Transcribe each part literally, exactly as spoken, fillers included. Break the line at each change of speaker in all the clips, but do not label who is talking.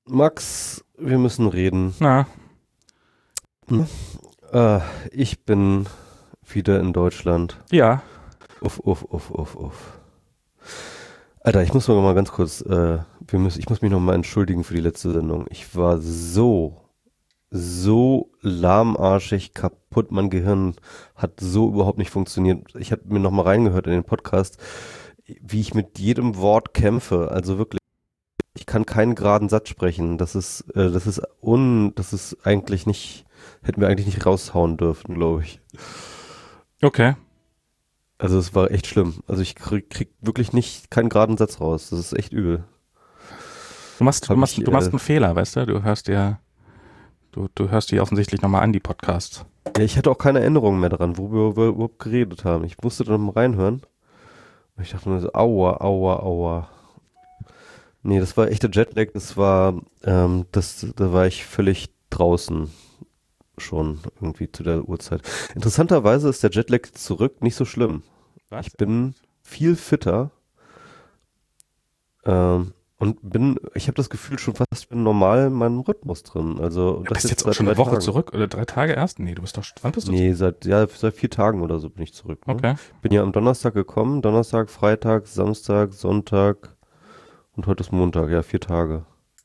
Max, wir müssen reden.
Na,
Hm? Äh, ich bin wieder in Deutschland.
ja.
Uff, uff, uff, uff, uff. Alter, ich muss mal mal ganz kurz, äh, wir müssen, ich muss mich noch mal entschuldigen für die letzte Sendung. Ich war so, so lahmarschig kaputt. Mein Gehirn hat so überhaupt nicht funktioniert. Ich habe mir noch mal reingehört in den Podcast, wie ich mit jedem Wort kämpfe. Also wirklich, ich kann keinen geraden Satz sprechen. Das ist, äh, das ist un, das ist eigentlich nicht, hätten wir eigentlich nicht raushauen dürfen, glaube ich.
Okay.
Also es war echt schlimm. Also ich krieg, krieg wirklich nicht keinen geraden Satz raus. Das ist echt übel.
Du machst, du
Hab
machst,
ich,
du machst
äh,
einen Fehler, weißt du? Du hörst dir, du, du hörst dir offensichtlich nochmal an, die Podcasts.
Ja, ich hatte auch keine Erinnerungen mehr daran, worüber wir überhaupt geredet haben. Ich musste dann mal reinhören. Und ich dachte mir so, aua, aua, aua. Nee, das war echter Jetlag. Das war, ähm, das, da war ich völlig draußen schon irgendwie zu der Uhrzeit. Interessanterweise ist der Jetlag zurück nicht so schlimm.
Was?
Ich bin viel fitter ähm, und bin, ich habe das Gefühl schon fast bin normal in meinem Rhythmus drin. Also
Du bist jetzt auch schon eine Woche zurück oder drei Tage erst? Nee, du bist doch, wann bist du
Nee, seit, ja, seit vier Tagen oder so bin ich zurück. Ne?
Okay.
Bin ja am Donnerstag gekommen, Donnerstag, Freitag, Samstag, Sonntag und heute ist Montag, ja, vier Tage.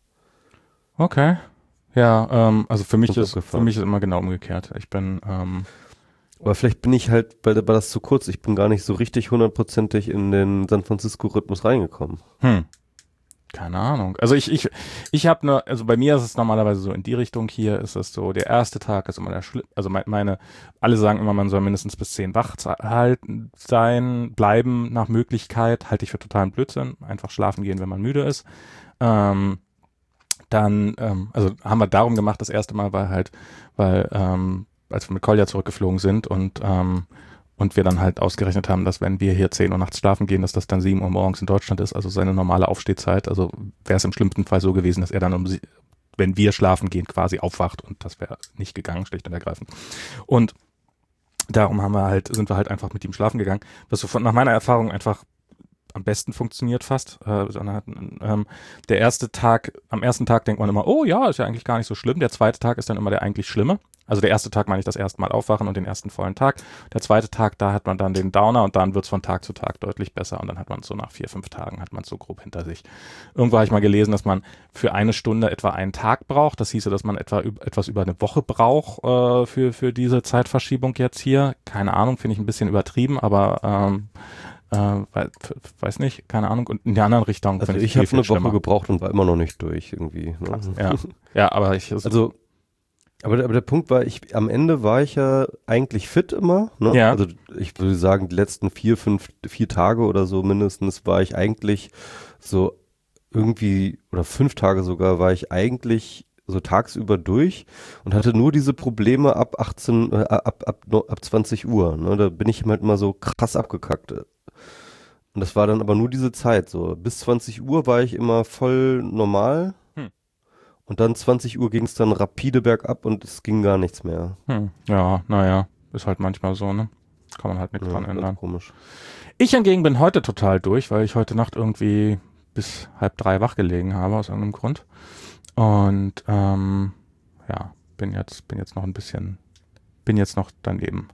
Okay. Ja, ähm, also für mich
Und
ist, für
abgefahren.
mich ist immer genau umgekehrt. Ich bin, ähm,
Aber vielleicht bin ich halt, weil war das zu kurz, ich bin gar nicht so richtig hundertprozentig in den San Francisco-Rhythmus reingekommen.
hm, keine Ahnung. Also ich, ich, ich habe ne, also bei mir ist es normalerweise so in die Richtung hier ist es so, der erste Tag ist immer der schlimm, also meine, meine, alle sagen immer, man soll mindestens bis zehn wach halten, sein, bleiben nach Möglichkeit, halte ich für totalen Blödsinn, einfach schlafen gehen, wenn man müde ist. Ähm, dann, ähm, also haben wir darum gemacht, das erste Mal, weil halt, weil, ähm, als wir mit Kolja zurückgeflogen sind und, ähm, und wir dann halt ausgerechnet haben, dass wenn wir hier zehn Uhr nachts schlafen gehen, dass das dann sieben Uhr morgens in Deutschland ist, also seine normale Aufstehzeit. Also wäre es im schlimmsten Fall so gewesen, dass er dann um, sie- wenn wir schlafen gehen, quasi aufwacht und das wäre nicht gegangen, schlicht und ergreifend. Und darum haben wir halt, sind wir halt einfach mit ihm schlafen gegangen, was so von, nach meiner Erfahrung einfach am besten funktioniert fast. Äh, sondern, ähm, der erste Tag, am ersten Tag denkt man immer, oh ja, ist ja eigentlich gar nicht so schlimm. Der zweite Tag ist dann immer der eigentlich Schlimme. Also der erste Tag meine ich das erste Mal aufwachen und den ersten vollen Tag. Der zweite Tag, da hat man dann den Downer und dann wird's von Tag zu Tag deutlich besser und dann hat man so nach vier, fünf Tagen hat man so grob hinter sich. Irgendwo habe ich mal gelesen, dass man für eine Stunde etwa einen Tag braucht. Das hieße, dass man etwa üb- etwas über eine Woche braucht äh, für, für diese Zeitverschiebung jetzt hier. Keine Ahnung, finde ich ein bisschen übertrieben, aber ähm, äh, we- weiß nicht, keine Ahnung. Und in der anderen Richtung
Also
finde
ich
viel,
habe
viel
eine Woche
schlimmer.
gebraucht und war immer noch nicht durch irgendwie. Ne?
Krass, ja. Ja, aber ich,
Also, aber, aber der Punkt war, ich am Ende war ich ja eigentlich fit immer. Ne?
Ja.
Also ich würde sagen, die letzten vier, fünf, vier Tage oder so mindestens war ich eigentlich so irgendwie, oder fünf Tage sogar, war ich eigentlich so tagsüber durch und hatte nur diese Probleme ab achtzehn, äh, ab, ab, no- ab zwanzig Uhr. Ne? Da bin ich halt immer so krass abgekackt. Und das war dann aber nur diese Zeit so. Bis zwanzig Uhr war ich immer voll normal.
Hm.
Und dann zwanzig Uhr ging es dann rapide bergab und es ging gar nichts mehr.
hm, ja, naja, ist halt manchmal so, ne? Kann man halt nichts
Ja,
dran
ganz
ändern.
komisch.
Ich hingegen bin heute total durch, weil ich heute Nacht irgendwie bis halb drei wach gelegen habe aus irgendeinem Grund. Und ähm, ja, bin jetzt, bin jetzt noch ein bisschen, bin jetzt noch daneben.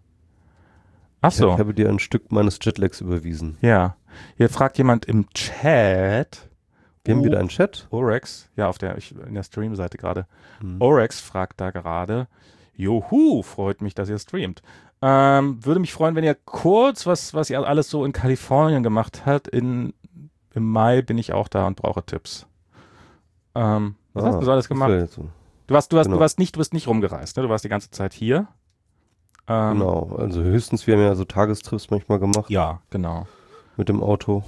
Ach
Ich,
so,
ich habe dir ein Stück meines Jetlags überwiesen.
ja. Hier fragt jemand im Chat.
Wir haben
Oh,
wieder einen Chat.
Orex, ja, auf der, ich, in der Stream-Seite gerade.
Hm.
Orex fragt da gerade, juhu, freut mich, dass ihr streamt. Ähm, würde mich freuen, wenn ihr kurz, was, was ihr alles so in Kalifornien gemacht habt. In, Im Mai bin ich auch da und brauche Tipps. Ähm, was hast du so alles
das
gemacht?
wär jetzt so.
Du warst, du warst,
Genau.
du warst nicht, du bist nicht rumgereist, ne? Du warst die ganze Zeit hier. Ähm,
Genau, also höchstens, wir haben ja so Tagestrips manchmal gemacht
Ja, genau.
mit dem Auto.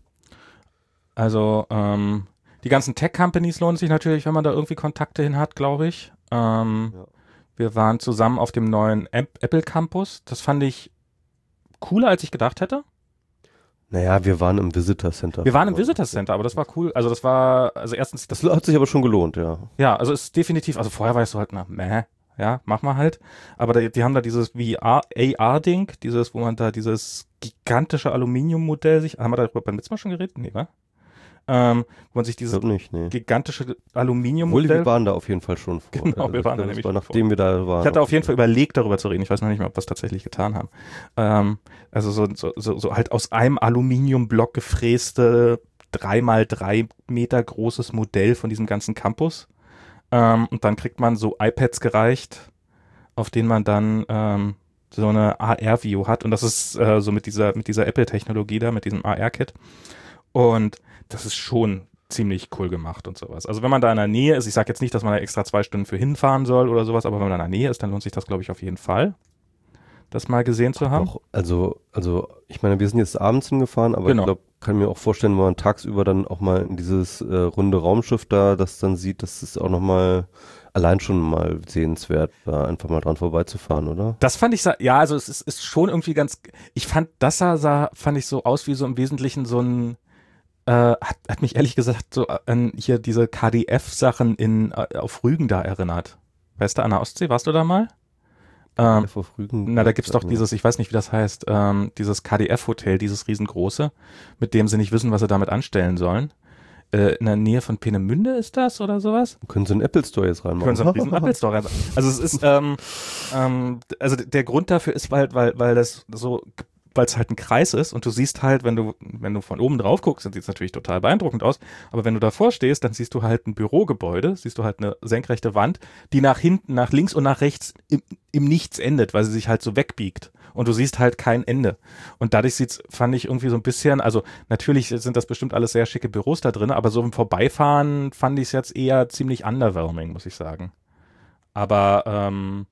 Also, ähm, die ganzen Tech-Companies lohnen sich natürlich, wenn man da irgendwie Kontakte hin hat, glaube ich. Ähm,
Ja.
Wir waren zusammen auf dem neuen App- Apple Campus. Das fand ich cooler, als ich gedacht hätte.
Naja, wir waren im Visitor Center.
Wir waren im Visitor Center, aber das war cool. Also das war, also erstens, das,
Das hat sich aber schon gelohnt, ja.
ja, also ist definitiv, also vorher war ich so halt, na, meh, ja, mach mal halt. Aber da, die haben da dieses V R, A R-Ding, dieses, wo man da dieses gigantische Aluminiummodell sich, haben wir darüber beim letzten Mal schon geredet? Nee, wa? ähm, wo man sich dieses
Ich glaube nicht, nee.
gigantische
Obwohl,
Aluminiummodell...
wir waren da auf jeden Fall schon vor.
Genau, wir
Also,
waren da
das
nämlich
war,
schon
nachdem wir da waren.
Ich hatte auf jeden Fall überlegt, darüber zu reden. Ich weiß noch nicht mehr, ob wir es tatsächlich getan haben. Ähm, also so, so, so, so halt aus einem Aluminiumblock gefräste drei mal drei Meter großes Modell von diesem ganzen Campus. Ähm, und dann kriegt man so iPads gereicht, auf denen man dann ähm, so eine A R-View hat. Und das ist äh, so mit dieser, mit dieser Apple-Technologie da, mit diesem A R-Kit. Und das ist schon ziemlich cool gemacht und sowas. Also wenn man da in der Nähe ist, ich sage jetzt nicht, dass man da extra zwei Stunden für hinfahren soll oder sowas, aber wenn man da in der Nähe ist, dann lohnt sich das, glaube ich, auf jeden Fall, das mal gesehen zu haben.
Doch, also, also ich meine, wir sind jetzt abends hingefahren, aber
Genau.
ich glaube, kann mir auch vorstellen, wenn man tagsüber dann auch mal in dieses äh, runde Raumschiff da, das dann sieht, das ist auch nochmal allein schon mal sehenswert, da einfach mal dran vorbeizufahren, oder?
Das fand ich, sa- ja, also es ist, ist schon irgendwie ganz, ich fand, das sah, sah, fand ich so aus wie so im Wesentlichen so ein, äh, hat, hat mich ehrlich gesagt so an hier diese K D F-Sachen in, äh, auf Rügen da erinnert. Weißt du, an der Ostsee, warst du da mal? Ähm,
Vor Rügen,
na, da gibt's doch
ja.
dieses, ich weiß nicht, wie das heißt, ähm, dieses K D F-Hotel, dieses riesengroße, mit dem sie nicht wissen, was sie damit anstellen sollen. Äh, in der Nähe von Peenemünde ist das oder sowas?
Können Sie einen Apple Store jetzt reinmachen?
Können sie einen riesen Apple Store rein. Also es ist, ähm, ähm, also der Grund dafür ist, weil, weil, weil das so, weil es halt ein Kreis ist und du siehst halt, wenn du, wenn du von oben drauf guckst, dann sieht es natürlich total beeindruckend aus, aber wenn du davor stehst, dann siehst du halt ein Bürogebäude, siehst du halt eine senkrechte Wand, die nach hinten, nach links und nach rechts im, im Nichts endet, weil sie sich halt so wegbiegt. Und du siehst halt kein Ende. Und dadurch sieht's, fand ich irgendwie so ein bisschen, also natürlich sind das bestimmt alles sehr schicke Büros da drin, aber so im Vorbeifahren fand ich es jetzt eher ziemlich underwhelming, muss ich sagen. Aber, ähm,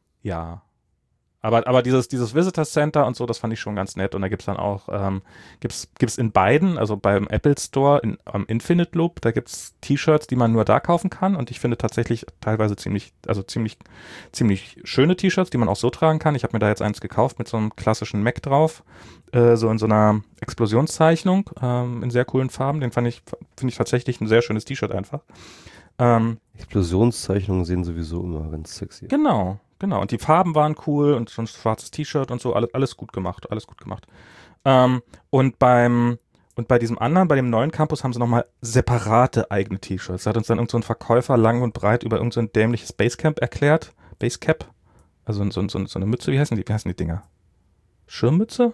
ja. Aber, aber dieses, dieses Visitor Center und so, das fand ich schon ganz nett. Und da gibt's dann auch, ähm, gibt's, gibt's in beiden, also beim Apple Store in, am Infinite Loop, da gibt's T-Shirts, die man nur da kaufen kann. Und ich finde tatsächlich teilweise ziemlich, also ziemlich, ziemlich schöne T-Shirts, die man auch so tragen kann. Ich habe mir da jetzt eins gekauft mit so einem klassischen Mac drauf, äh, so in so einer Explosionszeichnung, ähm, in sehr coolen Farben. Den fand ich, finde ich tatsächlich ein sehr schönes T-Shirt einfach. Ähm,
Explosionszeichnungen sehen sowieso immer ganz sexy.
Genau, genau. Und die Farben waren cool und so ein schwarzes T-Shirt und so, alles, alles gut gemacht, alles gut gemacht. Ähm, und beim und bei diesem anderen, bei dem neuen Campus, haben sie nochmal separate eigene T-Shirts. Da hat uns dann irgend so ein Verkäufer lang und breit über irgend so ein dämliches Basecamp erklärt. Basecap? Also so, so, so eine Mütze, wie heißen die, wie heißen die Dinger? Schirmmütze?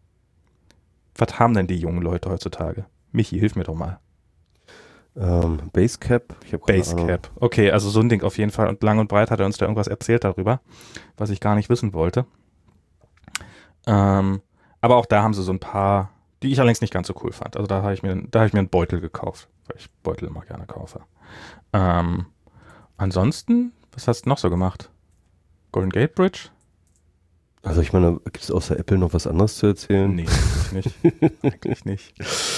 Was haben denn die jungen Leute heutzutage? Michi, hilf mir doch mal.
Ähm, Basecap? Ich habe keine Ahnung.
Basecap. Okay, also so ein Ding auf jeden Fall. Und lang und breit hat er uns da irgendwas erzählt darüber, was ich gar nicht wissen wollte. Ähm, aber auch da haben sie so ein paar, die ich allerdings nicht ganz so cool fand. Also da habe ich mir, da habe ich mir einen Beutel gekauft, weil ich Beutel immer gerne kaufe. Ähm, ansonsten, was hast du noch so gemacht? Golden Gate Bridge?
Also ich meine, gibt es außer Apple noch was anderes zu erzählen?
Nee, eigentlich nicht. Eigentlich nicht.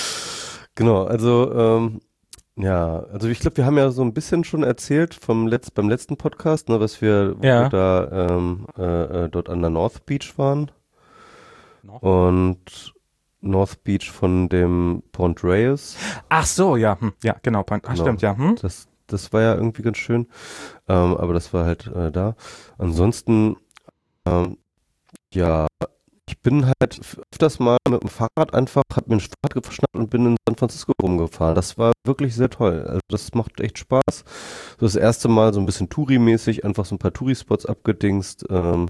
Genau, also ähm, ja, also ich glaube, wir haben ja so ein bisschen schon erzählt vom Letz-, beim letzten Podcast, ne, was wir, wo
Ja.
wir da ähm, äh, äh, dort an der North Beach waren.
North-
Und North Beach von dem Pont Reyes.
Ach so, ja, hm, ja, genau. Ach,
Genau.
stimmt, ja. Hm?
Das, das war ja irgendwie ganz schön. Ähm, aber das war halt äh, da. Ansonsten, ähm, ja, ich bin halt öfters mal mit dem Fahrrad einfach, hab mir ein Fahrrad geschnappt und bin in San Francisco rumgefahren. Das war wirklich sehr toll. Also das macht echt Spaß. So das erste Mal so ein bisschen Touri-mäßig, einfach so ein paar Touri-Spots abgedingst. Ähm,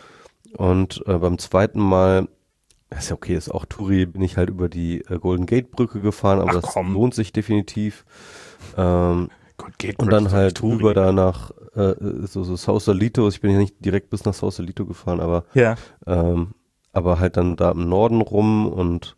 und äh, beim zweiten Mal, ist ja okay, ist auch Touri, bin ich halt über die äh, Golden Gate Brücke gefahren, aber
Ach,
das
komm.
lohnt sich definitiv. Ähm,
Golden Gate
und
Bridge
dann
ist doch
halt
nicht Touri.
rüber da nach äh, so, so Sausalito. Ich bin ja nicht direkt bis nach Sausalito gefahren, aber
Ja.
ähm, aber halt dann da im Norden rum und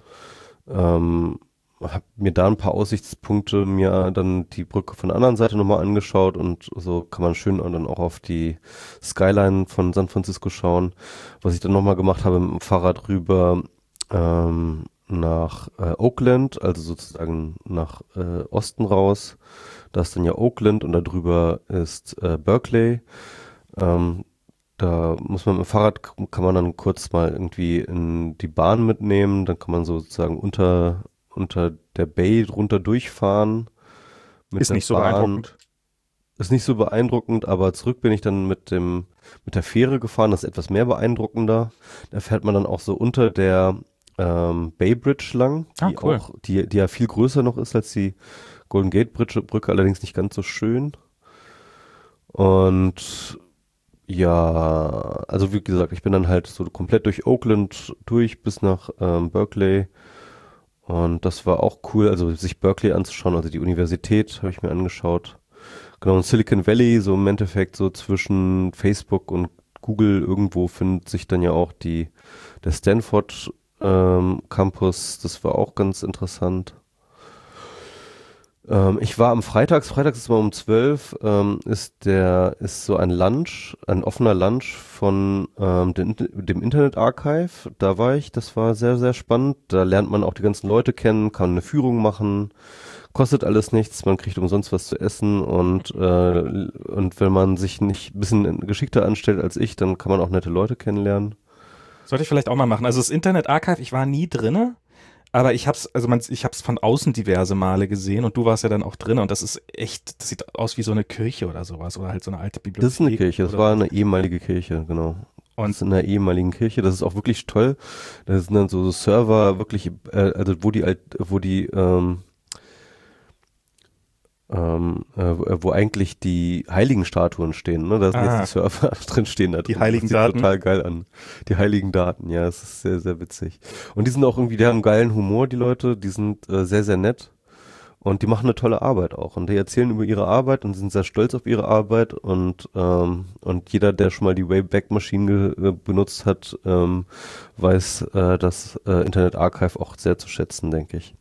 ähm, habe mir da ein paar Aussichtspunkte, mir dann die Brücke von der anderen Seite nochmal angeschaut und so kann man schön dann auch auf die Skyline von San Francisco schauen. Was ich dann nochmal gemacht habe mit dem Fahrrad rüber ähm, nach äh, Oakland, also sozusagen nach äh, Osten raus. Da ist dann ja Oakland und da drüber ist äh, Berkeley. Ähm, Da muss man mit dem Fahrrad, kann man dann kurz mal irgendwie in die Bahn mitnehmen, dann kann man sozusagen unter, unter der Bay runter durchfahren. Mit
Ist
der
nicht so
Bahn.
beeindruckend.
Ist nicht so beeindruckend, aber zurück bin ich dann mit dem, mit der Fähre gefahren, das ist etwas mehr beeindruckender. Da fährt man dann auch so unter der, ähm, Bay Bridge lang, die,
Ah, cool.
auch, die, die ja viel größer noch ist als die Golden Gate Brücke, Brücke, allerdings nicht ganz so schön. Und ja, also wie gesagt, ich bin dann halt so komplett durch Oakland durch bis nach ähm, Berkeley. Und das war auch cool, also sich Berkeley anzuschauen, also die Universität habe ich mir angeschaut. Genau, und Silicon Valley, so im Endeffekt so zwischen Facebook und Google irgendwo findet sich dann ja auch die, der Stanford ähm, Campus, das war auch ganz interessant. Ähm, ich war am Freitags, freitags ist mal um zwölf, ähm, ist der, ist so ein Lunch, ein offener Lunch von ähm, dem, dem Internet Archive. Da war ich, das war sehr, sehr spannend. Da lernt man auch die ganzen Leute kennen, kann eine Führung machen, kostet alles nichts, man kriegt umsonst was zu essen und, äh, und wenn man sich nicht ein bisschen geschickter anstellt als ich, dann kann man auch nette Leute kennenlernen.
Sollte ich vielleicht auch mal machen. Also das Internet Archive, ich war nie drinne, aber ich hab's, also man, ich hab's von außen diverse Male gesehen und du warst ja dann auch drin und das ist echt, das sieht aus wie so eine Kirche oder sowas oder halt so eine alte Bibliothek.
Das ist eine Kirche, das
oder
war
was.
eine ehemalige Kirche, genau.
Und
Das ist in einer ehemaligen Kirche, das ist auch wirklich toll. Da sind dann so, so Server wirklich, äh, also wo die, alt- wo die, ähm, ähm, äh, wo eigentlich die heiligen Statuen stehen, ne? Da sind
Ah.
jetzt die Server drin stehen da
Die
drin.
heiligen
Das sieht
Daten.
total geil an. Die heiligen Daten, ja, das ist sehr, sehr witzig. Und die sind auch irgendwie, die haben geilen Humor, die Leute, die sind äh, sehr, sehr nett. Und die machen eine tolle Arbeit auch. Und die erzählen über ihre Arbeit und sind sehr stolz auf ihre Arbeit. Und, ähm, und jeder, der schon mal die Wayback-Maschine ge- benutzt hat, ähm, weiß äh, das äh, Internet Archive auch sehr zu schätzen, denke ich.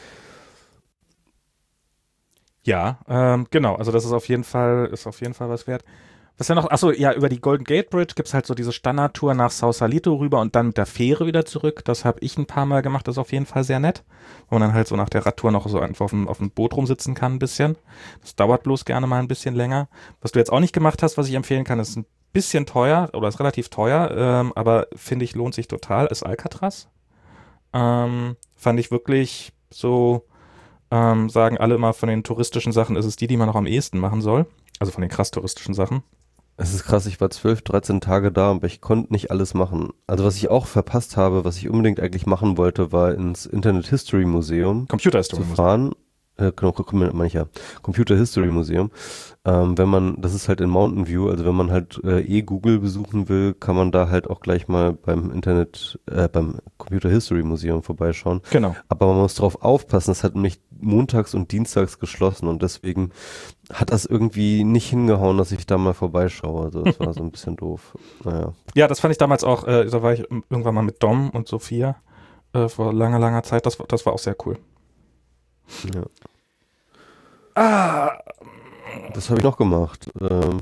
ja, ähm, genau, also das ist auf jeden Fall, ist auf jeden Fall was wert. Was ja noch, achso, ja, über die Golden Gate Bridge gibt's halt so diese Standardtour nach Sausalito rüber und dann mit der Fähre wieder zurück. Das habe ich ein paar Mal gemacht, das ist auf jeden Fall sehr nett. Wo man dann halt so nach der Radtour noch so einfach auf dem, auf dem Boot rumsitzen kann ein bisschen. Das dauert bloß gerne mal ein bisschen länger. Was du jetzt auch nicht gemacht hast, was ich empfehlen kann, ist ein bisschen teuer oder ist relativ teuer, ähm, aber finde ich lohnt sich total, ist Alcatraz. Ähm, fand ich wirklich so, ähm, sagen alle immer von den touristischen Sachen, ist es die, die man noch am ehesten machen soll. Also von den krass touristischen Sachen.
Es ist krass, ich war zwölf, dreizehn Tage da, aber ich konnte nicht alles machen. Also was ich auch verpasst habe, was ich unbedingt eigentlich machen wollte, war ins Internet History Museum
Computer
zu
History.
fahren. Äh, genau, meine ich ja. Computer History Museum. Ähm, wenn man, das ist halt in Mountain View, also wenn man halt äh, eh Google besuchen will, kann man da halt auch gleich mal beim Internet, äh, beim Computer History Museum vorbeischauen.
Genau.
Aber man muss drauf aufpassen, es hat nämlich montags und dienstags geschlossen und deswegen hat das irgendwie nicht hingehauen, dass ich da mal vorbeischaue. Also das war so ein bisschen doof. Naja.
Ja, das fand ich damals auch, äh, da war ich irgendwann mal mit Dom und Sophia äh, vor langer, langer Zeit. Das, das war auch sehr cool.
Ja.
Ah,
Das habe ich noch gemacht. Ähm,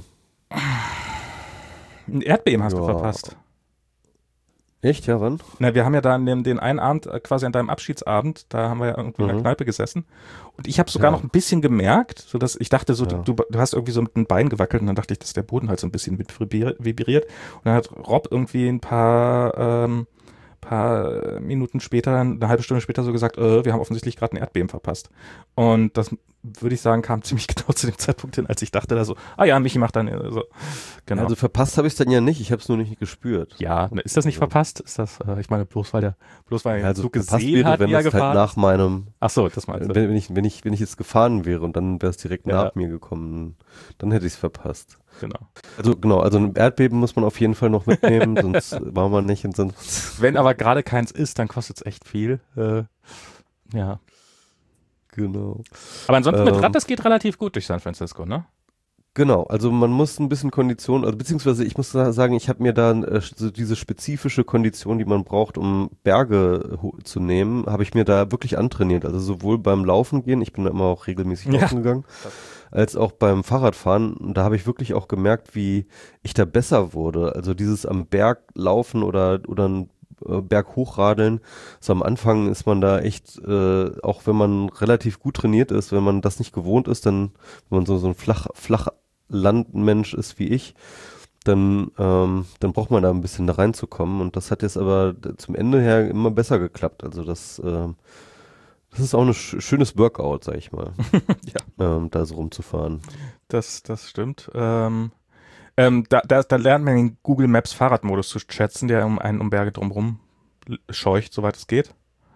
ein Erdbeben hast
ja.
du verpasst.
Echt? Ja, wann?
Na, wir haben ja da an dem, den einen Abend, äh, quasi an deinem Abschiedsabend, da haben wir ja irgendwie in der
Mhm.
Kneipe gesessen. Und ich habe sogar
Ja.
noch ein bisschen gemerkt, so dass ich dachte so,
Ja.
du, du hast irgendwie so mit dem Bein gewackelt und dann dachte ich, dass der Boden halt so ein bisschen mit vibriert. vibriert. Und dann hat Rob irgendwie ein paar, ähm, paar Minuten später, eine halbe Stunde später so gesagt, äh, wir haben offensichtlich gerade ein Erdbeben verpasst. Und das, würde ich sagen, kam ziemlich genau zu dem Zeitpunkt hin, als ich dachte da so, ah ja, Michi macht dann äh, so. Genau.
Also verpasst habe ich es dann ja nicht, ich habe es nur nicht gespürt.
Ja, ne, ist das nicht
Ja.
verpasst? Ist das, äh, ich meine, bloß weil der, bloß weil er
Also
so
verpasst
gesehen
wäre,
hat,
wenn
wie er
es halt
gefahren
nach
ist.
meinem,
Ach so, das meinst du.
wenn, wenn ich, wenn ich, wenn ich jetzt gefahren wäre und dann wäre es direkt
Ja.
nach mir gekommen, dann hätte ich es verpasst.
Genau.
Also genau, also ein Erdbeben muss man auf jeden Fall noch mitnehmen, sonst war man nicht und sonst.
Wenn aber gerade keins ist, dann kostet es echt viel. Äh, ja.
Genau.
Aber ansonsten mit
Ähm.
Rad, das geht relativ gut durch San Francisco, ne?
Genau, also man muss ein bisschen Kondition, also beziehungsweise ich muss sa- sagen, ich habe mir da äh, so diese spezifische Kondition, die man braucht, um Berge ho- zu nehmen, habe ich mir da wirklich antrainiert. Also sowohl beim Laufen gehen, ich bin da immer auch regelmäßig
Ja.
laufen gegangen, als auch beim Fahrradfahren. Und da habe ich wirklich auch gemerkt, wie ich da besser wurde. Also dieses am Berg laufen oder oder ein äh, Berg hochladeln. So am Anfang ist man da echt, äh, auch wenn man relativ gut trainiert ist, wenn man das nicht gewohnt ist, dann, wenn man so, so ein flach, flach Landmensch ist wie ich, dann, ähm, dann braucht man da ein bisschen da reinzukommen. Und das hat jetzt aber zum Ende her immer besser geklappt. Also das, ähm, das ist auch ein sch schönes Workout, sag ich mal,
Ja.
ähm, da so rumzufahren.
Das, das stimmt. Ähm, ähm, da, da, da lernt man den Google Maps Fahrradmodus zu schätzen, der um einen um Berge drumherum scheucht, soweit es geht.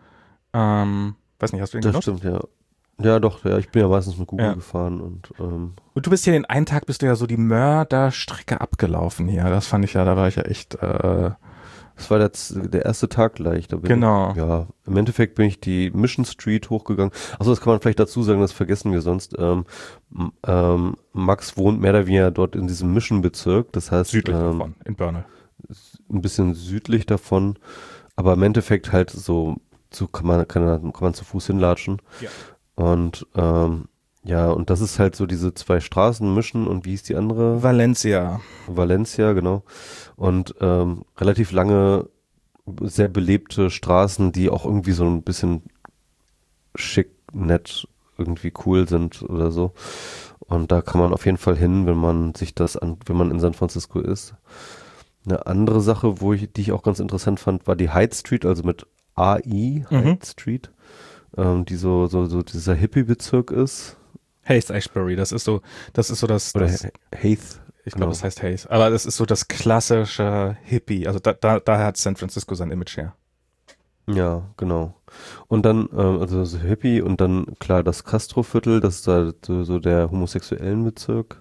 Ähm, weiß nicht, hast du den
Das
genutzt?
stimmt, ja. Ja, doch, ja, ich bin ja meistens mit Google
Ja.
gefahren und ähm,
Und du bist hier den einen Tag, bist du ja so die Mörderstrecke abgelaufen hier. Das fand ich ja, da war ich ja echt, äh,
das war der, der erste Tag gleich. Da bin
genau.
Ich, ja, im Endeffekt bin ich die Mission Street hochgegangen. Achso, das kann man vielleicht dazu sagen, das vergessen wir sonst. Ähm, m- ähm, Max wohnt mehr oder weniger dort in diesem Mission-Bezirk, das heißt
Südlich
ähm,
davon, in Bernal.
ein bisschen südlich davon, aber im Endeffekt halt so, so kann man, kann, man- kann man zu Fuß hinlatschen.
Ja.
Und ähm, ja, und das ist halt so diese zwei Straßen mischen und wie hieß die andere?
Valencia.
Valencia, genau. Und ähm, relativ lange, sehr belebte Straßen, die auch irgendwie so ein bisschen schick, nett, irgendwie cool sind oder so. Und da kann man auf jeden Fall hin, wenn man sich das an, wenn man in San Francisco ist. Eine andere Sache, wo ich, die ich auch ganz interessant fand, war die Hyde Street, also mit A I, Hyde
Mhm.
Street, ähm, die so, so, so dieser Hippie-Bezirk ist.
Hayes Ashbury, das ist so, das ist so das,
Oder
das
H- Haith.
ich
genau.
glaube, das heißt Hayes, aber das ist so das klassische Hippie, also da, da, daher hat San Francisco sein Image her.
Ja, genau. Und dann, ähm, also so Hippie und dann, klar, das Castro-Viertel, das ist da so, so der homosexuellen Bezirk.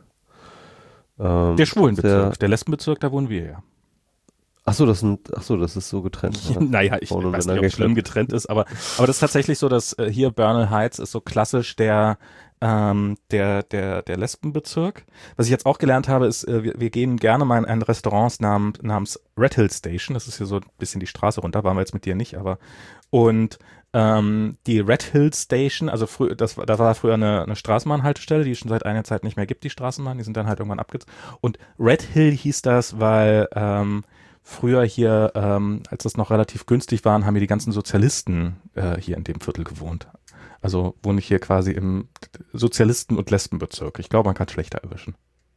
Ähm,
Der schwulen
sehr-
Bezirk, der Lesbenbezirk, da wohnen wir ja.
Ach so, das sind, ach so, das ist so getrennt. Ja.
Naja, ich
Frauen und
weiß
Männer
nicht, ob es schlimm
getrennt.
getrennt ist, aber, aber das ist tatsächlich so, dass äh, hier Bernal Heights ist so klassisch der, ähm, der, der, der Lesbenbezirk. Was ich jetzt auch gelernt habe, ist, äh, wir, wir gehen gerne mal in ein Restaurant nam, namens Red Hill Station. Das ist hier so ein bisschen die Straße runter, waren wir jetzt mit dir nicht, aber und ähm, die Red Hill Station, also früher, das war, da war früher eine, eine Straßenbahnhaltestelle, die es schon seit einiger Zeit nicht mehr gibt, die Straßenbahn, die sind dann halt irgendwann abgezogen. Und Red Hill hieß das, weil ähm, früher hier, ähm, als das noch relativ günstig waren, haben hier die ganzen Sozialisten äh, hier in dem Viertel gewohnt. Also wohne ich hier quasi im Sozialisten- und Lesbenbezirk. Ich glaube, man kann es schlechter erwischen.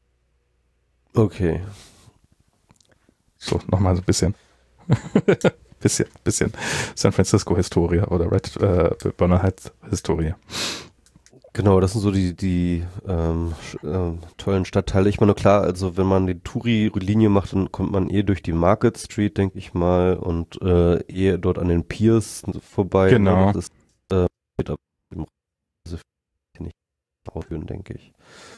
Okay.
So, nochmal so ein bisschen. bisschen, bisschen San Francisco-Historie oder Red äh, Bernal Heights-Historie.
Genau, das sind so die, die ähm, sch- ähm, tollen Stadtteile. Ich meine, klar, also wenn man die Touri-Linie macht, dann kommt man eh durch die Market Street, denke ich mal, und äh, eh dort an den Piers vorbei.
Genau.
Ne? Das ist äh, mit ab dem Reise nicht aufführen, denke ich.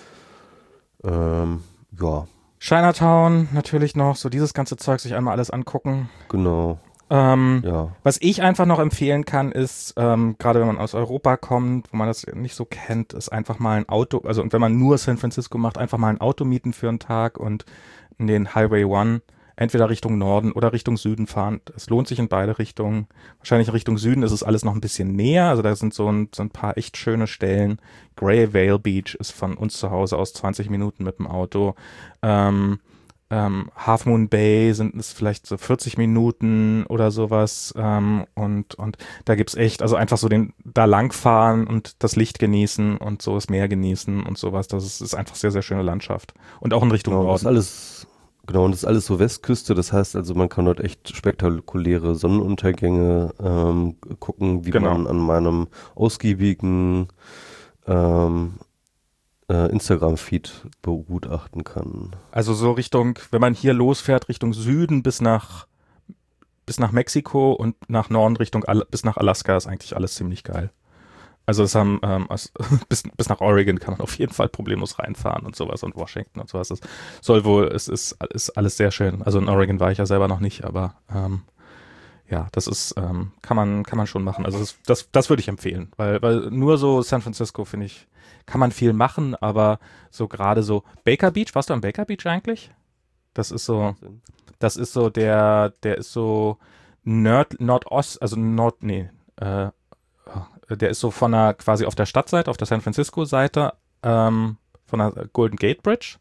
Ähm, ja,
Chinatown natürlich noch, so dieses ganze Zeug sich einmal alles angucken.
genau.
Ähm,
Ja.
Was ich einfach noch empfehlen kann, ist, ähm, gerade wenn man aus Europa kommt, wo man das nicht so kennt, ist einfach mal ein Auto, also und wenn man nur San Francisco macht, einfach mal ein Auto mieten für einen Tag und in den Highway One entweder Richtung Norden oder Richtung Süden fahren. Es lohnt sich in beide Richtungen. Wahrscheinlich in Richtung Süden ist es alles noch ein bisschen näher, also da sind so ein, so ein paar echt schöne Stellen. Grey Vale Beach ist von uns zu Hause aus zwanzig Minuten mit dem Auto. Ähm, Ähm, Half Moon Bay sind es vielleicht so vierzig Minuten oder sowas ähm, und und da gibt's echt, also einfach so den da langfahren und das Licht genießen und so das Meer genießen und sowas, das ist, ist einfach sehr, sehr schöne Landschaft und auch in Richtung
Genau, das ist
Norden.
alles, genau, und das ist alles so Westküste, das heißt also, man kann dort echt spektakuläre Sonnenuntergänge ähm, gucken, wie
Genau.
man an meinem ausgiebigen ähm, äh, Instagram-Feed begutachten kann.
Also so Richtung, wenn man hier losfährt, Richtung Süden bis nach bis nach Mexiko und nach Norden Richtung Al bis nach Alaska ist eigentlich alles ziemlich geil. Also das haben ähm, also bis, bis nach Oregon kann man auf jeden Fall problemlos reinfahren und sowas und Washington und sowas. Das soll wohl, es ist, ist alles sehr schön. Also in Oregon war ich ja selber noch nicht, aber ähm, ja, das ist, ähm, kann man, kann man schon machen. Also das, das, das würde ich empfehlen, weil, weil nur so San Francisco, finde ich, kann man viel machen, aber so gerade so Baker Beach, warst du am Baker Beach eigentlich? Das ist so, das ist so der, der ist so Nord, Nordost, also Nord, nee, äh, der ist so von der, quasi auf der Stadtseite, auf der San Francisco-Seite, ähm, von der Golden Gate Bridge.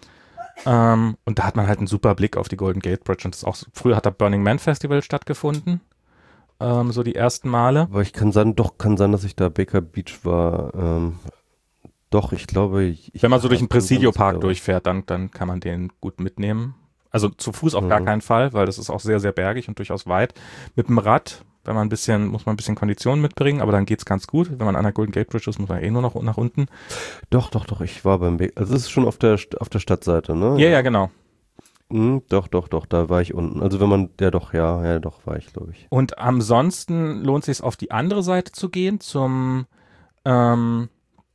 Ähm, und da hat man halt einen super Blick auf die Golden Gate Bridge. Und das ist auch, früher hat da Burning Man Festival stattgefunden. Ähm, so die ersten Male.
Aber ich kann sagen, doch, kann sein, dass ich da Baker Beach war. Ähm, doch, ich glaube, ich, ich
Wenn man so durch den
kann sein,
Presidio
dass ich da
Park
war.
durchfährt, dann, dann kann man den gut mitnehmen. Also zu Fuß auf gar
Mhm.
keinen Fall, weil das ist auch sehr, sehr bergig und durchaus weit. Mit dem Rad, wenn man ein bisschen, muss man ein bisschen Kondition mitbringen, aber dann geht's ganz gut. Wenn man an der Golden Gate Bridge ist, muss man eh nur noch nach unten.
Doch, doch, doch, ich war beim Baker. Also, es ist schon auf der, St- auf der Stadtseite, ne?
Ja, ja, genau.
Hm, doch, doch, doch, da war ich unten. Also wenn man, ja doch, ja, ja doch, war ich, glaube ich.
Und ansonsten lohnt es sich auf die andere Seite zu gehen, zum, ähm,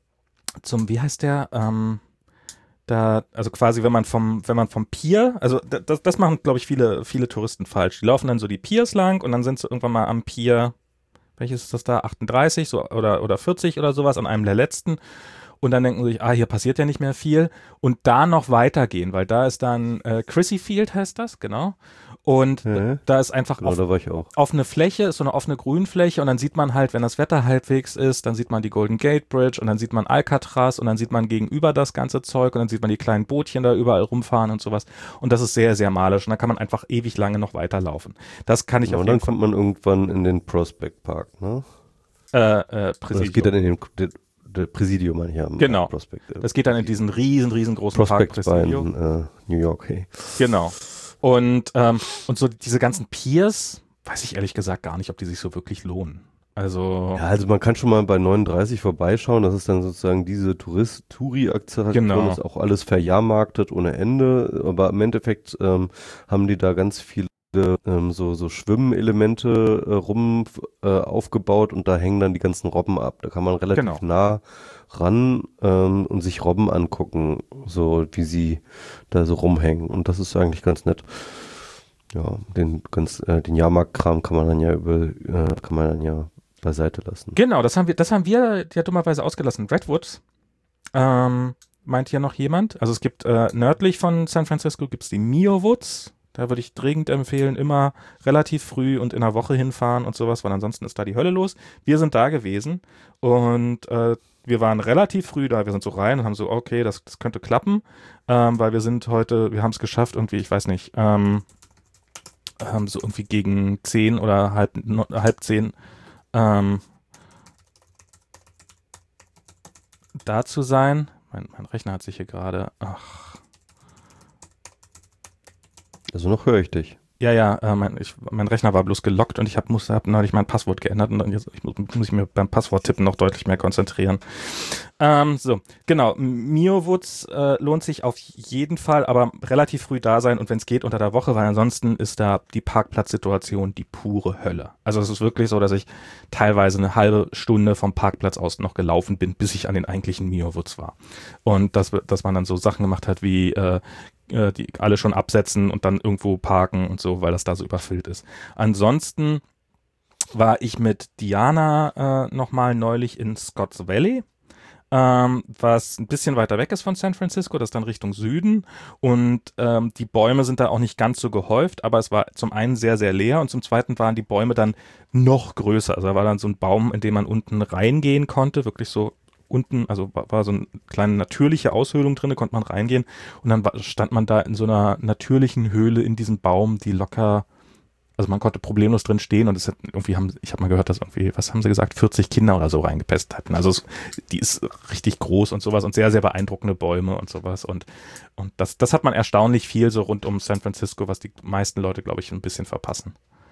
zum, wie heißt der, ähm, da, also quasi, wenn man vom, wenn man vom Pier, also da- das, das machen, glaube ich, viele, viele Touristen falsch. Die laufen dann so die Piers lang und dann sind sie irgendwann mal am Pier, welches ist das da, achtunddreißig so, oder, oder vierzig oder sowas, an einem der letzten. Und dann denken sie sich, ah, hier passiert ja nicht mehr viel. Und da noch weitergehen, weil da ist dann äh, Crissy Field heißt das, genau. Und
Ja,
da ist einfach
genau,
auf,
da war ich auch.
offene Fläche, ist so eine offene Grünfläche und dann sieht man halt, wenn das Wetter halbwegs ist, dann sieht man die Golden Gate Bridge und dann sieht man Alcatraz und dann sieht man gegenüber das ganze Zeug und dann sieht man die kleinen Bootchen da überall rumfahren und sowas. Und das ist sehr, sehr malisch und da kann man einfach ewig lange noch weiterlaufen. Das kann ich
Genau,
auf
und
jeden
dann kommt man irgendwann in den Prospect Park, ne?
Fall, äh, äh,
Oder
Präsidium.
das geht dann in den, der, der Präsidium, meine ich ja. am-
Genau.
am Prospect, äh,
Das geht dann in diesen riesen, riesengroßen Park
Prospect bei
Presidio.
in, äh, New York, hey.
Genau. Und, ähm, und so diese ganzen Piers, weiß ich ehrlich gesagt gar nicht, ob die sich so wirklich lohnen. Also,
Ja, also man kann schon mal bei neununddreißig vorbeischauen, das ist dann sozusagen diese Tourist Touri-Attraktion,
Genau.
ist auch alles verjahrmarktet ohne Ende, aber im Endeffekt ähm, haben die da ganz viele ähm, so, so Schwimmelemente äh, rum äh, aufgebaut und da hängen dann die ganzen Robben ab. Da kann man relativ
Genau.
nah ran ähm, und sich Robben angucken, so wie sie da so rumhängen und das ist eigentlich ganz nett. Ja, den ganz äh, den Jahrmarktkram kann man dann ja über äh, kann man dann ja beiseite lassen.
Genau, das haben wir, das haben wir ja dummerweise ausgelassen. Redwoods, ähm, meint hier noch jemand. Also es gibt äh, nördlich von San Francisco gibt es die Mio Woods. Da würde ich dringend empfehlen, immer relativ früh und in einer Woche hinfahren und sowas, weil ansonsten ist da die Hölle los. Wir sind da gewesen und äh, wir waren relativ früh da. Wir sind so rein und haben so, okay, das, das könnte klappen, ähm, weil wir sind heute, wir haben es geschafft, irgendwie, ich weiß nicht, ähm, ähm, so irgendwie gegen zehn oder halb, no, halb zehn ähm, da zu sein. Mein, mein Rechner hat sich hier gerade, ach,
Also noch höre ich dich.
ja, ja, äh, mein, ich, mein Rechner war bloß gelockt und ich habe hab neulich mein Passwort geändert und dann jetzt, ich muss, muss ich mir beim Passworttippen noch deutlich mehr konzentrieren. Ähm, so, genau, Mio Woods äh, lohnt sich auf jeden Fall, aber relativ früh da sein und wenn es geht unter der Woche, weil ansonsten ist da die Parkplatzsituation die pure Hölle. Also es ist wirklich so, dass ich teilweise eine halbe Stunde vom Parkplatz aus noch gelaufen bin, bis ich an den eigentlichen Mio Woods war. Und dass, dass man dann so Sachen gemacht hat wie äh, die alle schon absetzen und dann irgendwo parken und so, weil das da so überfüllt ist. Ansonsten war ich mit Diana äh, nochmal neulich in Scotts Valley, ähm, was ein bisschen weiter weg ist von San Francisco, das ist dann Richtung Süden und ähm, die Bäume sind da auch nicht ganz so gehäuft, aber es war zum einen sehr, sehr leer und zum zweiten waren die Bäume dann noch größer. Also da war dann so ein Baum, in den man unten reingehen konnte, wirklich so unten, also war, war so eine kleine natürliche Aushöhlung drin, da konnte man reingehen und dann war, stand man da in so einer natürlichen Höhle in diesem Baum, die locker, also man konnte problemlos drin stehen und es hat irgendwie haben, ich habe mal gehört, dass irgendwie, was haben sie gesagt, vierzig Kinder oder so reingepestet hatten. Also es, die ist richtig groß und sowas und sehr, sehr beeindruckende Bäume und sowas und, und das, das hat man erstaunlich viel so rund um San Francisco, was die meisten Leute, glaube ich, ein bisschen verpassen.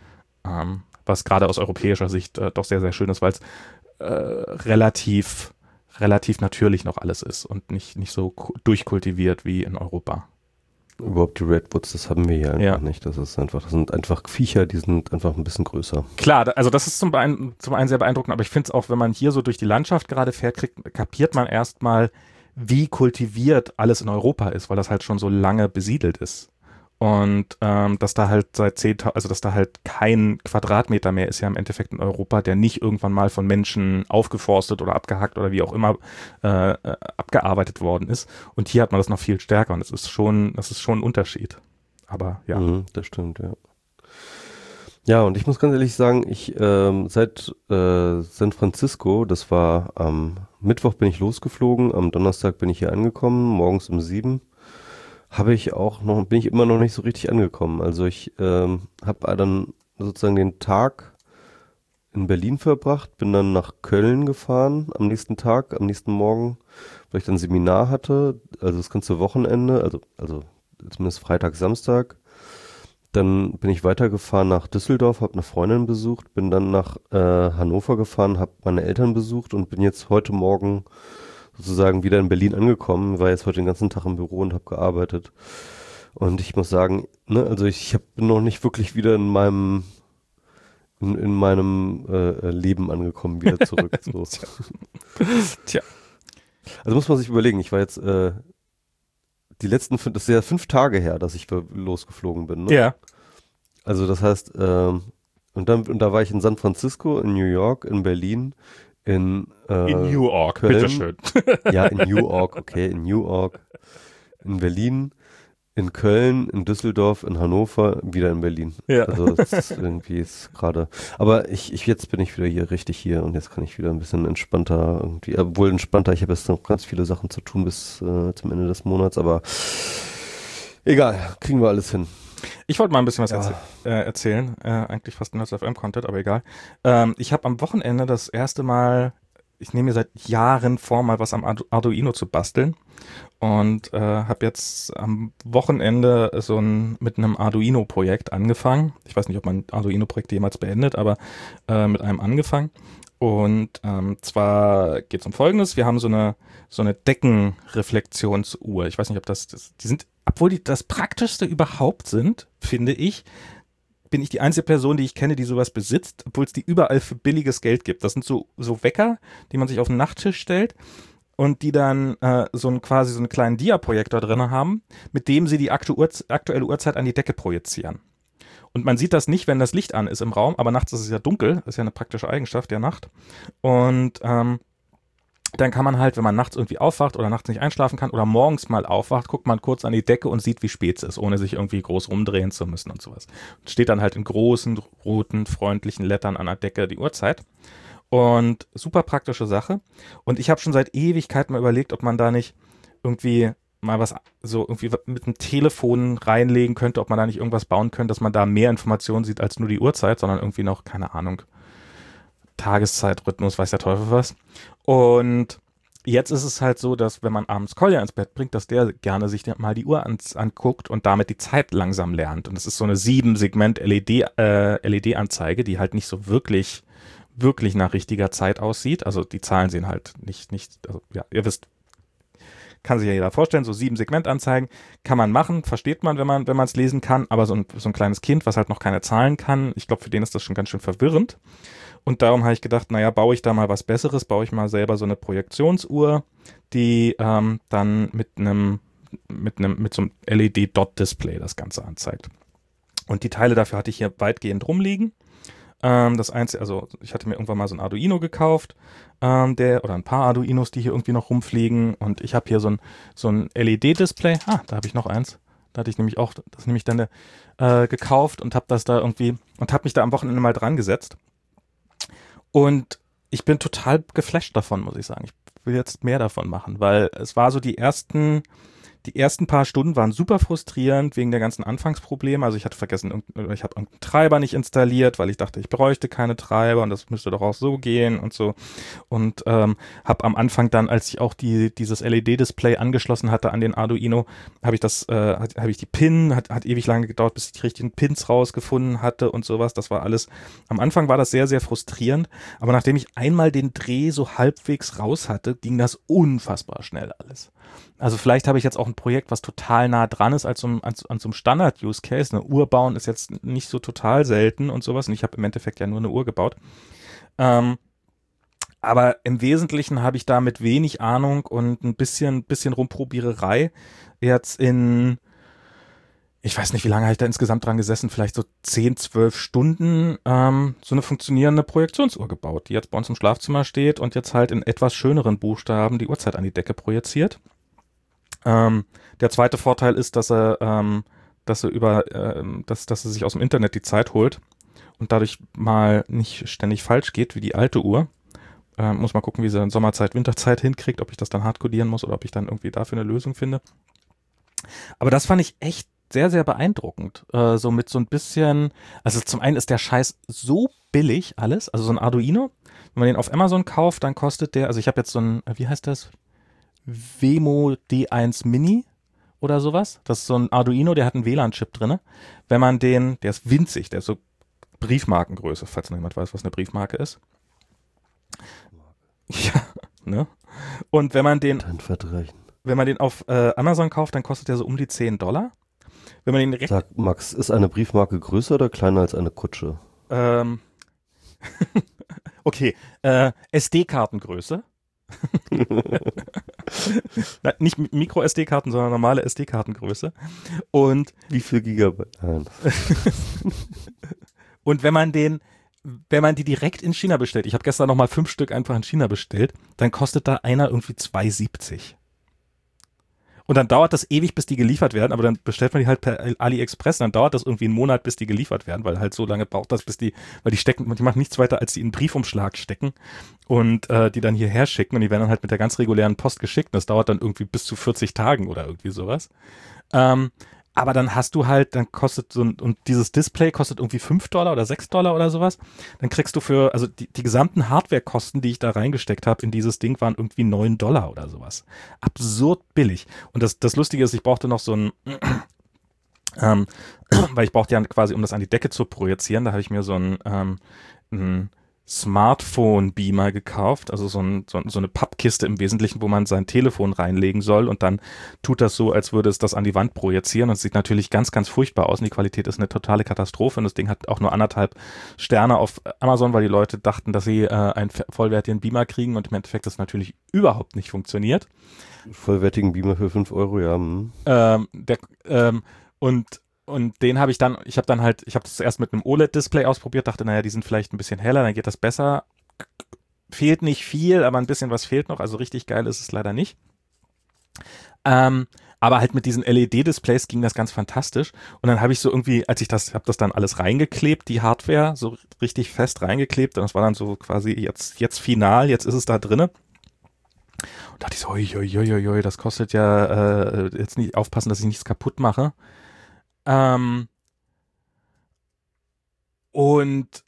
Ähm, was gerade aus europäischer Sicht äh, doch sehr, sehr schön ist, weil es äh, relativ relativ natürlich noch alles ist und nicht, nicht so durchkultiviert wie in Europa.
Überhaupt die Redwoods, das haben wir hier einfach
Ja.
nicht. Das ist einfach, das sind einfach Viecher, die sind einfach ein bisschen größer.
Klar, da- also das ist zum einen, zum einen sehr beeindruckend, aber ich finde es auch, wenn man hier so durch die Landschaft gerade fährt, kriegt, kapiert man erstmal, wie kultiviert alles in Europa ist, weil das halt schon so lange besiedelt ist. Und ähm, dass da halt seit zehn, also dass da halt kein Quadratmeter mehr ist ja im Endeffekt in Europa, der nicht irgendwann mal von Menschen aufgeforstet oder abgehackt oder wie auch immer äh, äh, abgearbeitet worden ist. Und hier hat man das noch viel stärker und es ist schon, das ist schon ein Unterschied. Aber ja.
Mhm, das stimmt, ja. Ja, und ich muss ganz ehrlich sagen, ich ähm, seit äh, San Francisco, das war am Mittwoch bin ich losgeflogen, am Donnerstag bin ich hier angekommen, morgens um sieben. Habe ich auch noch, bin ich immer noch nicht so richtig angekommen. Also ich ähm, habe dann sozusagen den Tag in Berlin verbracht, bin dann nach Köln gefahren am nächsten Tag, am nächsten Morgen, weil ich dann ein Seminar hatte, also das ganze Wochenende, also, also zumindest Freitag, Samstag. Dann bin ich weitergefahren nach Düsseldorf, habe eine Freundin besucht, bin dann nach äh, Hannover gefahren, habe meine Eltern besucht und bin jetzt heute Morgen sozusagen wieder in Berlin angekommen, war jetzt heute den ganzen Tag im Büro und habe gearbeitet. Und ich muss sagen, ne, also ich, ich hab, bin noch nicht wirklich wieder in meinem in, in meinem äh, Leben angekommen, wieder zurück. So.
Tja. Tja.
Also muss man sich überlegen, ich war jetzt äh, die letzten fünf, das ist ja fünf Tage her, dass ich losgeflogen bin. Ne?
Ja.
Also das heißt, ähm, und dann und da war ich in San Francisco, in New York, in Berlin, in, äh,
In New York,
Köln.
bitteschön.
Ja, in New York, okay, in New York, in Berlin, in Köln, in Düsseldorf, in Hannover, wieder in Berlin.
Ja.
Also es ist irgendwie ist gerade. Aber ich, ich jetzt bin ich wieder hier richtig hier und jetzt kann ich wieder ein bisschen entspannter irgendwie, obwohl entspannter, ich habe jetzt noch ganz viele Sachen zu tun bis äh, zum Ende des Monats, aber egal, kriegen wir alles hin.
Ich wollte mal ein bisschen was
Ja.
erzäh äh, erzählen, äh, eigentlich fast ein Nerds F M-Content, aber egal. Ähm, ich habe am Wochenende das erste Mal, ich nehme mir seit Jahren vor, mal was am Ardu Arduino zu basteln und äh, habe jetzt am Wochenende so ein mit einem Arduino-Projekt angefangen. Ich weiß nicht, ob man ein Arduino-Projekt jemals beendet, aber äh, mit einem angefangen. Und ähm, zwar geht es um Folgendes: Wir haben so eine so eine Deckenreflexionsuhr. Ich weiß nicht, ob das, das die sind, obwohl die das praktischste überhaupt sind, finde ich, bin ich die einzige Person, die ich kenne, die sowas besitzt, obwohl es die überall für billiges Geld gibt. Das sind so so Wecker, die man sich auf den Nachttisch stellt und die dann äh, so einen quasi so einen kleinen Dia-Projektor drin haben, mit dem sie die aktu aktuelle Uhrzeit an die Decke projizieren. Und man sieht das nicht, wenn das Licht an ist im Raum, aber nachts ist es ja dunkel, das ist ja eine praktische Eigenschaft der Nacht. Und ähm, dann kann man halt, wenn man nachts irgendwie aufwacht oder nachts nicht einschlafen kann oder morgens mal aufwacht, guckt man kurz an die Decke und sieht, wie spät es ist, ohne sich irgendwie groß rumdrehen zu müssen und sowas. Und steht dann halt in großen, roten, freundlichen Lettern an der Decke die Uhrzeit. Und super praktische Sache. Und ich habe schon seit Ewigkeit mal überlegt, ob man da nicht irgendwie mal was so irgendwie mit dem Telefon reinlegen könnte, ob man da nicht irgendwas bauen könnte, dass man da mehr Informationen sieht als nur die Uhrzeit, sondern irgendwie noch, keine Ahnung, Tageszeitrhythmus, weiß der Teufel was. Und jetzt ist es halt so, dass wenn man abends Kolja ins Bett bringt, dass der gerne sich mal die Uhr ans, anguckt und damit die Zeit langsam lernt. Und es ist so eine sieben Segment L E D, äh, L E D-Anzeige, die halt nicht so wirklich, wirklich nach richtiger Zeit aussieht. Also die Zahlen sehen halt nicht, nicht, also ja, ihr wisst, kann sich ja jeder vorstellen, so sieben Segmentanzeigen kann man machen, versteht man, wenn man wenn man es lesen kann, aber so ein, so ein kleines Kind, was halt noch keine Zahlen kann, ich glaube, für den ist das schon ganz schön verwirrend. Und darum habe ich gedacht, naja, baue ich da mal was Besseres, baue ich mal selber so eine Projektionsuhr, die ähm, dann mit einem mit einem mit so einem L E D-Dot-Display das Ganze anzeigt. Und die Teile dafür hatte ich hier weitgehend rumliegen. Ähm, das einzige, also ich hatte mir irgendwann mal so ein Arduino gekauft, ähm, der oder ein paar Arduinos, die hier irgendwie noch rumfliegen. Und ich habe hier so ein so ein L E D-Display. Ah, da habe ich noch eins. Da hatte ich nämlich auch das nämlich dann äh, gekauft und habe das da irgendwie und habe mich da am Wochenende mal dran gesetzt. Und ich bin total geflasht davon, muss ich sagen. Ich will jetzt mehr davon machen, weil es war so die ersten Die ersten paar Stunden waren super frustrierend wegen der ganzen Anfangsprobleme. Also ich hatte vergessen, ich habe irgendeinen Treiber nicht installiert, weil ich dachte, ich bräuchte keine Treiber und das müsste doch auch so gehen und so. Und ähm, habe am Anfang dann, als ich auch die dieses L E D-Display angeschlossen hatte an den Arduino, habe ich das, äh, habe ich die Pin, hat, hat ewig lange gedauert, bis ich die richtigen Pins rausgefunden hatte und sowas. Das war alles. Am Anfang war das sehr, sehr frustrierend, aber nachdem ich einmal den Dreh so halbwegs raus hatte, ging das unfassbar schnell alles. Also vielleicht habe ich jetzt auch ein Projekt, was total nah dran ist als um, als, an so einem Standard-Use-Case. Eine Uhr bauen ist jetzt nicht so total selten und sowas. Und ich habe im Endeffekt ja nur eine Uhr gebaut. Ähm, aber im Wesentlichen habe ich da mit wenig Ahnung und ein bisschen, bisschen Rumprobiererei jetzt in, ich weiß nicht, wie lange habe ich da insgesamt dran gesessen, vielleicht so zehn, zwölf Stunden ähm, so eine funktionierende Projektionsuhr gebaut, die jetzt bei uns im Schlafzimmer steht und jetzt halt in etwas schöneren Buchstaben die Uhrzeit an die Decke projiziert. Ähm, der zweite Vorteil ist, dass er, ähm, dass er über, ähm, dass, dass er sich aus dem Internet die Zeit holt und dadurch mal nicht ständig falsch geht wie die alte Uhr. Ähm, muss mal gucken, wie sie in Sommerzeit, Winterzeit hinkriegt, ob ich das dann hardcodieren muss oder ob ich dann irgendwie dafür eine Lösung finde. Aber das fand ich echt sehr, sehr beeindruckend. Äh, so mit so ein bisschen, also zum einen ist der Scheiß so billig alles, also so ein Arduino, wenn man den auf Amazon kauft, dann kostet der, also ich habe jetzt so ein, wie heißt das? Wemo D eins Mini oder sowas. Das ist so ein Arduino, der hat einen W L A N-Chip drin. Wenn man den, der ist winzig, der ist so Briefmarkengröße, falls noch jemand weiß, was eine Briefmarke ist. Ja, ne? Und wenn man den, wenn man den auf äh, Amazon kauft, dann kostet der so um die zehn Dollar. wenn man den direkt...
Sag, Max, ist eine Briefmarke größer oder kleiner als eine Kutsche?
Ähm, okay, äh, S D-Kartengröße. Na, nicht Micro-S D-Karten, sondern normale S D-Kartengröße. Und
wie viel Gigabyte? Nein.
Und wenn man den, wenn man die direkt in China bestellt, ich habe gestern nochmal fünf Stück einfach in China bestellt, dann kostet da einer irgendwie zwei siebzig. Und dann dauert das ewig, bis die geliefert werden, aber dann bestellt man die halt per AliExpress, dann dauert das irgendwie einen Monat, bis die geliefert werden, weil halt so lange braucht das, bis die, weil die stecken, die machen nichts weiter, als die in einen Briefumschlag stecken und äh, die dann hierher schicken und die werden dann halt mit der ganz regulären Post geschickt und das dauert dann irgendwie bis zu vierzig Tagen oder irgendwie sowas. Ähm, aber dann hast du halt, dann kostet so ein, und dieses Display kostet irgendwie fünf Dollar oder sechs Dollar oder sowas. Dann kriegst du für, also die, die gesamten Hardwarekosten, die ich da reingesteckt habe in dieses Ding, waren irgendwie neun Dollar oder sowas. Absurd billig. Und das, das Lustige ist, ich brauchte noch so ein, ähm, weil ich brauchte ja quasi, um das an die Decke zu projizieren, da habe ich mir so ein, ähm, ein Smartphone-Beamer gekauft, also so, ein, so, so eine Pappkiste im Wesentlichen, wo man sein Telefon reinlegen soll und dann tut das so, als würde es das an die Wand projizieren und es sieht natürlich ganz, ganz furchtbar aus und die Qualität ist eine totale Katastrophe und das Ding hat auch nur anderthalb Sterne auf Amazon, weil die Leute dachten, dass sie äh, einen vollwertigen Beamer kriegen und im Endeffekt das natürlich überhaupt nicht funktioniert.
Vollwertigen Beamer für fünf Euro, ja. Hm.
Ähm, der, ähm, und Und den habe ich dann, ich habe dann halt, ich habe das zuerst mit einem O L E D-Display ausprobiert, dachte, naja, die sind vielleicht ein bisschen heller, dann geht das besser. Fehlt nicht viel, aber ein bisschen was fehlt noch, also richtig geil ist es leider nicht. Ähm, aber halt mit diesen L E D-Displays ging das ganz fantastisch. Und dann habe ich so irgendwie, als ich das, habe das dann alles reingeklebt, die Hardware, so richtig fest reingeklebt. Und das war dann so quasi jetzt, jetzt final, jetzt ist es da drinne. Und dachte ich so, oi, oi, oi, oi, das kostet ja äh, jetzt nicht aufpassen, dass ich nichts kaputt mache. Ähm, und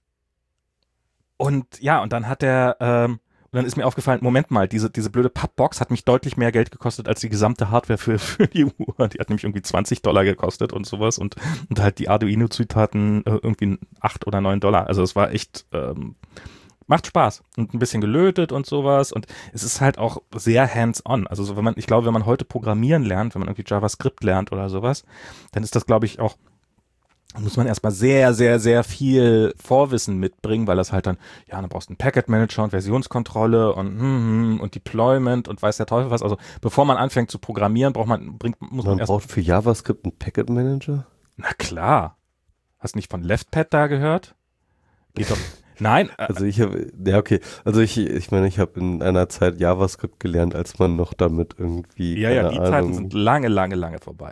und ja, und dann hat der, ähm, und dann ist mir aufgefallen, Moment mal, diese, diese blöde Pappbox hat mich deutlich mehr Geld gekostet als die gesamte Hardware für, für die Uhr. Die hat nämlich irgendwie zwanzig Dollar gekostet und sowas und, und halt die Arduino-Zutaten äh, irgendwie acht oder neun Dollar. Also es war echt, ähm, macht Spaß und ein bisschen gelötet und sowas und es ist halt auch sehr hands-on. Also so, wenn man, ich glaube, wenn man heute programmieren lernt, wenn man irgendwie JavaScript lernt oder sowas, dann ist das, glaube ich, auch, muss man erstmal sehr, sehr, sehr viel Vorwissen mitbringen, weil das halt dann, ja, dann brauchst du einen Packet Manager und Versionskontrolle und hm, und Deployment und weiß der Teufel was. Also bevor man anfängt zu programmieren, braucht man, bringt, muss man,
man
erst.
braucht für JavaScript einen Packet Manager?
Na klar. Hast du nicht von LeftPad da gehört? Geht doch. Nein.
Also ich habe, ja okay, also ich, ich meine, ich habe in einer Zeit JavaScript gelernt, als man noch damit irgendwie,
ja, ja, die
Ahnung.
Zeiten sind lange, lange, lange vorbei.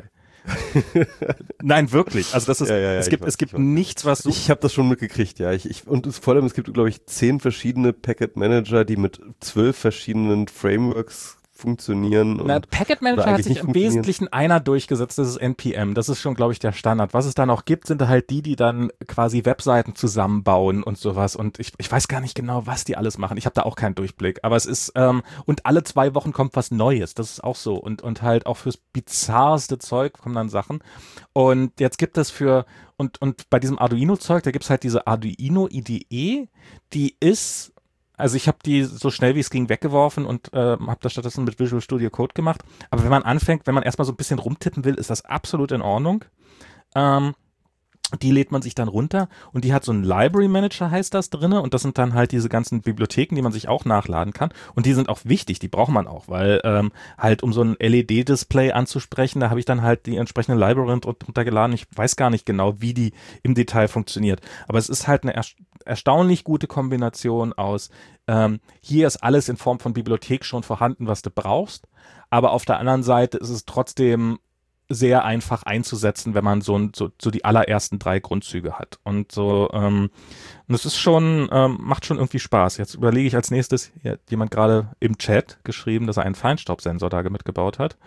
Nein, wirklich. Also das ist,
ja, ja, ja,
es gibt,
weiß,
es gibt
weiß.
nichts, was so.
Ich habe das schon mitgekriegt, ja. Ich, ich, und es, vor allem, es gibt, glaube ich, zehn verschiedene Packet Manager, die mit zwölf verschiedenen Frameworks funktionieren.
Na,
und,
Packet Manager hat sich im Wesentlichen einer durchgesetzt, das ist N P M. Das ist schon, glaube ich, der Standard. Was es da noch gibt, sind halt die, die dann quasi Webseiten zusammenbauen und sowas. Und ich, ich weiß gar nicht genau, was die alles machen. Ich habe da auch keinen Durchblick. Aber es ist, ähm, und alle zwei Wochen kommt was Neues. Das ist auch so. Und, und halt auch fürs bizarrste Zeug kommen dann Sachen. Und jetzt gibt es für, und, und bei diesem Arduino-Zeug, da gibt es halt diese Arduino I D E, die ist, also ich habe die so schnell wie es ging weggeworfen und äh, habe das stattdessen mit Visual Studio Code gemacht. Aber wenn man anfängt, wenn man erstmal so ein bisschen rumtippen will, ist das absolut in Ordnung. Ähm, die lädt man sich dann runter und die hat so einen Library Manager, heißt das, drinne und das sind dann halt diese ganzen Bibliotheken, die man sich auch nachladen kann und die sind auch wichtig, die braucht man auch, weil ähm, halt um so ein L E D-Display anzusprechen, da habe ich dann halt die entsprechende Library runtergeladen. Ich weiß gar nicht genau, wie die im Detail funktioniert, aber es ist halt eine er erstaunlich gute Kombination aus, ähm, hier ist alles in Form von Bibliothek schon vorhanden, was du brauchst, aber auf der anderen Seite ist es trotzdem sehr einfach einzusetzen, wenn man so, so, so die allerersten drei Grundzüge hat. Und so, ähm, und es ist schon, ähm, macht schon irgendwie Spaß. Jetzt überlege ich als nächstes, hier hat jemand gerade im Chat geschrieben, dass er einen Feinstaubsensor da mitgebaut hat.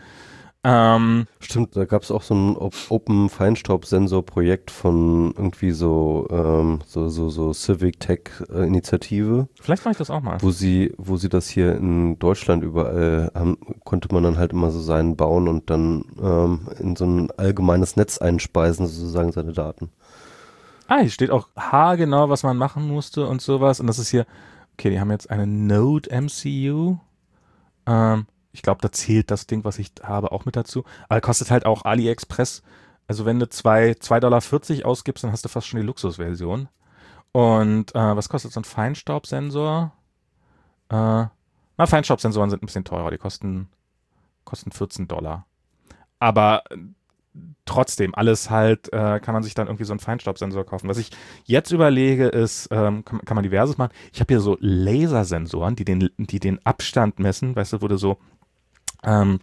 Ähm,
Stimmt, da gab es auch so ein Open Feinstaubsensor-Projekt von irgendwie so, ähm, so, so, so Civic Tech äh, Initiative.
Vielleicht mache ich das auch mal.
Wo sie, wo sie das hier in Deutschland überall haben, konnte man dann halt immer so seinen bauen und dann ähm, in so ein allgemeines Netz einspeisen, sozusagen seine Daten.
Ah, hier steht auch haargenau, was man machen musste und sowas. Und das ist hier, okay, die haben jetzt eine Node M C U. Ähm, Ich glaube, da zählt das Ding, was ich habe, auch mit dazu. Aber kostet halt auch AliExpress Also wenn du zwei Dollar vierzig ausgibst, dann hast du fast schon die Luxusversion. Und äh, was kostet so ein Feinstaubsensor? Äh, na, Feinstaubsensoren sind ein bisschen teurer, die kosten, kosten vierzehn Dollar. Aber äh, trotzdem, alles halt, äh, kann man sich dann irgendwie so einen Feinstaubsensor kaufen. Was ich jetzt überlege, ist, ähm, kann, kann man diverses machen. Ich habe hier so Lasersensoren, die den, die den Abstand messen, weißt du, wo du so, ähm,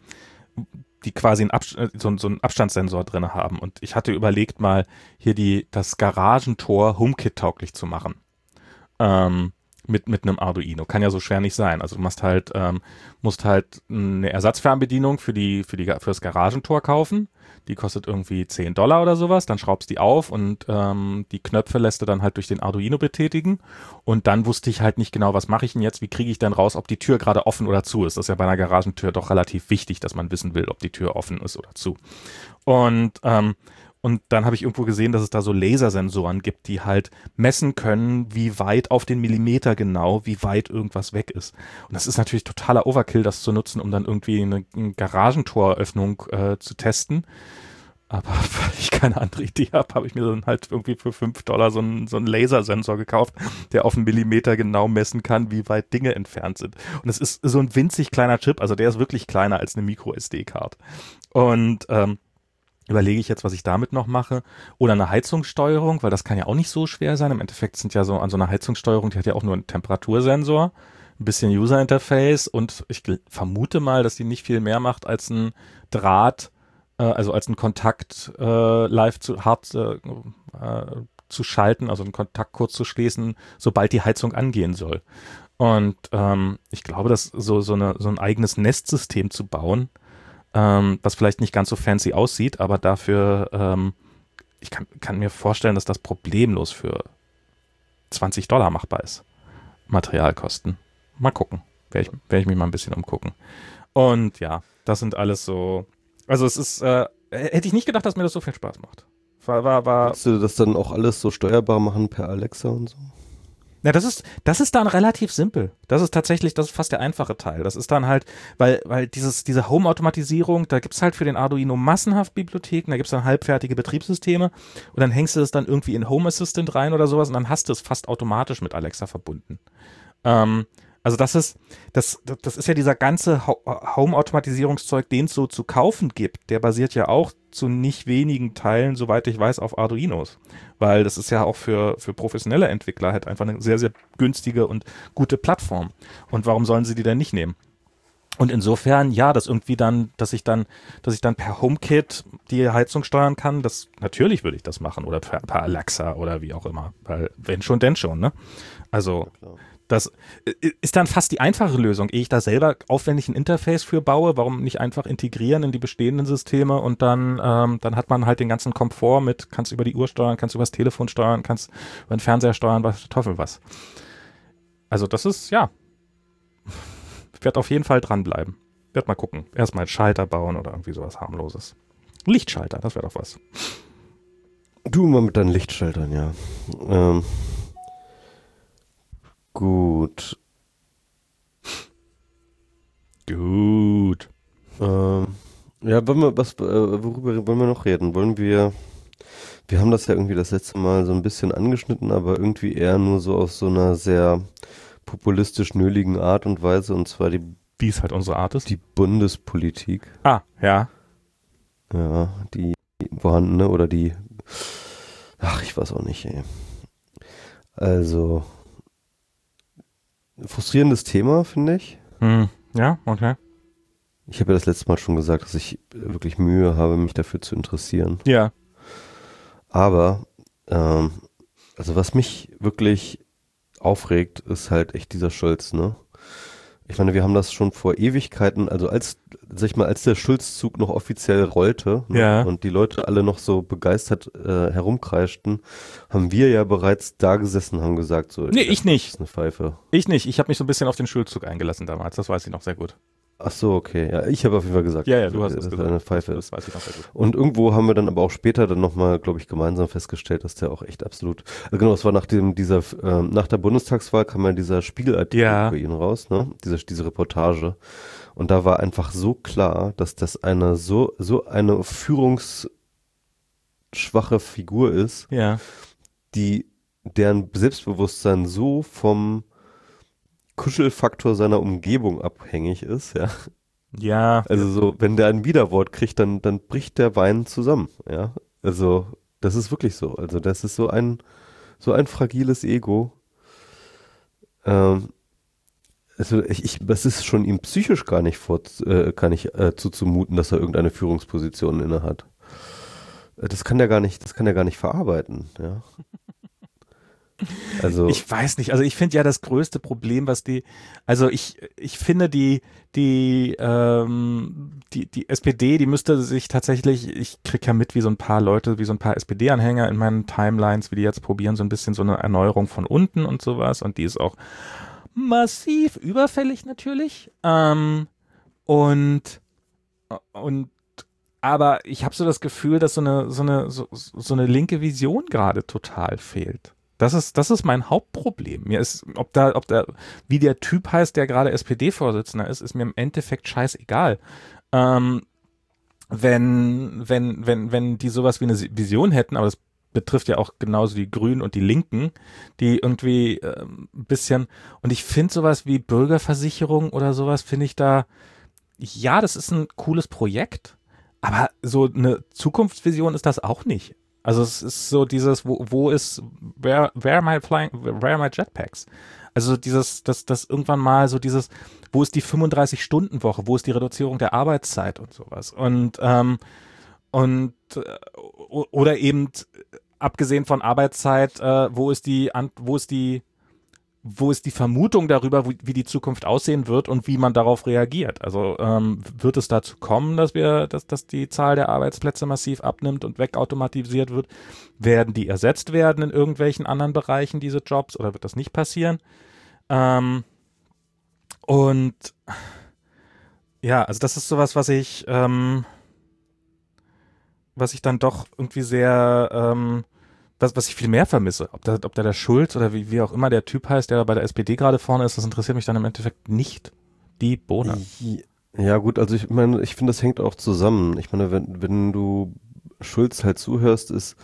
die quasi einen Abst so, so einen Abstandssensor drin haben. Und ich hatte überlegt, mal hier die, das Garagentor HomeKit-tauglich zu machen. Ähm, mit, mit einem Arduino. Kann ja so schwer nicht sein. Also du musst halt, ähm, musst halt eine Ersatzfernbedienung für die, für die, für das Garagentor kaufen. Die kostet irgendwie zehn Dollar oder sowas. Dann schraubst die auf und ähm, die Knöpfe lässt du dann halt durch den Arduino betätigen. Und dann wusste ich halt nicht genau, was mache ich denn jetzt? Wie kriege ich denn raus, ob die Tür gerade offen oder zu ist? Das ist ja bei einer Garagentür doch relativ wichtig, dass man wissen will, ob die Tür offen ist oder zu. Und ähm, Und dann habe ich irgendwo gesehen, dass es da so Lasersensoren gibt, die halt messen können, wie weit auf den Millimeter genau, wie weit irgendwas weg ist. Und das ist natürlich totaler Overkill, das zu nutzen, um dann irgendwie eine, eine Garagentoröffnung äh, zu testen. Aber weil ich keine andere Idee habe, habe ich mir dann halt irgendwie für fünf Dollar so einen, so einen Lasersensor gekauft, der auf einen Millimeter genau messen kann, wie weit Dinge entfernt sind. Und es ist so ein winzig kleiner Chip, also der ist wirklich kleiner als eine Micro-S D-Card. Und ähm, überlege ich jetzt, was ich damit noch mache. Oder eine Heizungssteuerung, weil das kann ja auch nicht so schwer sein. Im Endeffekt sind ja so an so einer Heizungssteuerung, die hat ja auch nur einen Temperatursensor, ein bisschen User-Interface und ich vermute mal, dass die nicht viel mehr macht als ein Draht, äh, also als ein Kontakt äh, live zu hart äh, äh, zu schalten, also einen Kontakt kurz zu schließen, sobald die Heizung angehen soll. Und ähm, ich glaube, dass so, so, eine, so ein eigenes Nestsystem zu bauen, Ähm, was vielleicht nicht ganz so fancy aussieht, aber dafür, ähm, ich kann, kann mir vorstellen, dass das problemlos für zwanzig Dollar machbar ist. Materialkosten. Mal gucken. Werde ich, werd ich mich mal ein bisschen umgucken. Und ja, das sind alles so, also es ist, äh, hätte ich nicht gedacht, dass mir das so viel Spaß macht. War, war, war.
Willst du das dann auch alles so steuerbar machen per Alexa und so?
Ja, das ist, das ist dann relativ simpel. Das ist tatsächlich, das ist fast der einfache Teil. Das ist dann halt, weil, weil dieses, diese Home-Automatisierung, da gibt's halt für den Arduino massenhaft Bibliotheken, da gibt's dann halbfertige Betriebssysteme und dann hängst du das dann irgendwie in Home Assistant rein oder sowas und dann hast du es fast automatisch mit Alexa verbunden. Ähm, also das ist, das, das ist ja dieser ganze Home-Automatisierungszeug, den es so zu kaufen gibt, der basiert ja auch zu nicht wenigen Teilen, soweit ich weiß, auf Arduinos. Weil das ist ja auch für, für professionelle Entwickler halt einfach eine sehr, sehr günstige und gute Plattform. Und warum sollen sie die denn nicht nehmen? Und insofern, ja, dass irgendwie dann, dass ich dann, dass ich dann per HomeKit die Heizung steuern kann, das, natürlich würde ich das machen. Oder per, per Alexa oder wie auch immer. Weil, wenn schon, denn schon, ne? Also, das ist dann fast die einfache Lösung, ehe ich da selber aufwendig ein Interface für baue, warum nicht einfach integrieren in die bestehenden Systeme und dann, ähm, dann hat man halt den ganzen Komfort mit, kannst über die Uhr steuern, kannst über das Telefon steuern, kannst über den Fernseher steuern, was der Teufel was. Also das ist, ja, ich werde auf jeden Fall dranbleiben. Werd mal gucken. Erstmal einen Schalter bauen oder irgendwie sowas harmloses. Lichtschalter, das wäre doch was.
Du mal mit deinen Lichtschaltern, ja. Ähm. Gut.
Gut.
Ähm, ja, wollen wir, was, äh, worüber wollen wir noch reden? Wollen wir, wir haben das ja irgendwie das letzte Mal so ein bisschen angeschnitten, aber irgendwie eher nur so auf so einer sehr populistisch nöligen Art und Weise, und zwar die,
wie es halt unsere Art ist.
Die Bundespolitik.
Ah, ja.
Ja, die vorhandene oder die, ach, ich weiß auch nicht, ey. Also, frustrierendes Thema, finde ich.
Hm, ja, okay.
Ich habe ja das letzte Mal schon gesagt, dass ich wirklich Mühe habe, mich dafür zu interessieren.
Ja.
Aber, ähm, also was mich wirklich aufregt, ist halt echt dieser Schulz, ne? Ich meine, wir haben das schon vor Ewigkeiten, also als, sag ich mal, als der Schulzzug noch offiziell rollte, ne,
ja,
und die Leute alle noch so begeistert äh, herumkreischten, haben wir ja bereits da gesessen, haben gesagt, so,
nee, ich nicht.
Das ist eine Pfeife.
Ich nicht. Ich habe mich so ein bisschen auf den Schulzzug eingelassen damals. Das weiß ich noch sehr gut.
Ach so, okay. Ja, ich habe auf jeden Fall gesagt,
ja, ja, du hast
dass
es
das
gesagt.
eine Pfeife
das
ist.
Das weiß ich noch sehr gut.
Und irgendwo haben wir dann aber auch später dann nochmal, glaube ich, gemeinsam festgestellt, dass der auch echt absolut, also genau, es war nach dem, dieser, ähm, nach der Bundestagswahl kam ja dieser Spiegelartikel
ja.
über ihn raus, ne? Diese, diese Reportage. Und da war einfach so klar, dass das eine so, so eine Führungs, schwache Figur ist,
Ja.
die deren Selbstbewusstsein so vom Kuschelfaktor seiner Umgebung abhängig ist, ja.
Ja.
Also so, wenn der ein Widerwort kriegt, dann, dann bricht der Wein zusammen, ja. Also, das ist wirklich so. Also, das ist so ein, so ein fragiles Ego. Ähm, also, ich, ich, das ist schon ihm psychisch gar nicht vor, äh, gar nicht äh, zuzumuten, dass er irgendeine Führungsposition inne hat. Äh, Das kann der gar nicht, das kann der gar nicht verarbeiten, ja. Also,
Ich weiß nicht, also ich finde ja das größte Problem, was die, also ich, ich finde die, die, ähm, die, die S P D, die müsste sich tatsächlich, ich kriege ja mit, wie so ein paar Leute, wie so ein paar S P D-Anhänger in meinen Timelines, wie die jetzt probieren, so ein bisschen so eine Erneuerung von unten und sowas, und die ist auch massiv überfällig natürlich, ähm, und, und aber ich habe so das Gefühl, dass so eine, so eine, so, so eine linke Vision gerade total fehlt. Das ist, das ist mein Hauptproblem. Mir ist, ob da, ob da, wie der Typ heißt, der gerade S P D-Vorsitzender ist, ist mir im Endeffekt scheißegal. Ähm, wenn, wenn, wenn, wenn die sowas wie eine Vision hätten, aber das betrifft ja auch genauso die Grünen und die Linken, die irgendwie äh, ein bisschen, und ich finde sowas wie Bürgerversicherung oder sowas, finde ich da, ja, das ist ein cooles Projekt, aber so eine Zukunftsvision ist das auch nicht. Also es ist so dieses, wo, wo ist, where, where am I flying, where are my jetpacks? Also dieses, das, das irgendwann mal so dieses, wo ist die fünfunddreißig-Stunden-Woche, wo ist die Reduzierung der Arbeitszeit und sowas? Und, ähm, und, äh, oder eben, abgesehen von Arbeitszeit, äh, wo ist die, wo ist die, wo ist die Vermutung darüber, wie, wie die Zukunft aussehen wird und wie man darauf reagiert? Also ähm, wird es dazu kommen, dass wir, dass, dass die Zahl der Arbeitsplätze massiv abnimmt und wegautomatisiert wird? Werden die ersetzt werden in irgendwelchen anderen Bereichen, diese Jobs, oder wird das nicht passieren? Ähm, und ja, also das ist sowas, was ich, ähm, was ich dann doch irgendwie sehr, ähm, was, was ich viel mehr vermisse, ob da, ob da der Schulz oder wie, wie auch immer der Typ heißt, der bei der S P D gerade vorne ist, das interessiert mich dann im Endeffekt nicht die Bohne.
ja gut, also ich meine, ich finde, das hängt auch zusammen. Ich meine, wenn, wenn du Schulz halt zuhörst, ist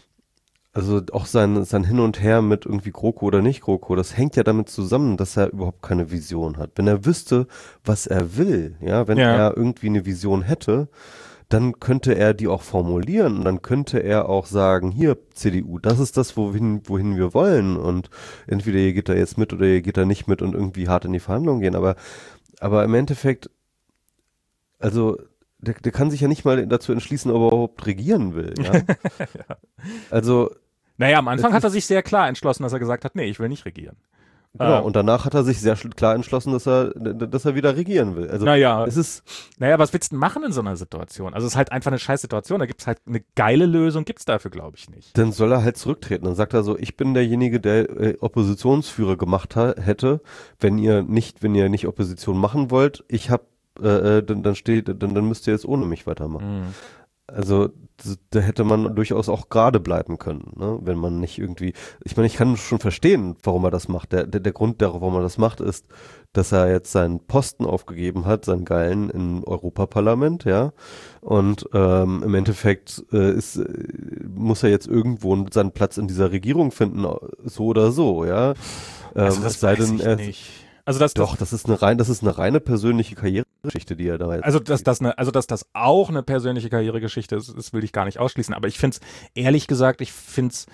also auch sein, sein Hin und Her mit irgendwie GroKo oder nicht GroKo, das hängt ja damit zusammen, dass er überhaupt keine Vision hat. Wenn er wüsste, was er will, ja, wenn
Ja.
er irgendwie eine Vision hätte, dann könnte er die auch formulieren und dann könnte er auch sagen, hier C D U, das ist das, wohin, wohin wir wollen und entweder ihr geht da jetzt mit oder ihr geht da nicht mit und irgendwie hart in die Verhandlungen gehen, aber, aber im Endeffekt, also der, der kann sich ja nicht mal dazu entschließen, ob er überhaupt regieren will, ja.
Ja.
Also
Naja, am Anfang
es
hat er
ist-
sich sehr klar entschlossen, dass er gesagt hat, nee, ich will nicht regieren.
Genau,
Ähm,
und danach hat er sich sehr schl- klar entschlossen, dass er, dass er wieder regieren will. Also
Naja,
es ist,
naja, was willst du denn machen in so einer Situation? Also es ist halt einfach eine scheiß Situation, da gibt es halt eine geile Lösung, gibt es dafür, glaube ich, nicht.
dann soll er halt zurücktreten. Dann sagt er so, ich bin derjenige, der äh, Oppositionsführer gemacht ha hätte. Wenn ihr nicht, wenn ihr nicht Opposition machen wollt, ich hab, äh, äh, dann, dann steht, dann, dann müsst ihr jetzt ohne mich weitermachen.
Mhm.
Also d- da hätte man durchaus auch gerade bleiben können, ne? Wenn man nicht irgendwie, ich meine, ich kann schon verstehen, warum er das macht. Der, der, der Grund, der, warum er das macht, ist, dass er jetzt seinen Posten aufgegeben hat, seinen geilen im Europaparlament, ja. Und ähm, im Endeffekt äh, ist, äh, muss er jetzt irgendwo seinen Platz in dieser Regierung finden, so oder so, ja. Ähm,
Also das
es sei
weiß
denn,
ich
er,
nicht. Also das,
doch,
das,
das ist eine rein, das ist eine reine persönliche Karrieregeschichte, die er da jetzt.
also dass das eine, also dass das auch eine persönliche Karrieregeschichte ist, das will ich gar nicht ausschließen. Aber ich finde es, ehrlich gesagt, ich finde es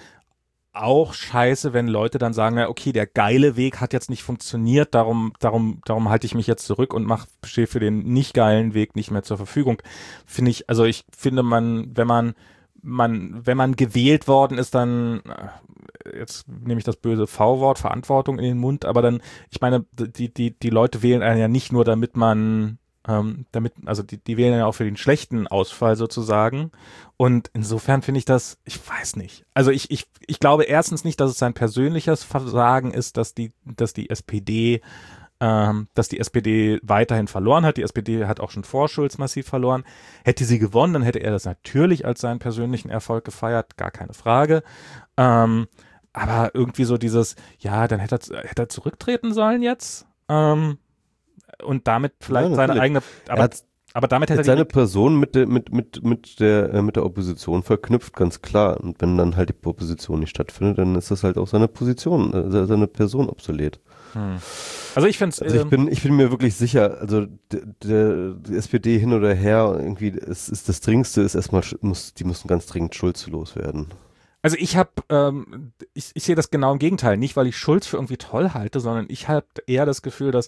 auch scheiße, wenn Leute dann sagen, na, okay, der geile Weg hat jetzt nicht funktioniert, darum, darum, darum halte ich mich jetzt zurück und mach, stehe für den nicht geilen Weg nicht mehr zur Verfügung. Finde ich, also ich finde man, wenn man, man, wenn man gewählt worden ist, dann, äh, jetzt nehme ich das böse V-Wort, Verantwortung in den Mund, aber dann, ich meine, die, die, die Leute wählen einen ja nicht nur, damit man, ähm, damit, also die, die wählen ja auch für den schlechten Ausfall sozusagen. Und insofern finde ich das, ich weiß nicht. Also ich, ich, ich glaube erstens nicht, dass es sein persönliches Versagen ist, dass die, dass die S P D, ähm, dass die S P D weiterhin verloren hat. Die S P D hat auch schon vor Schulz massiv verloren. Hätte sie gewonnen, dann hätte er das natürlich als seinen persönlichen Erfolg gefeiert, gar keine Frage. Ähm, aber irgendwie so dieses, ja, dann hätte er, hätte er zurücktreten sollen jetzt. Ähm, und damit vielleicht
Ja,
seine
natürlich.
eigene,
Er
aber
hat's,
Aber damit hätte
er seine Person mit der, mit, mit, mit der, äh, mit der Opposition verknüpft, ganz klar. Und wenn dann halt die Opposition nicht stattfindet, dann ist das halt auch seine Position, äh, seine Person obsolet.
Hm. Also ich finde
Also ich bin, ich bin mir wirklich sicher, also der, der, die S P D hin oder her, irgendwie, es ist das Dringendste ist erstmal, muss, die müssen ganz dringend Schulz loswerden.
Also ich habe, ähm, ich, ich sehe das genau im Gegenteil. Nicht, weil ich Schulz für irgendwie toll halte, sondern ich habe eher das Gefühl, dass,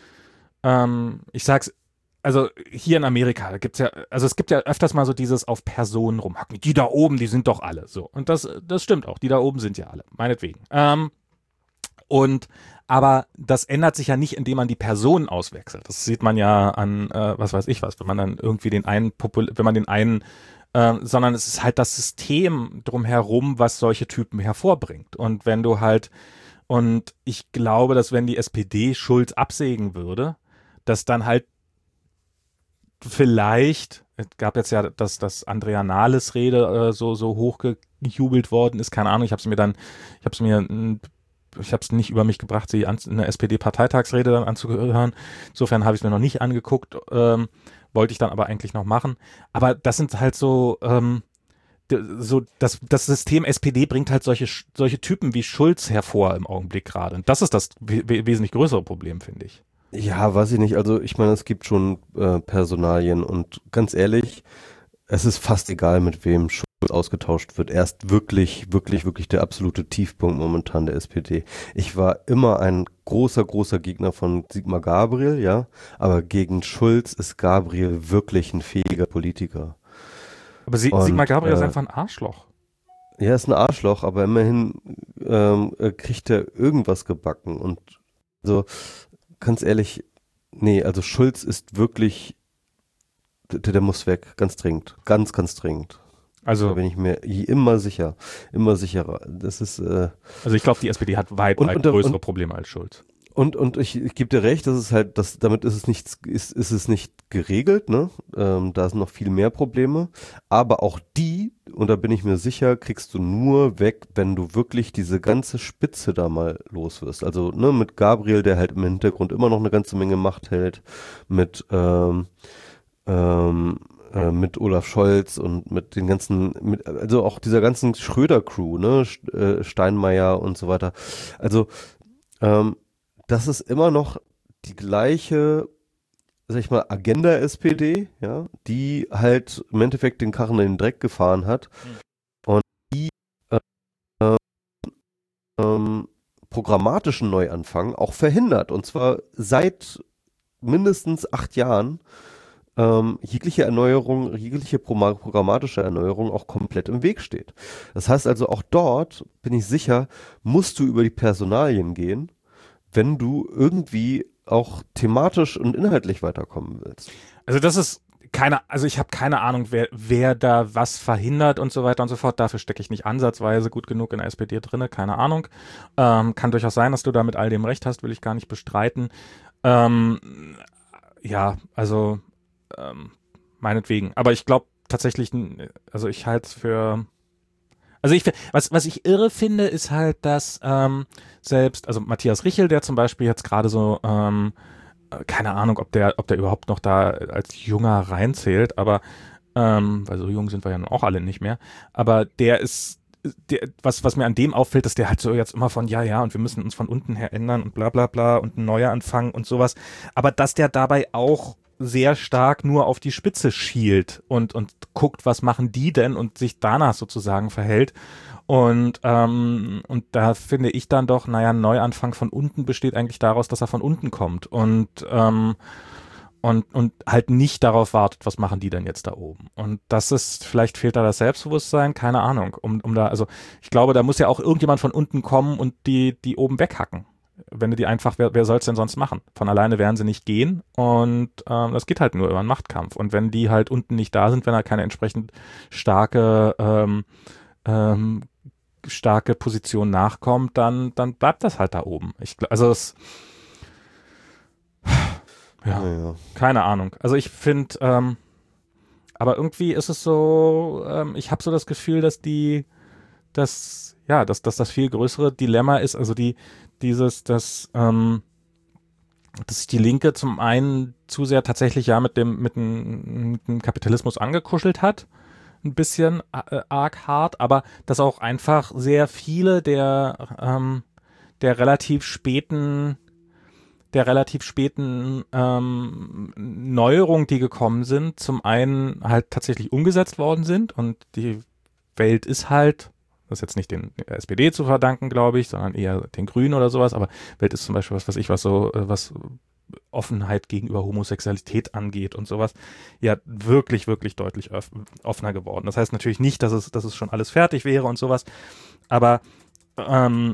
ähm, ich sag's, also hier in Amerika, da gibt's ja, also es gibt ja öfters mal so dieses auf Personen rumhacken. Die da oben, die sind doch alle so. Und das, das stimmt auch. Die da oben sind ja alle, meinetwegen. Ähm, und aber das ändert sich ja nicht, indem man die Personen auswechselt. Das sieht man ja an, äh, was weiß ich was, wenn man dann irgendwie den einen, Popul wenn man den einen Äh, sondern es ist halt das System drumherum, was solche Typen hervorbringt. Und wenn du halt, und ich glaube, dass wenn die S P D Schulz absägen würde, dass dann halt vielleicht, es gab jetzt ja, dass das Andrea Nahles Rede äh, so, so hochgejubelt worden ist, keine Ahnung, ich habe es mir dann, ich habe es mir, ich habe es nicht über mich gebracht, sie an, eine S P D-Parteitagsrede dann anzuhören. Insofern habe ich es mir noch nicht angeguckt, ähm, wollte ich dann aber eigentlich noch machen. Aber das sind halt so, ähm, so das, das System S P D bringt halt solche, solche Typen wie Schulz hervor im Augenblick gerade. Und das ist das we wesentlich größere Problem, finde ich.
Ja, weiß ich nicht. Also ich meine, es gibt schon äh, Personalien und ganz ehrlich, es ist fast egal, mit wem Schulz ausgetauscht wird. Er ist wirklich, wirklich, wirklich der absolute Tiefpunkt momentan der S P D. Ich war immer ein großer, großer Gegner von Sigmar Gabriel, ja, aber gegen Schulz ist Gabriel wirklich ein fähiger Politiker.
Aber Sie,
Und,
Sigmar Gabriel
äh,
ist einfach ein Arschloch.
Er ist ein Arschloch, aber immerhin ähm, äh, kriegt er irgendwas gebacken. Und so, ganz ehrlich, nee, also Schulz ist wirklich, der, der muss weg, ganz dringend, ganz, ganz dringend.
Also,
da bin ich mir immer sicher, immer sicherer. Das ist, äh,
also ich glaube, die S P D hat weit,
und,
weit
und,
größere
und,
Probleme als Schulz.
Und, und ich, ich gebe dir recht, das ist halt, das, damit ist es nicht, ist, ist es nicht geregelt, ne? Ähm, da sind noch viel mehr Probleme. Aber auch die, und da bin ich mir sicher, kriegst du nur weg, wenn du wirklich diese ganze Spitze da mal los wirst. Also, ne, mit Gabriel, der halt im Hintergrund immer noch eine ganze Menge Macht hält, mit, ähm, ähm, äh, mit Olaf Scholz und mit den ganzen, mit, also auch dieser ganzen Schröder-Crew, ne? Steinmeier und so weiter. Also, ähm, das ist immer noch die gleiche, sag ich mal, Agenda-S P D, ja, die halt im Endeffekt den Karren in den Dreck gefahren hat mhm. und die äh, ähm, programmatischen Neuanfang auch verhindert. Und zwar seit mindestens acht Jahren ähm, jegliche Erneuerung, jegliche programmatische Erneuerung auch komplett im Weg steht. Das heißt also, auch dort, bin ich sicher, musst du über die Personalien gehen, wenn du irgendwie auch thematisch und inhaltlich weiterkommen willst.
Also das ist keine, also ich habe keine Ahnung, wer, wer da was verhindert und so weiter und so fort. Dafür stecke ich nicht ansatzweise gut genug in der S P D drinne, keine Ahnung. Ähm, kann durchaus sein, dass du da mit all dem recht hast, will ich gar nicht bestreiten. Ähm, ja, also ähm, meinetwegen. Aber ich glaube tatsächlich, also ich halte es für Also ich, was, was ich irre finde, ist halt, dass ähm, selbst, also Matthias Richel, der zum Beispiel jetzt gerade so, ähm, keine Ahnung, ob der, ob der überhaupt noch da als Junger reinzählt, aber, ähm, weil so jung sind wir ja nun auch alle nicht mehr, aber der ist, der, was, was mir an dem auffällt, dass der halt so jetzt immer von, ja, ja, und wir müssen uns von unten her ändern und bla bla bla und ein neuer Anfang und sowas, aber dass der dabei auch sehr stark nur auf die Spitze schielt und, und guckt, was machen die denn und sich danach sozusagen verhält. Und, ähm, und da finde ich dann doch, naja, ein Neuanfang von unten besteht eigentlich daraus, dass er von unten kommt und, ähm, und, und halt nicht darauf wartet, was machen die denn jetzt da oben. Und das ist, vielleicht fehlt da das Selbstbewusstsein, keine Ahnung, um, um da, also ich glaube, da muss ja auch irgendjemand von unten kommen und die, die oben weghacken. Wenn du die einfach, wer, wer soll es denn sonst machen? Von alleine werden sie nicht gehen und ähm, das geht halt nur über einen Machtkampf. Und wenn die halt unten nicht da sind, wenn da keine entsprechend starke ähm, ähm, starke Position nachkommt, dann dann bleibt das halt da oben. Ich, also es ja, ja, ja, keine Ahnung. Also ich finde, ähm, aber irgendwie ist es so, ähm, ich habe so das Gefühl, dass die, dass ja, dass, dass das viel größere Dilemma ist, also die dieses, das, ähm, dass sich die Linke zum einen zu sehr tatsächlich ja mit dem, mit dem, mit dem Kapitalismus angekuschelt hat, ein bisschen äh, arg hart, aber dass auch einfach sehr viele der, ähm, der relativ späten der relativ späten ähm, Neuerungen, die gekommen sind, zum einen halt tatsächlich umgesetzt worden sind und die Welt ist halt, das ist jetzt nicht den der S P D zu verdanken, glaube ich, sondern eher den Grünen oder sowas, aber Welt ist zum Beispiel was, was ich, was so, äh, was Offenheit gegenüber Homosexualität angeht und sowas, ja wirklich, wirklich deutlich öff- offener geworden. Das heißt natürlich nicht, dass es, dass es schon alles fertig wäre und sowas, aber ähm,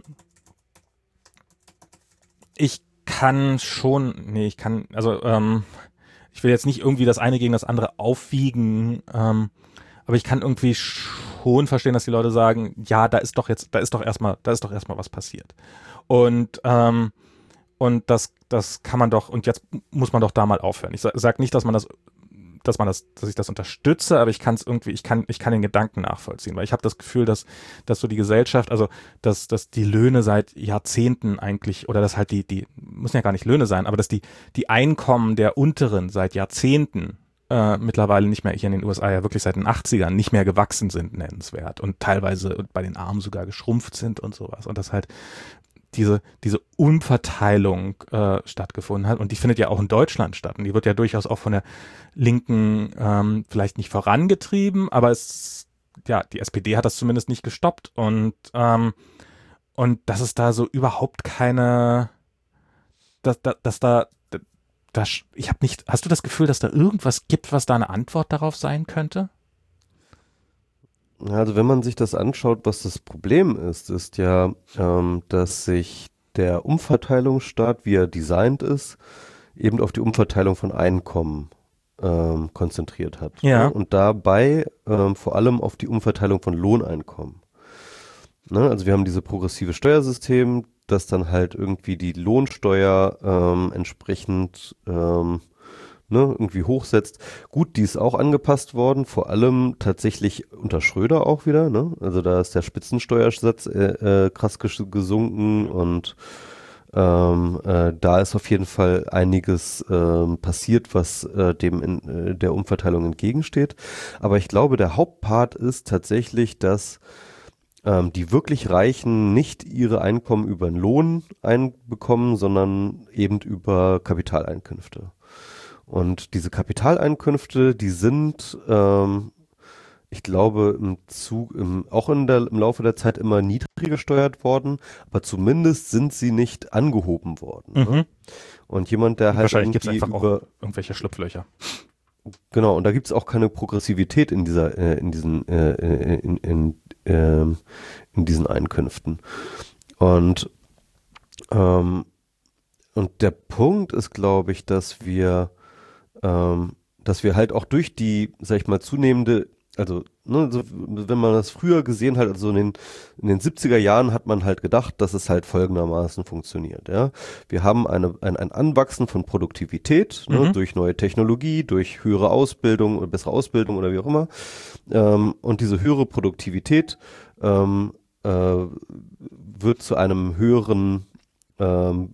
ich kann schon, nee, ich kann, also ähm, ich will jetzt nicht irgendwie das eine gegen das andere aufwiegen, ähm, aber ich kann irgendwie schon verstehen, dass die Leute sagen, ja, da ist doch jetzt, da ist doch erstmal, da ist doch erstmal was passiert. Und ähm, und das, das kann man doch, und jetzt muss man doch da mal aufhören. Ich sage sag nicht, dass man das, dass man das, dass ich das unterstütze, aber ich kann es irgendwie, ich kann, ich kann den Gedanken nachvollziehen, weil ich habe das Gefühl, dass, dass so die Gesellschaft, also dass, dass die Löhne seit Jahrzehnten eigentlich, oder dass halt die, die müssen ja gar nicht Löhne sein, aber dass die, die Einkommen der Unteren seit Jahrzehnten äh, mittlerweile nicht mehr, hier in den U S A ja wirklich seit den achtzigern nicht mehr gewachsen sind, nennenswert, und teilweise bei den Armen sogar geschrumpft sind und sowas. Und das halt diese, diese Umverteilung äh, stattgefunden hat. Und die findet ja auch in Deutschland statt. Und die wird ja durchaus auch von der Linken ähm, vielleicht nicht vorangetrieben, aber es, ja, die S P D hat das zumindest nicht gestoppt. Und, ähm, und dass es da so überhaupt keine, dass, dass, dass da, dass, ich habe nicht, hast du das Gefühl, dass da irgendwas gibt, was da eine Antwort darauf sein könnte?
Also wenn man sich das anschaut, was das Problem ist, ist ja, ähm, dass sich der Umverteilungsstaat, wie er designt ist, eben auf die Umverteilung von Einkommen ähm, konzentriert hat.
Ja.
Ne? Und dabei ähm, vor allem auf die Umverteilung von Lohneinkommen. Ne? Also wir haben dieses progressive Steuersystem, das dann halt irgendwie die Lohnsteuer ähm, entsprechend ähm, ne, irgendwie hochsetzt. Gut, die ist auch angepasst worden, vor allem tatsächlich unter Schröder auch wieder. Ne? Also da ist der Spitzensteuersatz äh, äh, krass ges gesunken und ähm, äh, da ist auf jeden Fall einiges ähm, passiert, was äh, dem in, äh, der Umverteilung entgegensteht. Aber ich glaube, der Hauptpart ist tatsächlich, dass ähm, die wirklich Reichen nicht ihre Einkommen über den Lohn einbekommen, sondern eben über Kapitaleinkünfte. Und diese Kapitaleinkünfte, die sind, ähm, ich glaube, im Zug, im, auch in der, im Laufe der Zeit immer niedriger gesteuert worden, aber zumindest sind sie nicht angehoben worden.
Mhm.
Ne? Und jemand, der halt
Wahrscheinlich gibt es
irgendwie
einfach
über,
auch irgendwelche Schlupflöcher.
genau, und da gibt es auch keine Progressivität in dieser, äh, in diesen, äh, in, in, ähm, in diesen Einkünften. Und, ähm, und der Punkt ist, glaube ich, dass wir ähm, dass wir halt auch durch die, sag ich mal, zunehmende, also ne, so, wenn man das früher gesehen hat, also in den, in den siebziger Jahren hat man halt gedacht, dass es halt folgendermaßen funktioniert. Ja, wir haben eine, ein, ein Anwachsen von Produktivität ne,
Mhm.
durch neue Technologie, durch höhere Ausbildung oder bessere Ausbildung oder wie auch immer. Ähm, und diese höhere Produktivität ähm, äh, wird zu einem höheren ähm,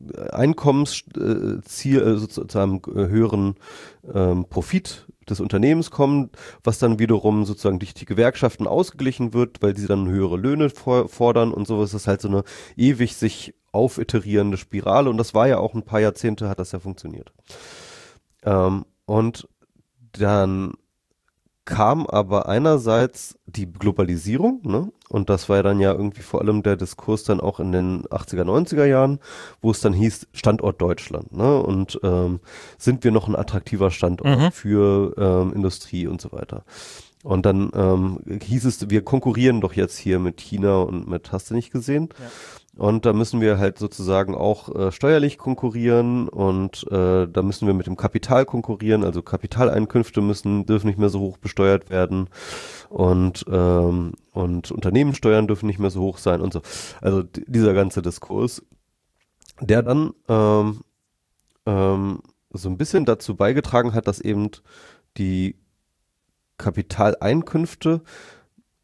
Einkommensziel, also zu, zu einem äh, höheren ähm, Profit des Unternehmens kommen, was dann wiederum sozusagen durch die Gewerkschaften ausgeglichen wird, weil sie dann höhere Löhne for fordern und so. Es ist halt so eine ewig sich aufiterierende Spirale und das war ja auch ein paar Jahrzehnte, hat das ja funktioniert. Ähm, und dann kam aber einerseits die Globalisierung, ne? Und das war ja dann ja irgendwie vor allem der Diskurs dann auch in den achtziger, neunziger Jahren, wo es dann hieß Standort Deutschland, ne? Und ähm, sind wir noch ein attraktiver Standort
Mhm.
für ähm, Industrie und so weiter. Und dann ähm, hieß es, wir konkurrieren doch jetzt hier mit China und mit, hast du nicht gesehen?
Ja.
Und da müssen wir halt sozusagen auch äh, steuerlich konkurrieren und äh, da müssen wir mit dem Kapital konkurrieren. Also Kapitaleinkünfte müssen, dürfen nicht mehr so hoch besteuert werden und, ähm, und Unternehmenssteuern dürfen nicht mehr so hoch sein und so. Also d- dieser ganze Diskurs, der dann ähm, ähm, so ein bisschen dazu beigetragen hat, dass eben die Kapitaleinkünfte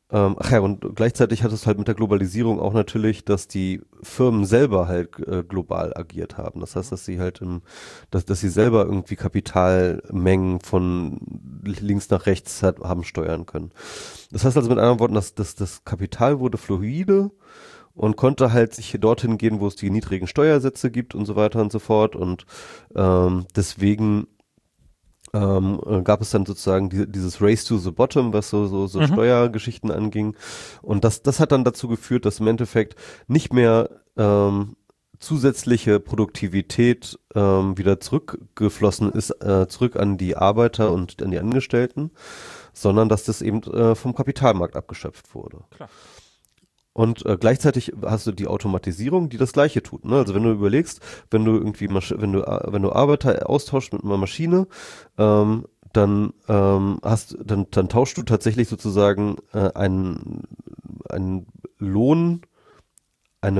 Ähm, ach ja, und gleichzeitig hat es halt mit der Globalisierung auch natürlich, dass die Firmen selber halt äh, global agiert haben. Das heißt, dass sie halt im, dass, dass sie selber irgendwie Kapitalmengen von links nach rechts hat, haben steuern können. Das heißt also mit anderen Worten, dass, dass das Kapital wurde fluide und konnte halt sich dorthin gehen, wo es die niedrigen Steuersätze gibt und so weiter und so fort. Und ähm, deswegen ähm, äh, gab es dann sozusagen die, dieses Race to the Bottom, was so, so, so
Mhm.
Steuergeschichten anging. Und das, das hat dann dazu geführt, dass im Endeffekt nicht mehr ähm, zusätzliche Produktivität ähm, wieder zurückgeflossen ist, äh, zurück an die Arbeiter und an die Angestellten, sondern dass das eben äh, vom Kapitalmarkt abgeschöpft wurde.
Klar.
Und äh, gleichzeitig hast du die Automatisierung, die das Gleiche tut. Ne? Also wenn du überlegst, wenn du irgendwie, Masch wenn du, äh, wenn du Arbeiter austauschst mit einer Maschine, ähm, dann ähm, hast, dann, dann tauschst du tatsächlich sozusagen äh, einen, einen Lohn, eine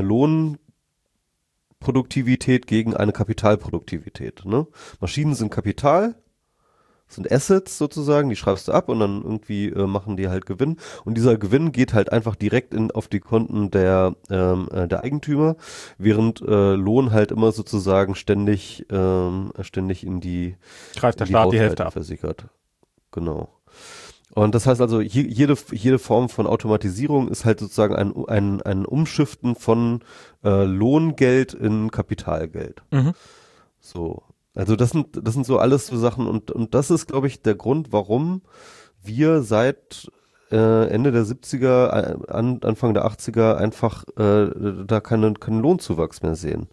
Lohnproduktivität gegen eine Kapitalproduktivität. Ne? Maschinen sind Kapital. Das sind Assets sozusagen, die schreibst du ab und dann irgendwie äh, machen die halt Gewinn. Und dieser Gewinn geht halt einfach direkt in, auf die Konten der, ähm, äh, der Eigentümer, während äh, Lohn halt immer sozusagen ständig, ähm, ständig in die,
Greift der
in die
Staat die Hälfte
Haushalte
ab.
versickert. Genau. Und das heißt also, je, jede, jede Form von Automatisierung ist halt sozusagen ein, ein, ein Umschiften von äh, Lohngeld in Kapitalgeld.
Mhm.
So. Also das sind, das sind so alles so Sachen und, und das ist, glaube ich, der Grund, warum wir seit äh, Ende der siebziger, äh, an, Anfang der achtziger einfach äh, da keinen, keinen Lohnzuwachs mehr sehen.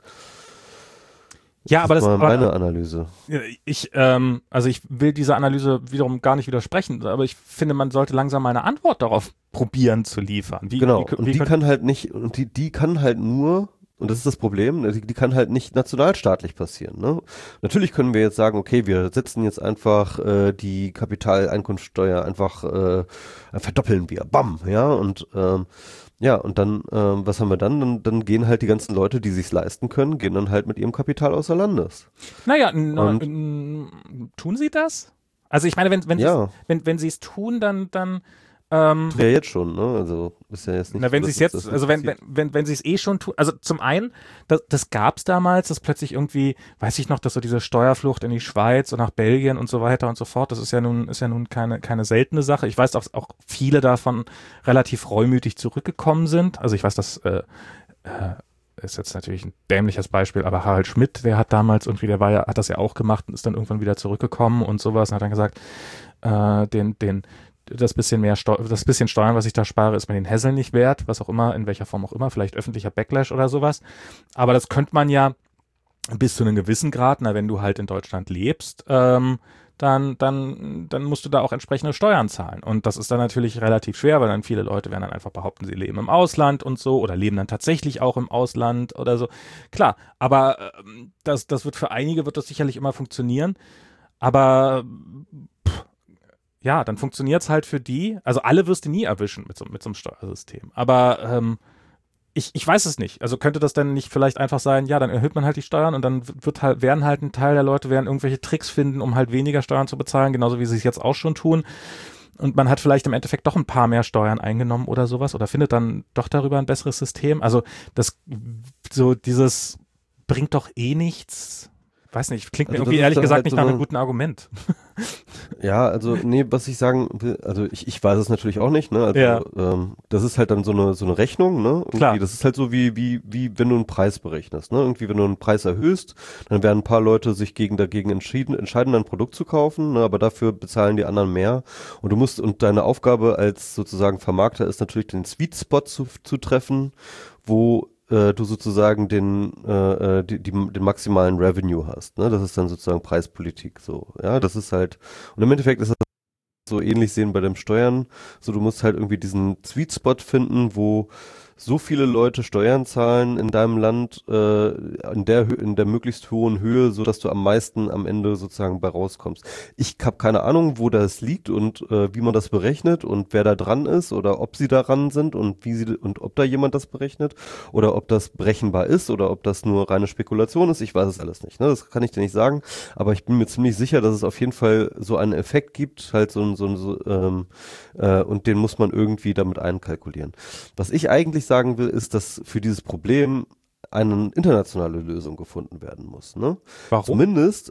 Ja,
Das
aber
ist
das,
mal
aber
meine Analyse.
ich, ähm, also ich will dieser Analyse wiederum gar nicht widersprechen, aber ich finde, man sollte langsam mal eine Antwort darauf probieren zu liefern. Wie,
Genau.
wie,
Und
wie
die
könnt,
kann halt nicht, und die, die kann halt nur, und das ist das Problem, die, die kann halt nicht nationalstaatlich passieren. Ne? Natürlich können wir jetzt sagen, okay, wir setzen jetzt einfach äh, die Kapitaleinkunftssteuer einfach, äh, verdoppeln wir, bam, ja, und ähm, ja, und dann, ähm, was haben wir dann? dann? Dann gehen halt die ganzen Leute, die sich's leisten können, gehen dann halt mit ihrem Kapital außer Landes.
naja, na,
Und
n- tun sie das? Also ich meine, wenn, wenn sie
ja,
wenn, wenn sie es tun, dann, dann ähm,
ja jetzt schon, ne? Also ist ja jetzt nicht
na,
so,
wenn sie
dass
es
es
jetzt,
das nicht
also wenn, wenn,
passiert.
wenn, wenn sie es eh schon tun, also zum einen, das, das gab es damals, dass plötzlich irgendwie, weiß ich noch, dass so diese Steuerflucht in die Schweiz und nach Belgien und so weiter und so fort, das ist ja nun, ist ja nun keine, keine seltene Sache. Ich weiß auch, auch viele davon relativ reumütig zurückgekommen sind. Also ich weiß, dass, äh, äh, ist jetzt natürlich ein dämliches Beispiel, aber Harald Schmidt, der hat damals irgendwie, der war ja, hat das ja auch gemacht und ist dann irgendwann wieder zurückgekommen und sowas und hat dann gesagt, äh, den, den, das bisschen mehr Steu das bisschen Steuern, was ich da spare, ist mir den Hassel nicht wert, was auch immer, in welcher Form auch immer, vielleicht öffentlicher Backlash oder sowas. Aber das könnte man ja bis zu einem gewissen Grad, na, wenn du halt in Deutschland lebst, ähm, dann, dann, dann musst du da auch entsprechende Steuern zahlen. Und das ist dann natürlich relativ schwer, weil dann viele Leute werden dann einfach behaupten, sie leben im Ausland und so oder leben dann tatsächlich auch im Ausland oder so. Klar, aber ähm, das, das wird für einige, wird das sicherlich immer funktionieren. Aber pff, ja, dann funktioniert es halt für die. Also alle wirst du nie erwischen mit so, mit so einem Steuersystem. Aber ähm, ich, ich weiß es nicht. Also könnte das denn nicht vielleicht einfach sein, ja, dann erhöht man halt die Steuern und dann wird halt, werden halt ein Teil der Leute werden irgendwelche Tricks finden, um halt weniger Steuern zu bezahlen, genauso wie sie es jetzt auch schon tun. Und man hat vielleicht im Endeffekt doch ein paar mehr Steuern eingenommen oder sowas oder findet dann doch darüber ein besseres System. Also das, so dieses bringt doch eh nichts. Weiß nicht, klingt mir
Also das
irgendwie
ist
ehrlich
dann
gesagt
halt
nicht
so
nach einem
eine,
guten Argument.
ja, also nee, was ich sagen will, also ich, ich weiß es natürlich auch nicht, ne? Also
Ja.
ähm, das ist halt dann so eine so eine Rechnung, ne? Irgendwie,
Klar.
das ist halt so wie wie wie wenn du einen Preis berechnest, ne? Irgendwie wenn du einen Preis erhöhst, dann werden ein paar Leute sich gegen dagegen entschieden entscheiden, ein Produkt zu kaufen, ne? Aber dafür bezahlen die anderen mehr und du musst und deine Aufgabe als sozusagen Vermarkter ist natürlich den Sweet Spot zu, zu treffen, wo äh, du sozusagen den, äh, die, die, den maximalen Revenue hast. Ne? Das ist dann sozusagen Preispolitik so. Ja, das ist halt, und im Endeffekt ist das so ähnlich sehen bei dem Steuern. So, du musst halt irgendwie diesen Sweet Spot finden, wo so viele Leute Steuern zahlen in deinem Land äh, in der Hö- in der möglichst hohen Höhe, so dass du am meisten am Ende sozusagen bei rauskommst. Ich habe keine Ahnung, wo das liegt und äh, wie man das berechnet und wer da dran ist oder ob sie daran sind und wie sie und ob da jemand das berechnet oder ob das berechenbar ist oder ob das nur reine Spekulation ist. Ich weiß es alles nicht. Ne? Das kann ich dir nicht sagen, aber ich bin mir ziemlich sicher, dass es auf jeden Fall so einen Effekt gibt, halt so ein so, ein- so ähm, äh, und den muss man irgendwie damit einkalkulieren. Was ich eigentlich sagen will, ist, dass für dieses Problem eine internationale Lösung gefunden werden muss. Ne?
Warum?
Zumindest,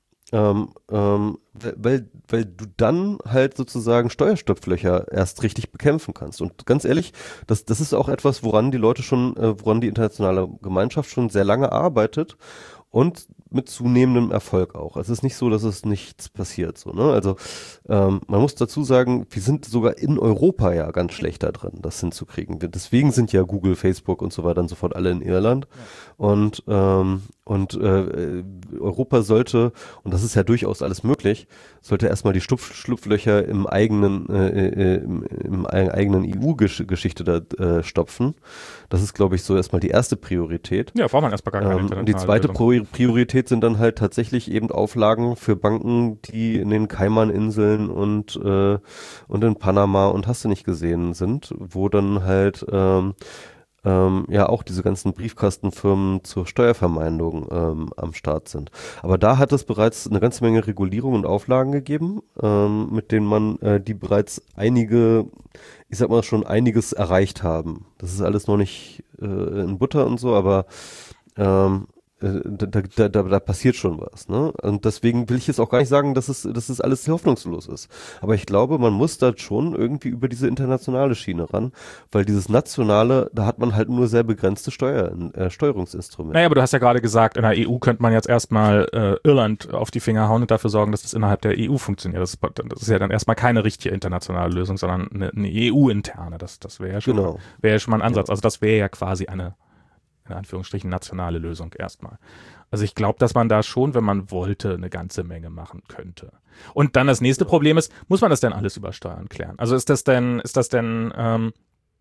ähm, ähm, weil, weil du dann halt sozusagen Steuerstopflöcher erst richtig bekämpfen kannst. Und ganz ehrlich, das, das ist auch etwas, woran die Leute schon, äh, woran die internationale Gemeinschaft schon sehr lange arbeitet. Und mit zunehmendem Erfolg auch. Es ist nicht so, dass es nichts passiert. So, ne? Also ähm, man muss dazu sagen, wir sind sogar in Europa ja ganz schlecht da drin, das hinzukriegen. Wir, deswegen sind ja Google, Facebook und so weiter und so fort alle in Irland. Ja. Und, ähm, und äh, Europa sollte, und das ist ja durchaus alles möglich, sollte erstmal die Schlupf Schlupflöcher im eigenen, äh, im, im eigenen E U-Geschichte da äh, stopfen. Das ist, glaube ich, so erstmal die erste Priorität.
Ja, braucht man erstmal gar keine
ähm, Und die zweite Pro Priorität sind dann halt tatsächlich eben Auflagen für Banken, die in den Kaimaninseln und, äh, und in Panama und hast du nicht gesehen sind, wo dann halt ähm, ähm, ja auch diese ganzen Briefkastenfirmen zur Steuervermeidung ähm, am Start sind. Aber da hat es bereits eine ganze Menge Regulierungen und Auflagen gegeben, ähm, mit denen man, äh, die bereits einige, ich sag mal schon einiges erreicht haben. Das ist alles noch nicht äh, in Butter und so, aber ähm, Da, da, da, da passiert schon was, ne? Und deswegen will ich jetzt auch gar nicht sagen, dass es, dass es alles hoffnungslos ist. Aber ich glaube, man muss da schon irgendwie über diese internationale Schiene ran, weil dieses nationale, da hat man halt nur sehr begrenzte Steuer, äh, Steuerungsinstrumente.
Naja, aber du hast ja gerade gesagt, in der E U könnte man jetzt erstmal äh, Irland auf die Finger hauen und dafür sorgen, dass das innerhalb der E U funktioniert. Das, das ist ja dann erstmal keine richtige internationale Lösung, sondern eine, eine E U-interne. Das, das wäre ja schon,
genau.
wäre ja schon mal ein Ansatz.
Ja.
Also das wäre ja quasi eine in Anführungsstrichen nationale Lösung erstmal. Also ich glaube, dass man da schon, wenn man wollte, eine ganze Menge machen könnte. Und dann das nächste Problem ist, muss man das denn alles über Steuern klären? Also ist das denn, ist das denn, ähm,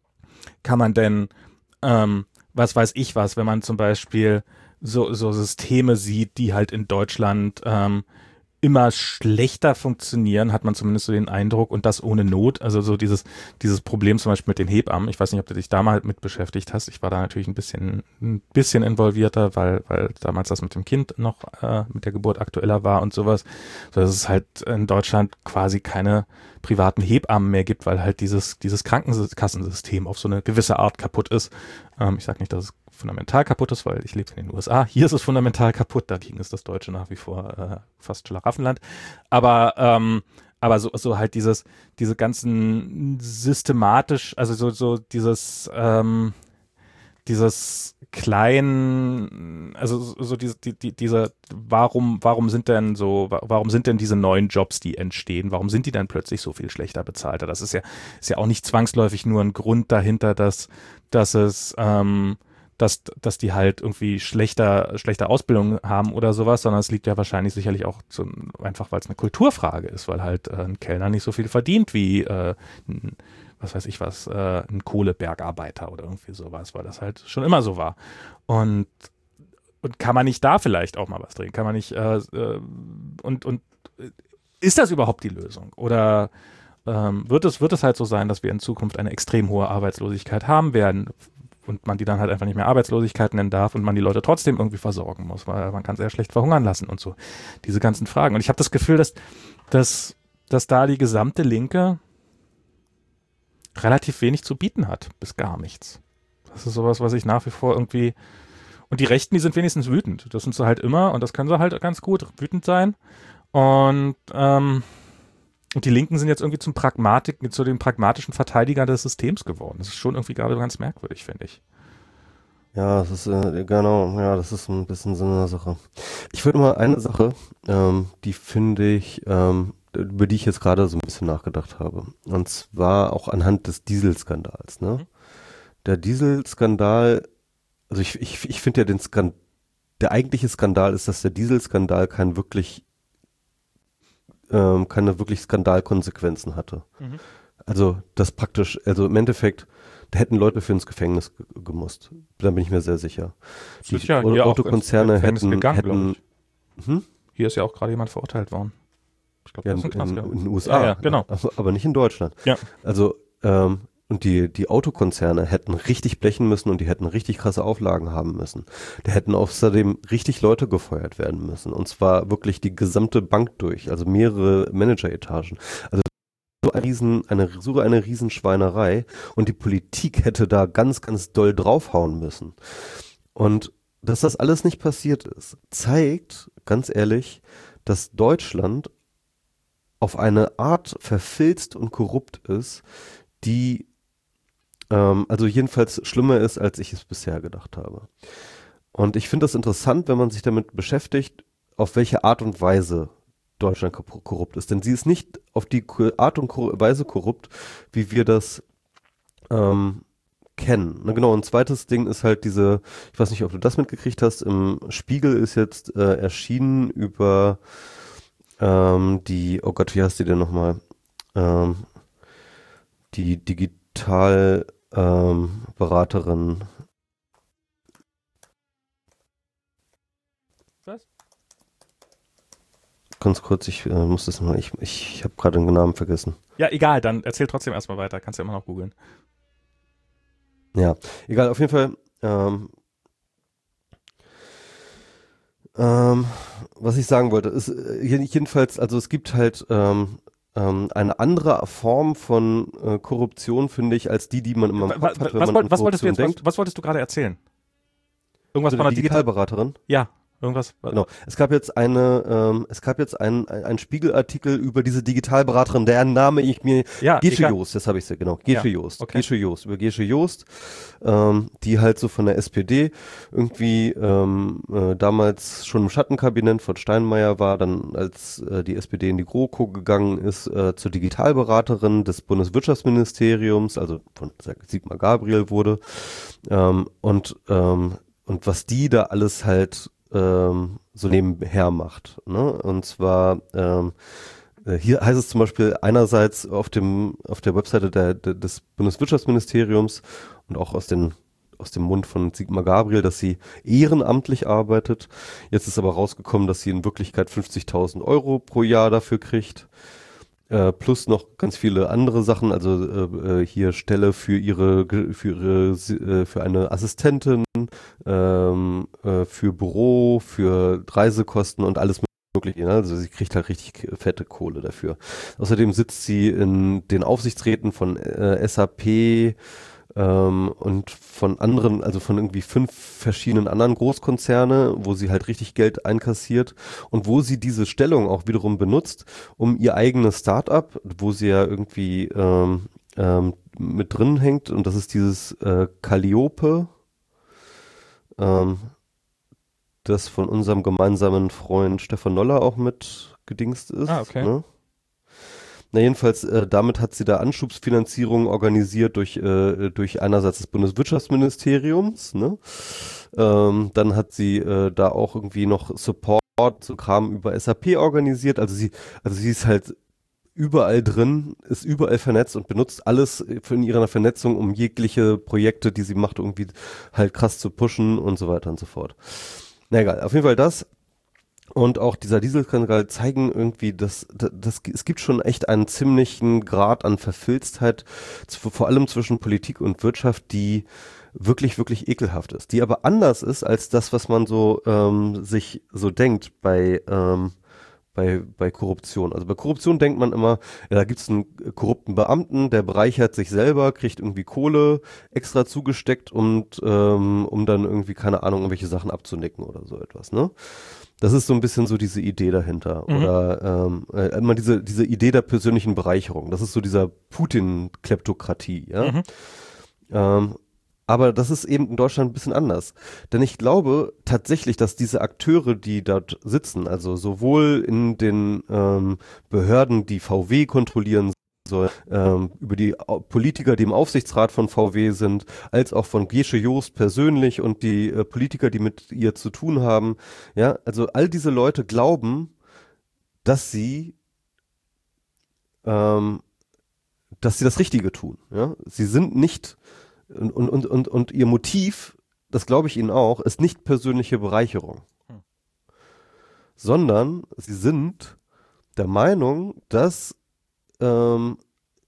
kann man denn, ähm, was weiß ich was, wenn man zum Beispiel so, so Systeme sieht, die halt in Deutschland ähm, immer schlechter funktionieren, hat man zumindest so den Eindruck, und das ohne Not. Also so dieses dieses Problem zum Beispiel mit den Hebammen. Ich weiß nicht, ob du dich da mal mit beschäftigt hast. Ich war da natürlich ein bisschen ein bisschen involvierter, weil weil damals das mit dem Kind noch äh, mit der Geburt aktueller war und sowas. So dass es halt in Deutschland quasi keine privaten Hebammen mehr gibt, weil halt dieses dieses Krankenkassensystem auf so eine gewisse Art kaputt ist. Ähm, ich sage nicht, dass es fundamental kaputt ist, weil ich lebe in den U S A. Hier ist es fundamental kaputt, dagegen ist das Deutsche nach wie vor äh, fast Schlaraffenland. Aber ähm, aber so, so halt dieses, diese ganzen systematisch, also so, so dieses, ähm, dieses kleinen, also so, so diese, die, die, diese, warum, warum sind denn so, warum sind denn diese neuen Jobs, die entstehen, warum sind die dann plötzlich so viel schlechter bezahlter? Das ist ja, ist ja auch nicht zwangsläufig nur ein Grund dahinter, dass, dass es, ähm, dass, dass die halt irgendwie schlechter, schlechter Ausbildung haben oder sowas, sondern es liegt ja wahrscheinlich sicherlich auch zu, einfach, weil es eine Kulturfrage ist, weil halt äh, ein Kellner nicht so viel verdient wie äh, ein, was weiß ich was, äh, ein Kohlebergarbeiter oder irgendwie sowas, weil das halt schon immer so war. Und, und kann man nicht da vielleicht auch mal was drehen? Kann man nicht, äh, äh, und, und ist das überhaupt die Lösung? Oder ähm, wird es, wird es halt so sein, dass wir in Zukunft eine extrem hohe Arbeitslosigkeit haben werden, und man die dann halt einfach nicht mehr Arbeitslosigkeit nennen darf und man die Leute trotzdem irgendwie versorgen muss, weil man kann sehr schlecht verhungern lassen und so. Diese ganzen Fragen. Und ich habe das Gefühl, dass, dass, dass da die gesamte Linke relativ wenig zu bieten hat, bis gar nichts. Das ist sowas, was ich nach wie vor irgendwie, und die Rechten, die sind wenigstens wütend. Das sind sie halt immer und das können sie halt ganz gut wütend sein. Und, ähm, Und die Linken sind jetzt irgendwie zum Pragmatik, zu den pragmatischen Verteidigern des Systems geworden. Das ist schon irgendwie gerade ganz merkwürdig, finde ich.
Ja, das ist, äh, genau, ja, das ist ein bisschen so eine Sache. Ich würde mal eine Sache, ähm, die finde ich, ähm, über die ich jetzt gerade so ein bisschen nachgedacht habe. Und zwar auch anhand des Dieselskandals, ne? Mhm. Der Dieselskandal, also ich, ich, ich finde ja den Skandal, der eigentliche Skandal ist, dass der Dieselskandal kein wirklich Ähm, keine wirklich Skandalkonsequenzen hatte. Mhm. Also das praktisch, also im Endeffekt, Da hätten Leute für ins Gefängnis ge gemusst. Da bin ich mir sehr sicher.
Das
Die
ist ja
Au-
hier auch
Autokonzerne
ins Gefängnis
hätten,
gegangen, glaub
hätten hm?
Hier ist ja auch gerade jemand verurteilt worden. Ich glaube,
Ja,
das ist
in,
ein Knast.
in,
Ja,
in den U S A,
ja, ja, genau.
aber, aber nicht in Deutschland.
Ja.
Also, ähm, und die, die Autokonzerne hätten richtig blechen müssen und die hätten richtig krasse Auflagen haben müssen. Da hätten außerdem richtig Leute gefeuert werden müssen. Und zwar wirklich die gesamte Bank durch, also mehrere Manageretagen. Also so eine riesen, eine, so eine Riesenschweinerei. Und die Politik hätte da ganz, ganz doll draufhauen müssen. Und dass das alles nicht passiert ist, zeigt, ganz ehrlich, dass Deutschland auf eine Art verfilzt und korrupt ist, die ähm, also jedenfalls schlimmer ist, als ich es bisher gedacht habe. Und ich finde das interessant, wenn man sich damit beschäftigt, auf welche Art und Weise Deutschland korrupt ist. Denn sie ist nicht auf die Art und Weise korrupt, wie wir das ähm, kennen. Na genau, ein zweites Ding ist halt diese, ich weiß nicht, ob du das mitgekriegt hast, im Spiegel ist jetzt äh, erschienen über ähm, die, oh Gott, wie heißt die denn nochmal? Ähm, die Digital ähm, Beraterin.
Was?
Ganz kurz, ich äh, muss das mal, ich, ich, ich habe gerade den Namen vergessen.
Ja, egal, dann erzähl trotzdem erstmal weiter. Kannst ja immer noch googeln.
Ja, egal, auf jeden Fall, ähm, ähm, was ich sagen wollte, ist äh, jedenfalls, also es gibt halt ähm, ähm, eine andere Form von äh, Korruption, finde ich, als die, die man immer im
Wa-
Kopf hat,
wa-
wenn
was,
man
woll-
an
was wolltest du
Korruption
jetzt, was,
denkt.
was wolltest du gerade erzählen? Irgendwas
Zu
von
der
der Digital...
Digitalberaterin.
Ja, irgendwas...
Genau. Es gab jetzt eine, ähm, es gab jetzt einen ein Spiegelartikel über diese Digitalberaterin, deren Name ich mir,
Ja,
Gesche
egal.
Joost, das habe ich sie, genau, Gesche
Ja,
Joost,
okay.
Gesche Joost, über Gesche Joost, ähm, die halt so von der S P D irgendwie ähm, äh, damals schon im Schattenkabinett von Steinmeier war, dann als äh, die S P D in die GroKo gegangen ist, äh, zur Digitalberaterin des Bundeswirtschaftsministeriums, also von Sigmar Gabriel wurde, ähm, und ähm, und was die da alles halt ähm, so nebenher macht. Ne? Und zwar ähm, äh, hier heißt es zum Beispiel einerseits auf dem auf der Webseite der, der, des Bundeswirtschaftsministeriums und auch aus den aus dem Mund von Sigmar Gabriel, dass sie ehrenamtlich arbeitet. Jetzt ist aber rausgekommen, dass sie in Wirklichkeit fünfzigtausend Euro pro Jahr dafür kriegt. Äh, plus noch ganz viele andere Sachen, also äh, äh, hier Stelle für ihre, ge- für ihre, äh, für eine Assistentin, ähm, äh, für Büro, für Reisekosten und alles Mögliche. Ne? Also sie kriegt halt richtig fette Kohle dafür. Außerdem sitzt sie in den Aufsichtsräten von äh, S A P, ähm, und von anderen, also von irgendwie fünf verschiedenen anderen Großkonzerne, wo sie halt richtig Geld einkassiert und wo sie diese Stellung auch wiederum benutzt, um ihr eigenes Start-up, wo sie ja irgendwie ähm, ähm, mit drin hängt, und das ist dieses äh, Calliope, ähm, das von unserem gemeinsamen Freund Stefan Noller auch mit gedingst ist.
Ah, okay.
Ne? Na jedenfalls, äh, damit hat sie da Anschubsfinanzierung organisiert durch, äh, durch einerseits das Bundeswirtschaftsministeriums, ne? Ähm, dann hat sie äh, da auch irgendwie noch Support, so Kram über S A P organisiert. Also sie, also sie ist halt überall drin, ist überall vernetzt und benutzt alles in ihrer Vernetzung, um jegliche Projekte, die sie macht, irgendwie halt krass zu pushen und so weiter und so fort. Na egal, auf jeden Fall das. Und auch dieser Dieselskandal zeigen irgendwie, dass, dass, dass es gibt schon echt einen ziemlichen Grad an Verfilztheit, zu- vor allem zwischen Politik und Wirtschaft, die wirklich, wirklich ekelhaft ist, die aber anders ist als das, was man so ähm, sich so denkt bei ähm, bei, bei Korruption. Also bei Korruption denkt man immer, ja, da gibt es einen korrupten Beamten, der bereichert sich selber, kriegt irgendwie Kohle extra zugesteckt und ähm, um dann irgendwie, keine Ahnung, irgendwelche Sachen abzunicken oder so etwas, ne? Das ist so ein bisschen so diese Idee dahinter.
Mhm.
Oder ähm, äh, immer diese, diese Idee der persönlichen Bereicherung. Das ist so dieser Putin-Kleptokratie, ja.
Mhm.
Ähm, aber das ist eben in Deutschland ein bisschen anders. Denn ich glaube tatsächlich, dass diese Akteure, die dort sitzen, also sowohl in den ähm, Behörden, die V W kontrollieren soll, ähm, über die Au- Politiker, die im Aufsichtsrat von V W sind, als auch von Gesche Joost persönlich und die äh, Politiker, die mit ihr zu tun haben. Ja, also all diese Leute glauben, dass sie, ähm, dass sie das Richtige tun. Ja, sie sind nicht Und, und, und, und, und ihr Motiv, das glaube ich Ihnen auch, ist nicht persönliche Bereicherung, hm. sondern sie sind der Meinung, dass ähm,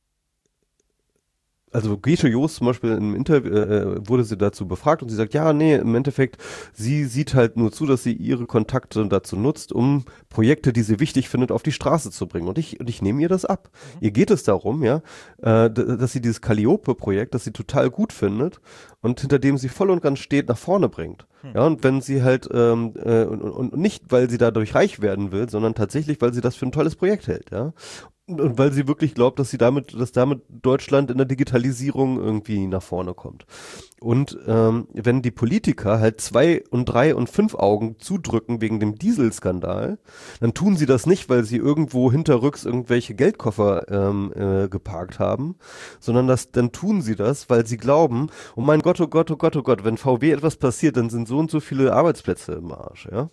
also Grete Joos zum Beispiel im Interview äh, wurde sie dazu befragt und sie sagt, ja, nee, im Endeffekt, sie sieht halt nur zu, dass sie ihre Kontakte dazu nutzt, um Projekte, die sie wichtig findet, auf die Straße zu bringen. Und ich, und ich nehme ihr das ab. Mhm. Ihr geht es darum, ja, äh, dass sie dieses Calliope-Projekt, das sie total gut findet und hinter dem sie voll und ganz steht, nach vorne bringt. Mhm. Ja, und wenn sie halt, ähm, äh, und, und nicht, weil sie dadurch reich werden will, sondern tatsächlich, weil sie das für ein tolles Projekt hält, ja. Und weil sie wirklich glaubt, dass sie damit, dass damit Deutschland in der Digitalisierung irgendwie nach vorne kommt. Und ähm, wenn die Politiker halt zwei und drei und fünf Augen zudrücken wegen dem Dieselskandal, dann tun sie das nicht, weil sie irgendwo hinterrücks irgendwelche Geldkoffer ähm, äh, geparkt haben, sondern das, dann tun sie das, weil sie glauben, oh mein Gott, oh Gott, oh Gott, oh Gott, wenn V W etwas passiert, dann sind so und so viele Arbeitsplätze im Arsch, ja.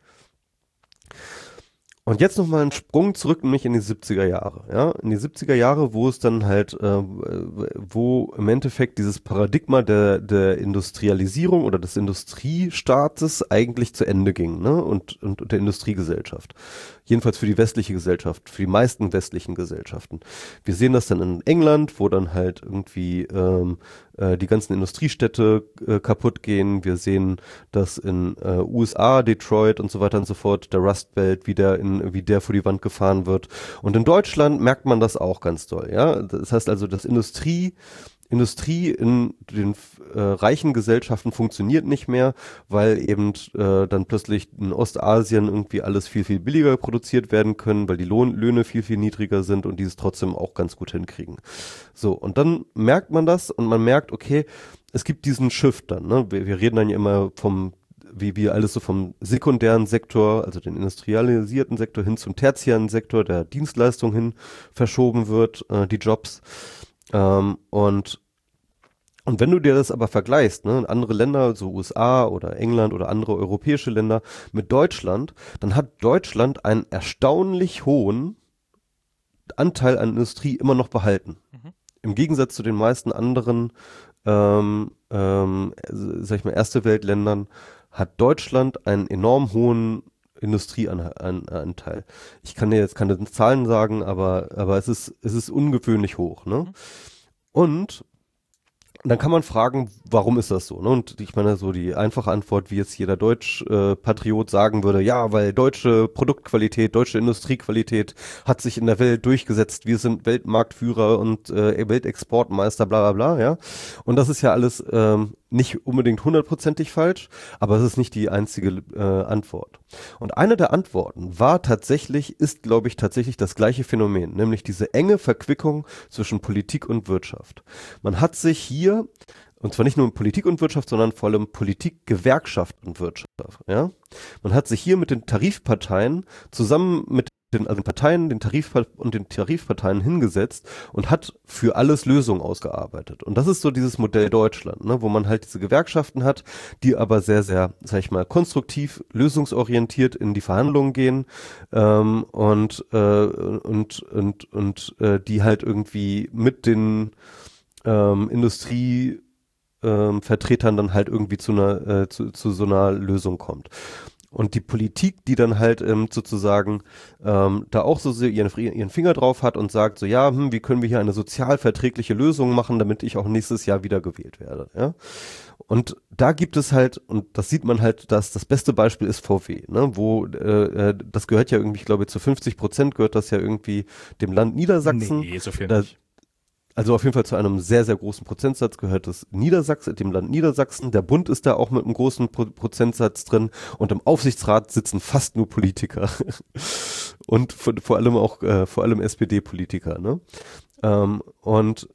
Und jetzt nochmal einen Sprung zurück, nämlich in die siebziger Jahre, ja, in die siebziger Jahre, wo es dann halt, äh, wo im Endeffekt dieses Paradigma der, der Industrialisierung oder des Industriestaates eigentlich zu Ende ging, ne, und, und, und der Industriegesellschaft. Jedenfalls für die westliche Gesellschaft, für die meisten westlichen Gesellschaften. Wir sehen das dann in England, wo dann halt irgendwie ähm, äh, die ganzen Industriestädte äh, kaputt gehen. Wir sehen das in äh, U S A, Detroit und so weiter und so fort, der Rust Belt, wie der in, wie der vor die Wand gefahren wird. Und in Deutschland merkt man das auch ganz doll, ja. Das heißt also, dass Industrie Industrie in den äh, reichen Gesellschaften funktioniert nicht mehr, weil eben äh, dann plötzlich in Ostasien irgendwie alles viel, viel billiger produziert werden können, weil die Lohn Löhne viel, viel niedriger sind und die es trotzdem auch ganz gut hinkriegen. So, und dann merkt man das und man merkt, okay, es gibt diesen Shift dann, ne? Wir, wir reden dann ja immer vom, wie wir alles so vom sekundären Sektor, also den industrialisierten Sektor hin zum tertiären Sektor der Dienstleistung hin verschoben wird, äh, die Jobs. Ähm, und Und wenn du dir das aber vergleichst, ne, andere Länder, so U S A oder England oder andere europäische Länder mit Deutschland, dann hat Deutschland einen erstaunlich hohen Anteil an Industrie immer noch behalten. Mhm. Im Gegensatz zu den meisten anderen, ähm, ähm, sag ich mal, erste Weltländern hat Deutschland einen enorm hohen Industrieanteil. Ich kann dir jetzt keine Zahlen sagen, aber, aber es ist, es ist ungewöhnlich hoch, ne? Mhm. Und dann kann man fragen, warum ist das so? Ne? Und ich meine, so die einfache Antwort, wie jetzt jeder Deutsch-Patriot äh, sagen würde, ja, weil deutsche Produktqualität, deutsche Industriequalität hat sich in der Welt durchgesetzt. Wir sind Weltmarktführer und äh, Weltexportmeister, bla bla bla, ja. Und das ist ja alles ähm, nicht unbedingt hundertprozentig falsch, aber es ist nicht die einzige äh, Antwort. Und eine der Antworten war tatsächlich, ist glaube ich tatsächlich das gleiche Phänomen, nämlich diese enge Verquickung zwischen Politik und Wirtschaft. Man hat sich hier, und zwar nicht nur in Politik und Wirtschaft, sondern vor allem Politik, Gewerkschaft und Wirtschaft, ja. Man hat sich hier mit den Tarifparteien zusammen mit den, also den Parteien, den Tarif und den Tarifparteien hingesetzt und hat für alles Lösungen ausgearbeitet. Und das ist so dieses Modell Deutschland, ne, wo man halt diese Gewerkschaften hat, die aber sehr, sehr, sag ich mal, konstruktiv, lösungsorientiert in die Verhandlungen gehen ähm, und, äh, und, und, und äh, die halt irgendwie mit den ähm, Industrievertretern ähm, dann halt irgendwie zu einer, äh, zu, zu so einer Lösung kommt. Und die Politik, die dann halt ähm, sozusagen ähm, da auch so ihren, ihren Finger drauf hat und sagt so, ja, hm, wie können wir hier eine sozial verträgliche Lösung machen, damit ich auch nächstes Jahr wiedergewählt werde, ja. Und da gibt es halt, und das sieht man halt, dass das beste Beispiel ist V W, ne, wo äh, das gehört ja irgendwie, ich glaube, zu fünfzig Prozent gehört das ja irgendwie dem Land Niedersachsen.
Nee, so viel
da,
nicht.
Also auf jeden Fall zu einem sehr, sehr großen Prozentsatz gehört das Niedersachsen, dem Land Niedersachsen. Der Bund ist da auch mit einem großen Pro- Prozentsatz drin und im Aufsichtsrat sitzen fast nur Politiker und vor, vor allem auch, äh, vor allem S P D-Politiker, ne? Ähm, und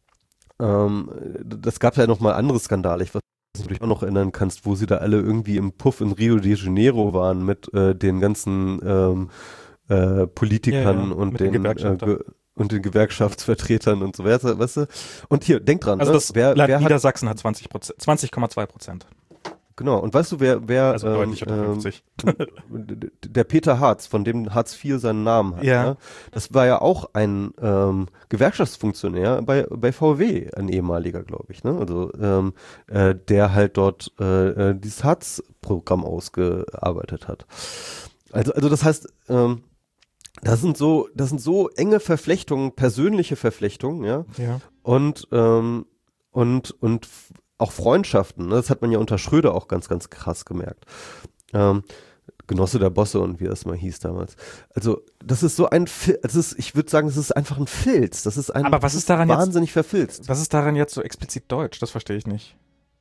ähm, das gab ja noch mal andere Skandale, ich weiß nicht, ob du dich auch noch erinnern kannst, wo sie da alle irgendwie im Puff in Rio de Janeiro waren mit äh, den ganzen ähm, äh, Politikern
ja, ja,
und
mit
den,
den
äh, ge- und den Gewerkschaftsvertretern und so weiter, weißt du? Und hier, denk dran,
also
ne?
das
wer,
Land
wer
Niedersachsen hat zwanzig Prozent, zwanzig Komma zwei Prozent.
Genau. Und weißt du, wer, wer
Also
ähm,
deutlich unter
ähm,
fünfzig.
der Peter Hartz, von dem Hartz vier seinen Namen hat,
Ja.
ne? Das war ja auch ein ähm, Gewerkschaftsfunktionär bei, bei V W, ein ehemaliger, glaube ich, ne? Also ähm, äh, der halt dort äh, äh, dieses Hartz-Programm ausgearbeitet hat. Also, also das heißt, ähm, das sind so, das sind so enge Verflechtungen, persönliche Verflechtungen, ja.
Ja.
Und, ähm, und, und f- auch Freundschaften, ne? Das hat man ja unter Schröder auch ganz, ganz krass gemerkt. Ähm, Genosse der Bosse und wie das mal hieß damals. Also, das ist so ein, Fil das ist, ich würde sagen, das ist einfach ein Filz. Das ist ein,
Aber was
das
ist daran jetzt-
wahnsinnig verfilzt.
Was ist daran jetzt so explizit deutsch? Das verstehe ich nicht.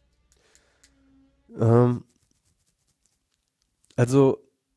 Ähm, also,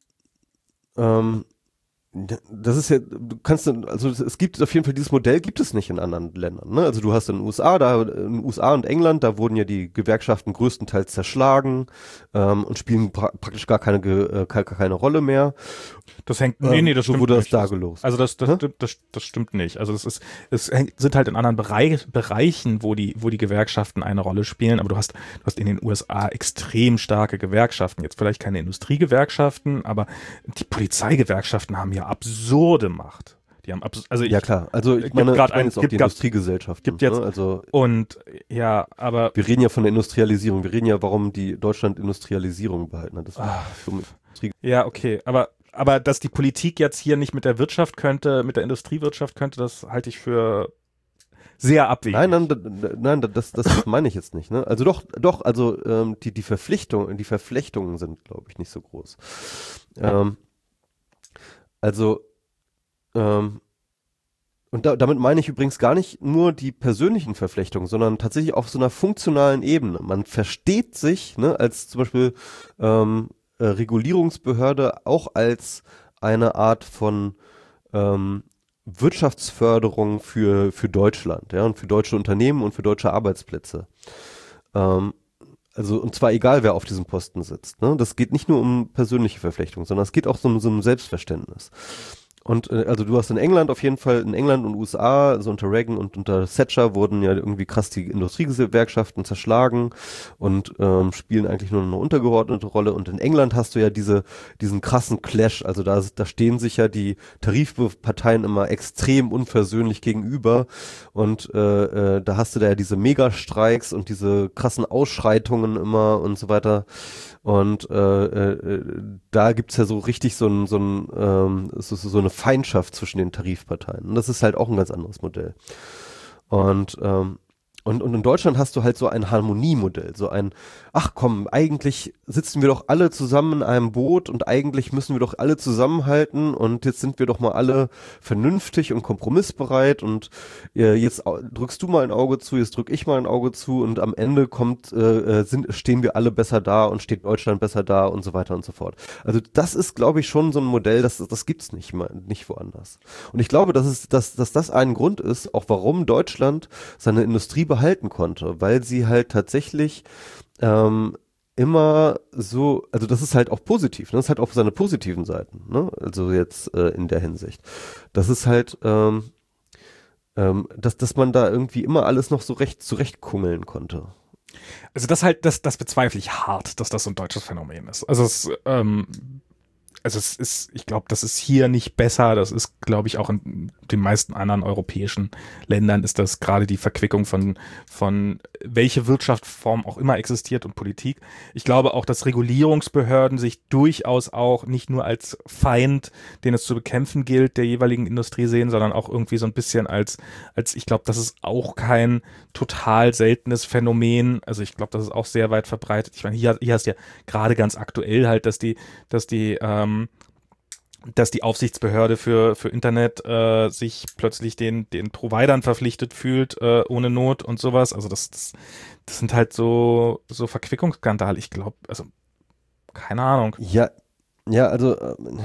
ähm, das ist ja, du kannst, dann- also es gibt auf jeden Fall, dieses Modell gibt es nicht in anderen Ländern. Ne? Also du hast in den U S A, da in den U S A und England, da wurden ja die Gewerkschaften größtenteils zerschlagen ähm, und spielen pra praktisch gar keine, Ge- äh, gar keine Rolle mehr.
Das hängt, nee,
Ähm,
nee, das
so
stimmt
wurde das
nicht.
da gelost.
Also das, das,
Hä?
stimmt, das, das stimmt nicht. Also das ist, es hängt, sind halt in anderen Bereich, Bereichen, wo die, wo die Gewerkschaften eine Rolle spielen. Aber du hast, du hast in den U S A extrem starke Gewerkschaften. Jetzt vielleicht keine Industriegewerkschaften, aber die Polizeigewerkschaften haben ja absurde Macht. Die haben abs also ich,
Ja klar, also ich
gibt
meine,
grad
ich meine
ein-
jetzt auch
gibt
die
grad-
Industriegesellschaften.
gibt jetzt-
ne? Also
und ja, aber
wir reden ja von der Industrialisierung. Wir reden ja, warum die Deutschland Industrialisierung behalten hat. Das war
Ah.
dumm.
ja, okay, aber aber dass die Politik jetzt hier nicht mit der Wirtschaft könnte, mit der Industriewirtschaft könnte, das halte ich für sehr abwegig.
Nein, nein, d- d- nein, das, das meine ich jetzt nicht. Ne? Also doch, doch, also ähm, die die Verpflichtung, die Verflechtungen sind, glaube ich, nicht so groß. Ähm, also ähm, und da, damit meine ich übrigens gar nicht nur die persönlichen Verflechtungen, sondern tatsächlich auf so einer funktionalen Ebene. Man versteht sich, ne, als zum Beispiel ähm, äh, Regulierungsbehörde auch als eine Art von ähm, Wirtschaftsförderung für, für Deutschland, ja, und für deutsche Unternehmen und für deutsche Arbeitsplätze. Ähm, also, und zwar egal, wer auf diesem Posten sitzt, ne? Das geht nicht nur um persönliche Verflechtung, sondern es geht auch so um so ein Selbstverständnis. Und äh, also du hast in England auf jeden Fall, in England und U S A, also unter Reagan und unter Thatcher wurden ja irgendwie krass die Industriegewerkschaften zerschlagen und ähm, spielen eigentlich nur eine untergeordnete Rolle. Und in England hast du ja diese diesen krassen Clash. Also da, da stehen sich ja die Tarifparteien immer extrem unversöhnlich gegenüber. Und äh, äh, da hast du da ja diese Megastreiks und diese krassen Ausschreitungen immer und so weiter. Und äh, äh, da gibt's ja so richtig so ein, so ein ähm, so, so eine Feindschaft zwischen den Tarifparteien. Und das ist halt auch ein ganz anderes Modell. Und ähm, und, und in Deutschland hast du halt so ein Harmoniemodell, so ein, ach komm, eigentlich sitzen wir doch alle zusammen in einem Boot und eigentlich müssen wir doch alle zusammenhalten und jetzt sind wir doch mal alle vernünftig und kompromissbereit und äh, jetzt au- drückst du mal ein Auge zu, jetzt drück ich mal ein Auge zu und am Ende kommt, äh, äh, sind, stehen wir alle besser da und steht Deutschland besser da und so weiter und so fort. Also das ist, glaube ich, schon so ein Modell, das, das gibt's nicht mal, nicht woanders. Und ich glaube, dass es, dass, dass das ein Grund ist, auch warum Deutschland seine Industrie behalten konnte, weil sie halt tatsächlich ähm, immer so, also das ist halt auch positiv, ne? Das hat auch seine positiven Seiten, ne? Also jetzt äh, in der Hinsicht. Das ist halt, ähm, ähm, dass, dass man da irgendwie immer alles noch so recht zurechtkummeln konnte.
Also das halt, das, das bezweifle ich hart, dass das so ein deutsches Phänomen ist. Also es, ähm, also es ist, ich glaube, das ist hier nicht besser. Das ist, glaube ich, auch in den meisten anderen europäischen Ländern ist das gerade die Verquickung von, von welche Wirtschaftsform auch immer existiert und Politik. Ich glaube auch, dass Regulierungsbehörden sich durchaus auch nicht nur als Feind, den es zu bekämpfen gilt, der jeweiligen Industrie sehen, sondern auch irgendwie so ein bisschen als, als ich glaube, das ist auch kein total seltenes Phänomen. Also ich glaube, das ist auch sehr weit verbreitet. Ich meine, hier, hier hast du ja gerade ganz aktuell halt, dass die, dass die, ähm, dass die Aufsichtsbehörde für, für Internet äh, sich plötzlich den, den Providern verpflichtet fühlt, äh, ohne Not und sowas. Also das, das, das sind halt so, so Verquickungsskandale. Ich glaube, also keine Ahnung.
Ja, ja, also ähm,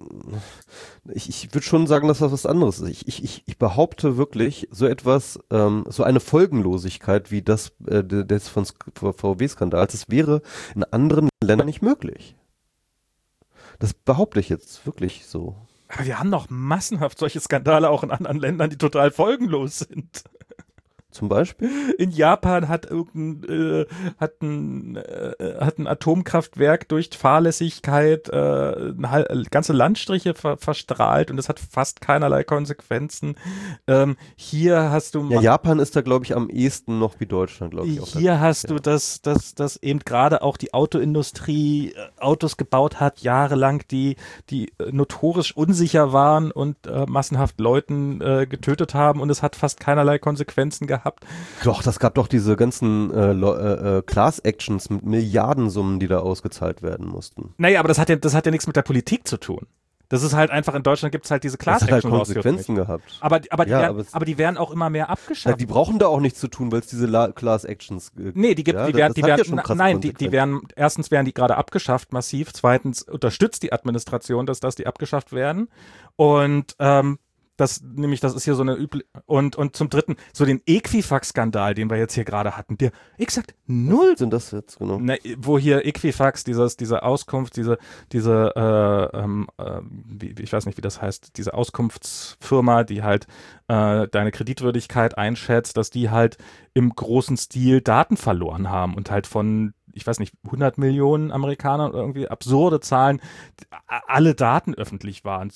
ich, ich würde schon sagen, dass das was anderes ist. Ich, ich, ich, ich behaupte wirklich so etwas, ähm, so eine Folgenlosigkeit wie das äh, des von V W-Skandals, das wäre in anderen Ländern nicht möglich. Das behaupte ich jetzt wirklich so.
Aber wir haben doch massenhaft solche Skandale auch in anderen Ländern, die total folgenlos sind.
Zum Beispiel?
In Japan hat irgendein äh, hat ein, äh, hat ein Atomkraftwerk durch Fahrlässigkeit äh, eine, ganze Landstriche ver verstrahlt und das hat fast keinerlei Konsequenzen. Ähm, hier hast du
Ja, Japan ist da, glaube ich, am ehesten noch wie Deutschland, glaube ich. Auch
hier hast du, dass das, das eben gerade auch die Autoindustrie äh, Autos gebaut hat, jahrelang, die, die äh, notorisch unsicher waren und äh, massenhaft Leuten äh, getötet haben und es hat fast keinerlei Konsequenzen gehabt.
Doch, das gab doch diese ganzen äh, äh, Class-Actions mit Milliardensummen, die da ausgezahlt werden mussten.
Naja, aber das hat ja, das hat ja nichts mit der Politik zu tun. Das ist halt einfach, in Deutschland gibt es halt diese Class-Action.
Das hat halt Konsequenzen gehabt.
Aber, aber, die
ja,
werden,
aber,
aber die werden auch immer mehr abgeschafft.
Ja, die brauchen da auch nichts zu tun, weil es diese Class-Actions gibt.
Nee, die gibt,
ja,
die werden,
das,
die
das
werden,
ja
nein, die, die werden, erstens werden die gerade abgeschafft massiv, zweitens unterstützt die Administration, dass, dass die abgeschafft werden und, ähm, das, nämlich, das ist hier so eine übliche, und, und zum dritten, so den Equifax-Skandal, den wir jetzt hier gerade hatten, der, exakt, null.
Was sind das jetzt, genau?
Na, wo hier Equifax, dieses, diese Auskunft, diese, diese, äh, ähm, äh, wie, ich weiß nicht, wie das heißt, diese Auskunftsfirma, die halt, äh, deine Kreditwürdigkeit einschätzt, dass die halt im großen Stil Daten verloren haben und halt von, ich weiß nicht, hundert Millionen Amerikanern oder irgendwie absurde Zahlen, alle Daten öffentlich waren.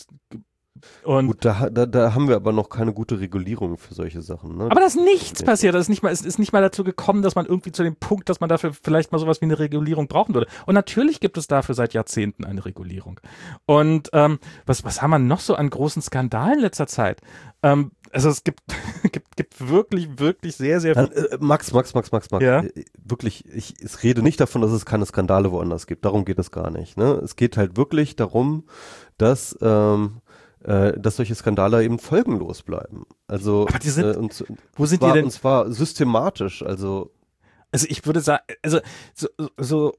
Und
Gut, da, da, da haben wir aber noch keine gute Regulierung für solche Sachen. Ne?
Aber da ist nichts passiert. Das ist nicht mal, es ist nicht mal dazu gekommen, dass man irgendwie zu dem Punkt, dass man dafür vielleicht mal sowas wie eine Regulierung brauchen würde. Und natürlich gibt es dafür seit Jahrzehnten eine Regulierung. Und ähm, was, was haben wir noch so an großen Skandalen in letzter Zeit? Ähm, also es gibt, gibt, gibt wirklich, wirklich sehr, sehr
viel. Äh, Max, Max, Max, Max, Max.
Ja?
Äh, wirklich, ich, ich rede nicht davon, dass es keine Skandale woanders gibt. Darum geht es gar nicht. Ne? Es geht halt wirklich darum, dass ähm, dass solche Skandale eben folgenlos bleiben. Also,
aber die sind,
äh, und,
wo sind
zwar,
die denn?
Und zwar systematisch, also.
Also ich würde sagen, also so, so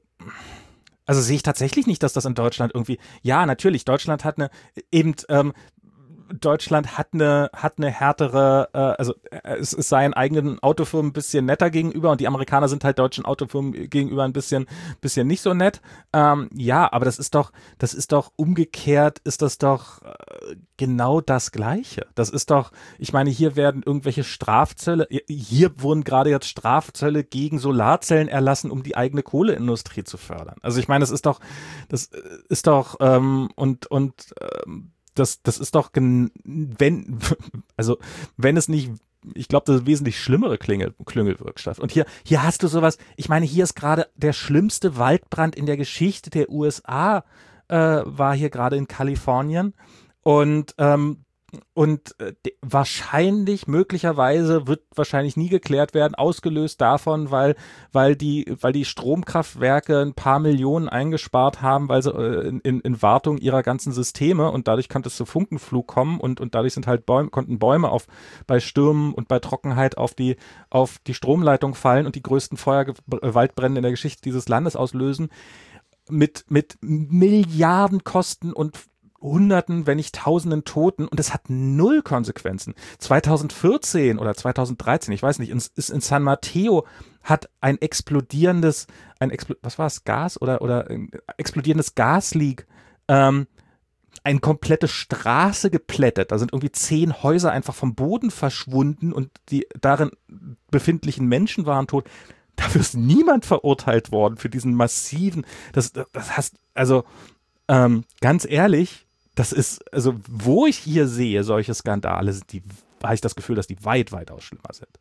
also sehe ich tatsächlich nicht, dass das in Deutschland irgendwie, ja, natürlich, Deutschland hat eine, eben, ähm, Deutschland hat eine hat eine härtere, äh, also äh, es, es seien eigenen Autofirmen ein bisschen netter gegenüber und die Amerikaner sind halt deutschen Autofirmen gegenüber ein bisschen bisschen nicht so nett. Ähm, ja, aber das ist doch das ist doch umgekehrt ist das doch äh, genau das Gleiche. Das ist doch, ich meine, hier werden irgendwelche Strafzölle, hier wurden gerade jetzt Strafzölle gegen Solarzellen erlassen, um die eigene Kohleindustrie zu fördern. Also ich meine, das ist doch das ist doch ähm, und und ähm, Das, das ist doch, wenn, also, wenn es nicht, ich glaube, das ist eine wesentlich schlimmere Klingel, Klüngelwirtschaft. Und hier, hier hast du sowas, ich meine, hier ist gerade der schlimmste Waldbrand in der Geschichte der U S A, äh, war hier gerade in Kalifornien. Und, ähm, und äh, wahrscheinlich, möglicherweise wird wahrscheinlich nie geklärt werden, ausgelöst davon, weil, weil die, weil die Stromkraftwerke ein paar Millionen eingespart haben, weil sie äh, in, in, in Wartung ihrer ganzen Systeme und dadurch konnte es zu Funkenflug kommen und, und dadurch sind halt Bäume, konnten Bäume auf, bei Stürmen und bei Trockenheit auf die, auf die Stromleitung fallen und die größten Feuer, Waldbrände in der Geschichte dieses Landes auslösen mit, mit Milliardenkosten und Hunderten, wenn nicht Tausenden Toten und es hat null Konsequenzen. zweitausendvierzehn oder zweitausenddreizehn, ich weiß nicht, ist in, in San Mateo hat ein explodierendes, ein Expl was war es, Gas oder oder explodierendes Gasleak ähm, eine komplette Straße geplättet. Da sind irgendwie zehn Häuser einfach vom Boden verschwunden und die darin befindlichen Menschen waren tot. Dafür ist niemand verurteilt worden für diesen massiven, das, das heißt, also ähm, ganz ehrlich, das ist, also wo ich hier sehe, solche Skandale, sind die, habe ich das Gefühl, dass die weit, weitaus schlimmer sind.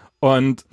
Und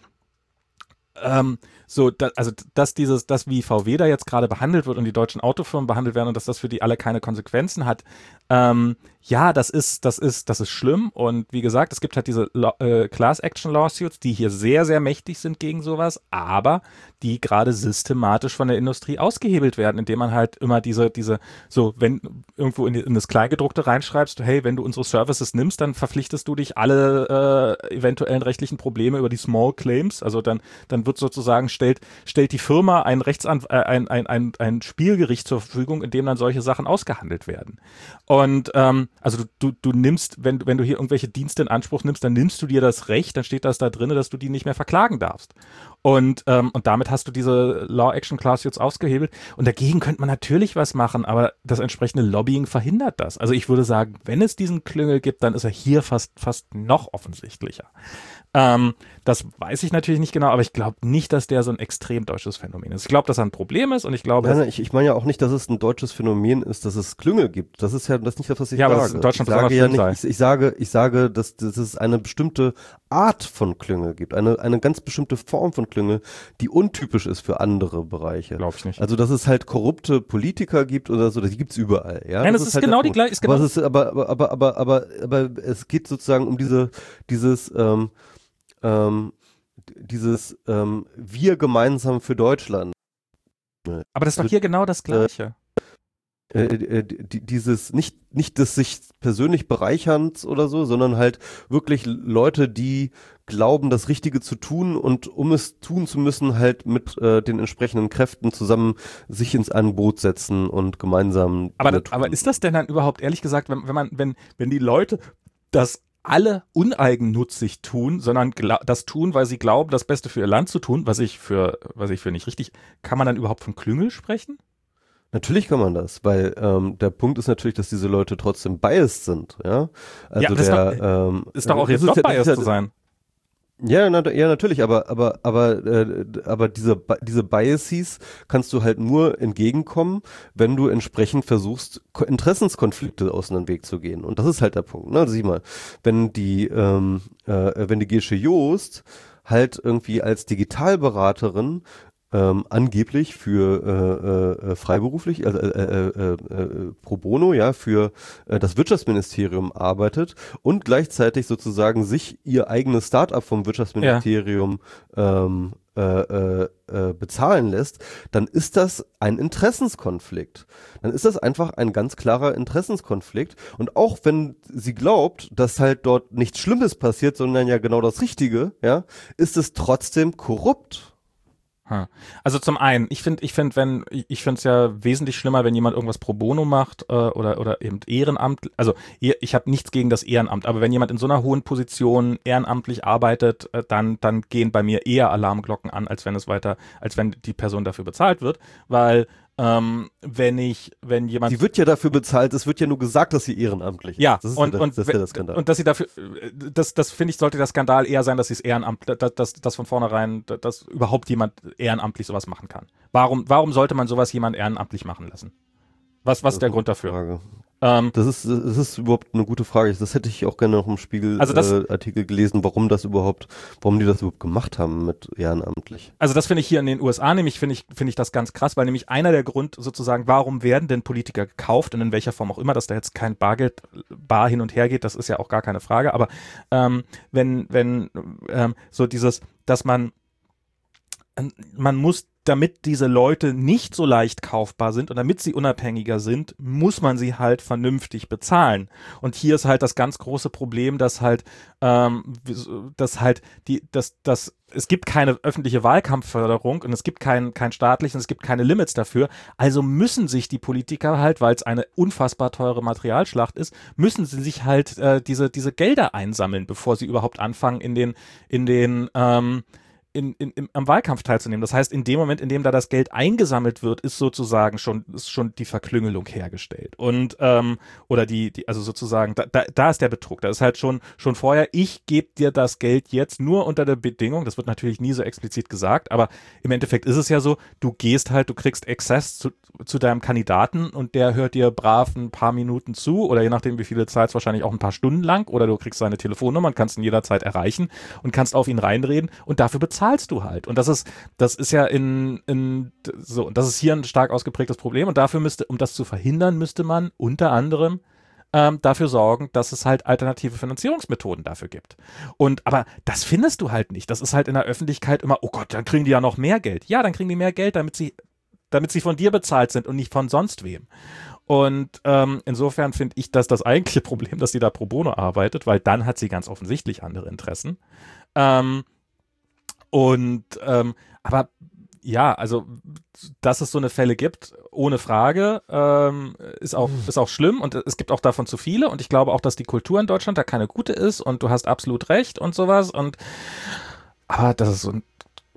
ähm, so, da, also dass dieses, das wie V W da jetzt gerade behandelt wird und die deutschen Autofirmen behandelt werden und dass das für die alle keine Konsequenzen hat, ähm, ja, das ist, das ist, das ist schlimm und wie gesagt, es gibt halt diese äh, Class-Action-Lawsuits, die hier sehr, sehr mächtig sind gegen sowas, aber die gerade systematisch von der Industrie ausgehebelt werden, indem man halt immer diese, diese, so, wenn irgendwo in, in das Kleingedruckte reinschreibst, hey, wenn du unsere Services nimmst, dann verpflichtest du dich alle äh, eventuellen rechtlichen Probleme über die Small Claims, also dann, dann wird sozusagen, stellt, stellt die Firma ein Rechtsanw äh, ein, ein, ein, ein Spielgericht zur Verfügung, in dem dann solche Sachen ausgehandelt werden. Und ähm, also du, du, du nimmst, wenn, wenn du hier irgendwelche Dienste in Anspruch nimmst, dann nimmst du dir das Recht, dann steht das da drin, dass du die nicht mehr verklagen darfst. Und, ähm, und damit hast du diese Law-Action-Clause jetzt ausgehebelt. Und dagegen könnte man natürlich was machen, aber das entsprechende Lobbying verhindert das. Also ich würde sagen, wenn es diesen Klüngel gibt, dann ist er hier fast, fast noch offensichtlicher. Ähm, das weiß ich natürlich nicht genau, aber ich glaube nicht, dass der so ein extrem deutsches Phänomen ist. Ich glaube, dass er ein Problem ist und ich glaube...
Nein, nein, ich, ich meine ja auch nicht, dass es ein deutsches Phänomen ist, dass es Klüngel gibt. Das ist ja das ist nicht das, was ich
ja,
sage.
Aber das in Deutschland
ich sage ja nicht,
sei.
ich, ich sage, ich sage, dass, dass es eine bestimmte Art von Klüngel gibt, eine, eine ganz bestimmte Form von Klüngel, die untypisch ist für andere Bereiche.
Glaube ich nicht.
Also, dass es halt korrupte Politiker gibt oder so, die gibt's überall. Ja,
Nein,
das,
das ist,
ist halt
genau die gleiche... Genau
aber, es ist, aber, aber, aber, aber, aber, aber es geht sozusagen um diese, dieses, ähm, ähm, dieses ähm, wir gemeinsam für Deutschland.
Aber das ist doch hier genau das Gleiche.
Äh, äh, die, dieses nicht nicht des sich persönlich bereicherns oder so, sondern halt wirklich Leute, die glauben, das Richtige zu tun und um es tun zu müssen, halt mit äh, den entsprechenden Kräften zusammen sich ins ein Boot setzen und gemeinsam.
Aber, das, aber ist das denn dann überhaupt ehrlich gesagt, wenn, wenn man wenn wenn die Leute das alle uneigennützig tun, sondern das tun, weil sie glauben, das Beste für ihr Land zu tun, was ich für, was ich für nicht richtig, kann man dann überhaupt von Klüngel sprechen?
Natürlich kann man das, weil ähm, der Punkt ist natürlich, dass diese Leute trotzdem biased sind, ja. Also
ja, das
der,
ist doch,
ähm,
ist doch auch jetzt Job biased zu sein.
Ja, na, ja, natürlich, aber aber aber äh, aber diese diese Biases kannst du halt nur entgegenkommen, wenn du entsprechend versuchst, Interessenskonflikte aus dem Weg zu gehen. Und das ist halt der Punkt. Ne? Also sieh mal, wenn die ähm, äh, wenn die Gesche Joost halt irgendwie als Digitalberaterin Ähm, angeblich für äh, äh, freiberuflich, also äh, äh, äh, äh, pro bono, ja, für äh, das Wirtschaftsministerium arbeitet und gleichzeitig sozusagen sich ihr eigenes Start-up vom Wirtschaftsministerium ja. ähm, äh, äh, äh, bezahlen lässt, dann ist das ein Interessenskonflikt. Dann ist das einfach ein ganz klarer Interessenskonflikt. Und auch wenn sie glaubt, dass halt dort nichts Schlimmes passiert, sondern ja genau das Richtige, ja, ist es trotzdem korrupt.
Also zum einen, ich finde, ich finde, wenn, ich finde es ja wesentlich schlimmer, wenn jemand irgendwas pro bono macht äh, oder oder eben Ehrenamt. Also ich habe nichts gegen das Ehrenamt, aber wenn jemand in so einer hohen Position ehrenamtlich arbeitet, äh, dann dann gehen bei mir eher Alarmglocken an, als wenn es weiter, als wenn die Person dafür bezahlt wird, weil Ähm, wenn ich, wenn jemand...
Sie wird ja dafür bezahlt, es wird ja nur gesagt, dass sie ehrenamtlich ist.
Ja,
das ist
und,
ja,
und,
das ist ja der Skandal.
Und dass sie dafür, das, das finde ich, sollte der Skandal eher sein, dass sie es ehrenamtlich, dass, dass, dass von vornherein, dass überhaupt jemand ehrenamtlich sowas machen kann. Warum, warum sollte man sowas jemand ehrenamtlich machen lassen? Was, was ist der Grund dafür?
Frage. Ähm, das ist, das ist überhaupt eine gute Frage. Das hätte ich auch gerne noch im Spiegel
also das,
äh, Artikel gelesen, warum das überhaupt, warum die das überhaupt gemacht haben mit ehrenamtlich.
Also das finde ich hier in den U S A nämlich, finde ich, finde ich das ganz krass, weil nämlich einer der Grund sozusagen, warum werden denn Politiker gekauft und in welcher Form auch immer, dass da jetzt kein Bargeld bar hin und her geht, das ist ja auch gar keine Frage, aber ähm, wenn, wenn ähm, so dieses, dass man man muss, damit diese Leute nicht so leicht kaufbar sind und damit sie unabhängiger sind, muss man sie halt vernünftig bezahlen. Und hier ist halt das ganz große Problem, dass halt, ähm, dass halt die, dass, dass es gibt keine öffentliche Wahlkampfförderung und es gibt kein, kein staatliches, es gibt keine Limits dafür. Also müssen sich die Politiker halt, weil es eine unfassbar teure Materialschlacht ist, müssen sie sich halt äh, diese, diese Gelder einsammeln, bevor sie überhaupt anfangen, in den, in den, ähm, In, in, im, am Wahlkampf teilzunehmen. Das heißt, in dem Moment, in dem da das Geld eingesammelt wird, ist sozusagen schon, ist schon die Verklüngelung hergestellt. Und, ähm, oder die, die, also sozusagen, da, da, da ist der Betrug. Da ist halt schon, schon vorher, ich gebe dir das Geld jetzt nur unter der Bedingung, das wird natürlich nie so explizit gesagt, aber im Endeffekt ist es ja so, du gehst halt, du kriegst Access zu, zu deinem Kandidaten und der hört dir brav ein paar Minuten zu oder je nachdem, wie viele Zeit, wahrscheinlich auch ein paar Stunden lang oder du kriegst seine Telefonnummer und kannst ihn jederzeit erreichen und kannst auf ihn reinreden und dafür bezahlst zahlst du halt. Und das ist, das ist ja in, in, so, und das ist hier ein stark ausgeprägtes Problem. Und dafür müsste, um das zu verhindern, müsste man unter anderem ähm, dafür sorgen, dass es halt alternative Finanzierungsmethoden dafür gibt. Und, aber das findest du halt nicht. Das ist halt in der Öffentlichkeit immer, oh Gott, dann kriegen die ja noch mehr Geld. Ja, dann kriegen die mehr Geld, damit sie, damit sie von dir bezahlt sind und nicht von sonst wem. Und ähm, insofern finde ich das das eigentliche Problem, dass sie da pro bono arbeitet, weil dann hat sie ganz offensichtlich andere Interessen. Ähm, Und, ähm, aber ja, also, dass es so eine Fälle gibt, ohne Frage, ähm, ist auch, ist auch schlimm und es gibt auch davon zu viele und ich glaube auch, dass die Kultur in Deutschland da keine gute ist und du hast absolut recht und sowas und, aber das ist so ein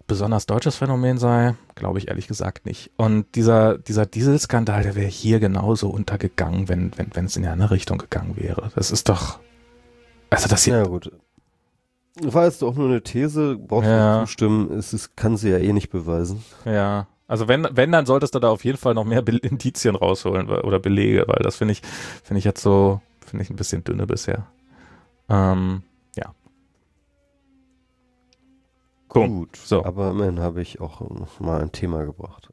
besonders deutsches Phänomen sei, glaube ich ehrlich gesagt nicht. Und dieser, dieser Dieselskandal, der wäre hier genauso untergegangen, wenn, wenn, wenn es in eine andere Richtung gegangen wäre. Das ist doch, also das hier.
Ja, gut. War jetzt auch nur eine These, brauchst du
Ja.
nicht zustimmen, es ist, kann sie ja eh nicht beweisen.
Ja, also wenn, wenn, dann solltest du da auf jeden Fall noch mehr Be- Indizien rausholen weil- oder Belege, weil das finde ich, finde ich jetzt so, finde ich ein bisschen dünne bisher. Ähm, ja. Cool.
Gut,
So.
aber immerhin habe ich auch noch mal ein Thema gebracht.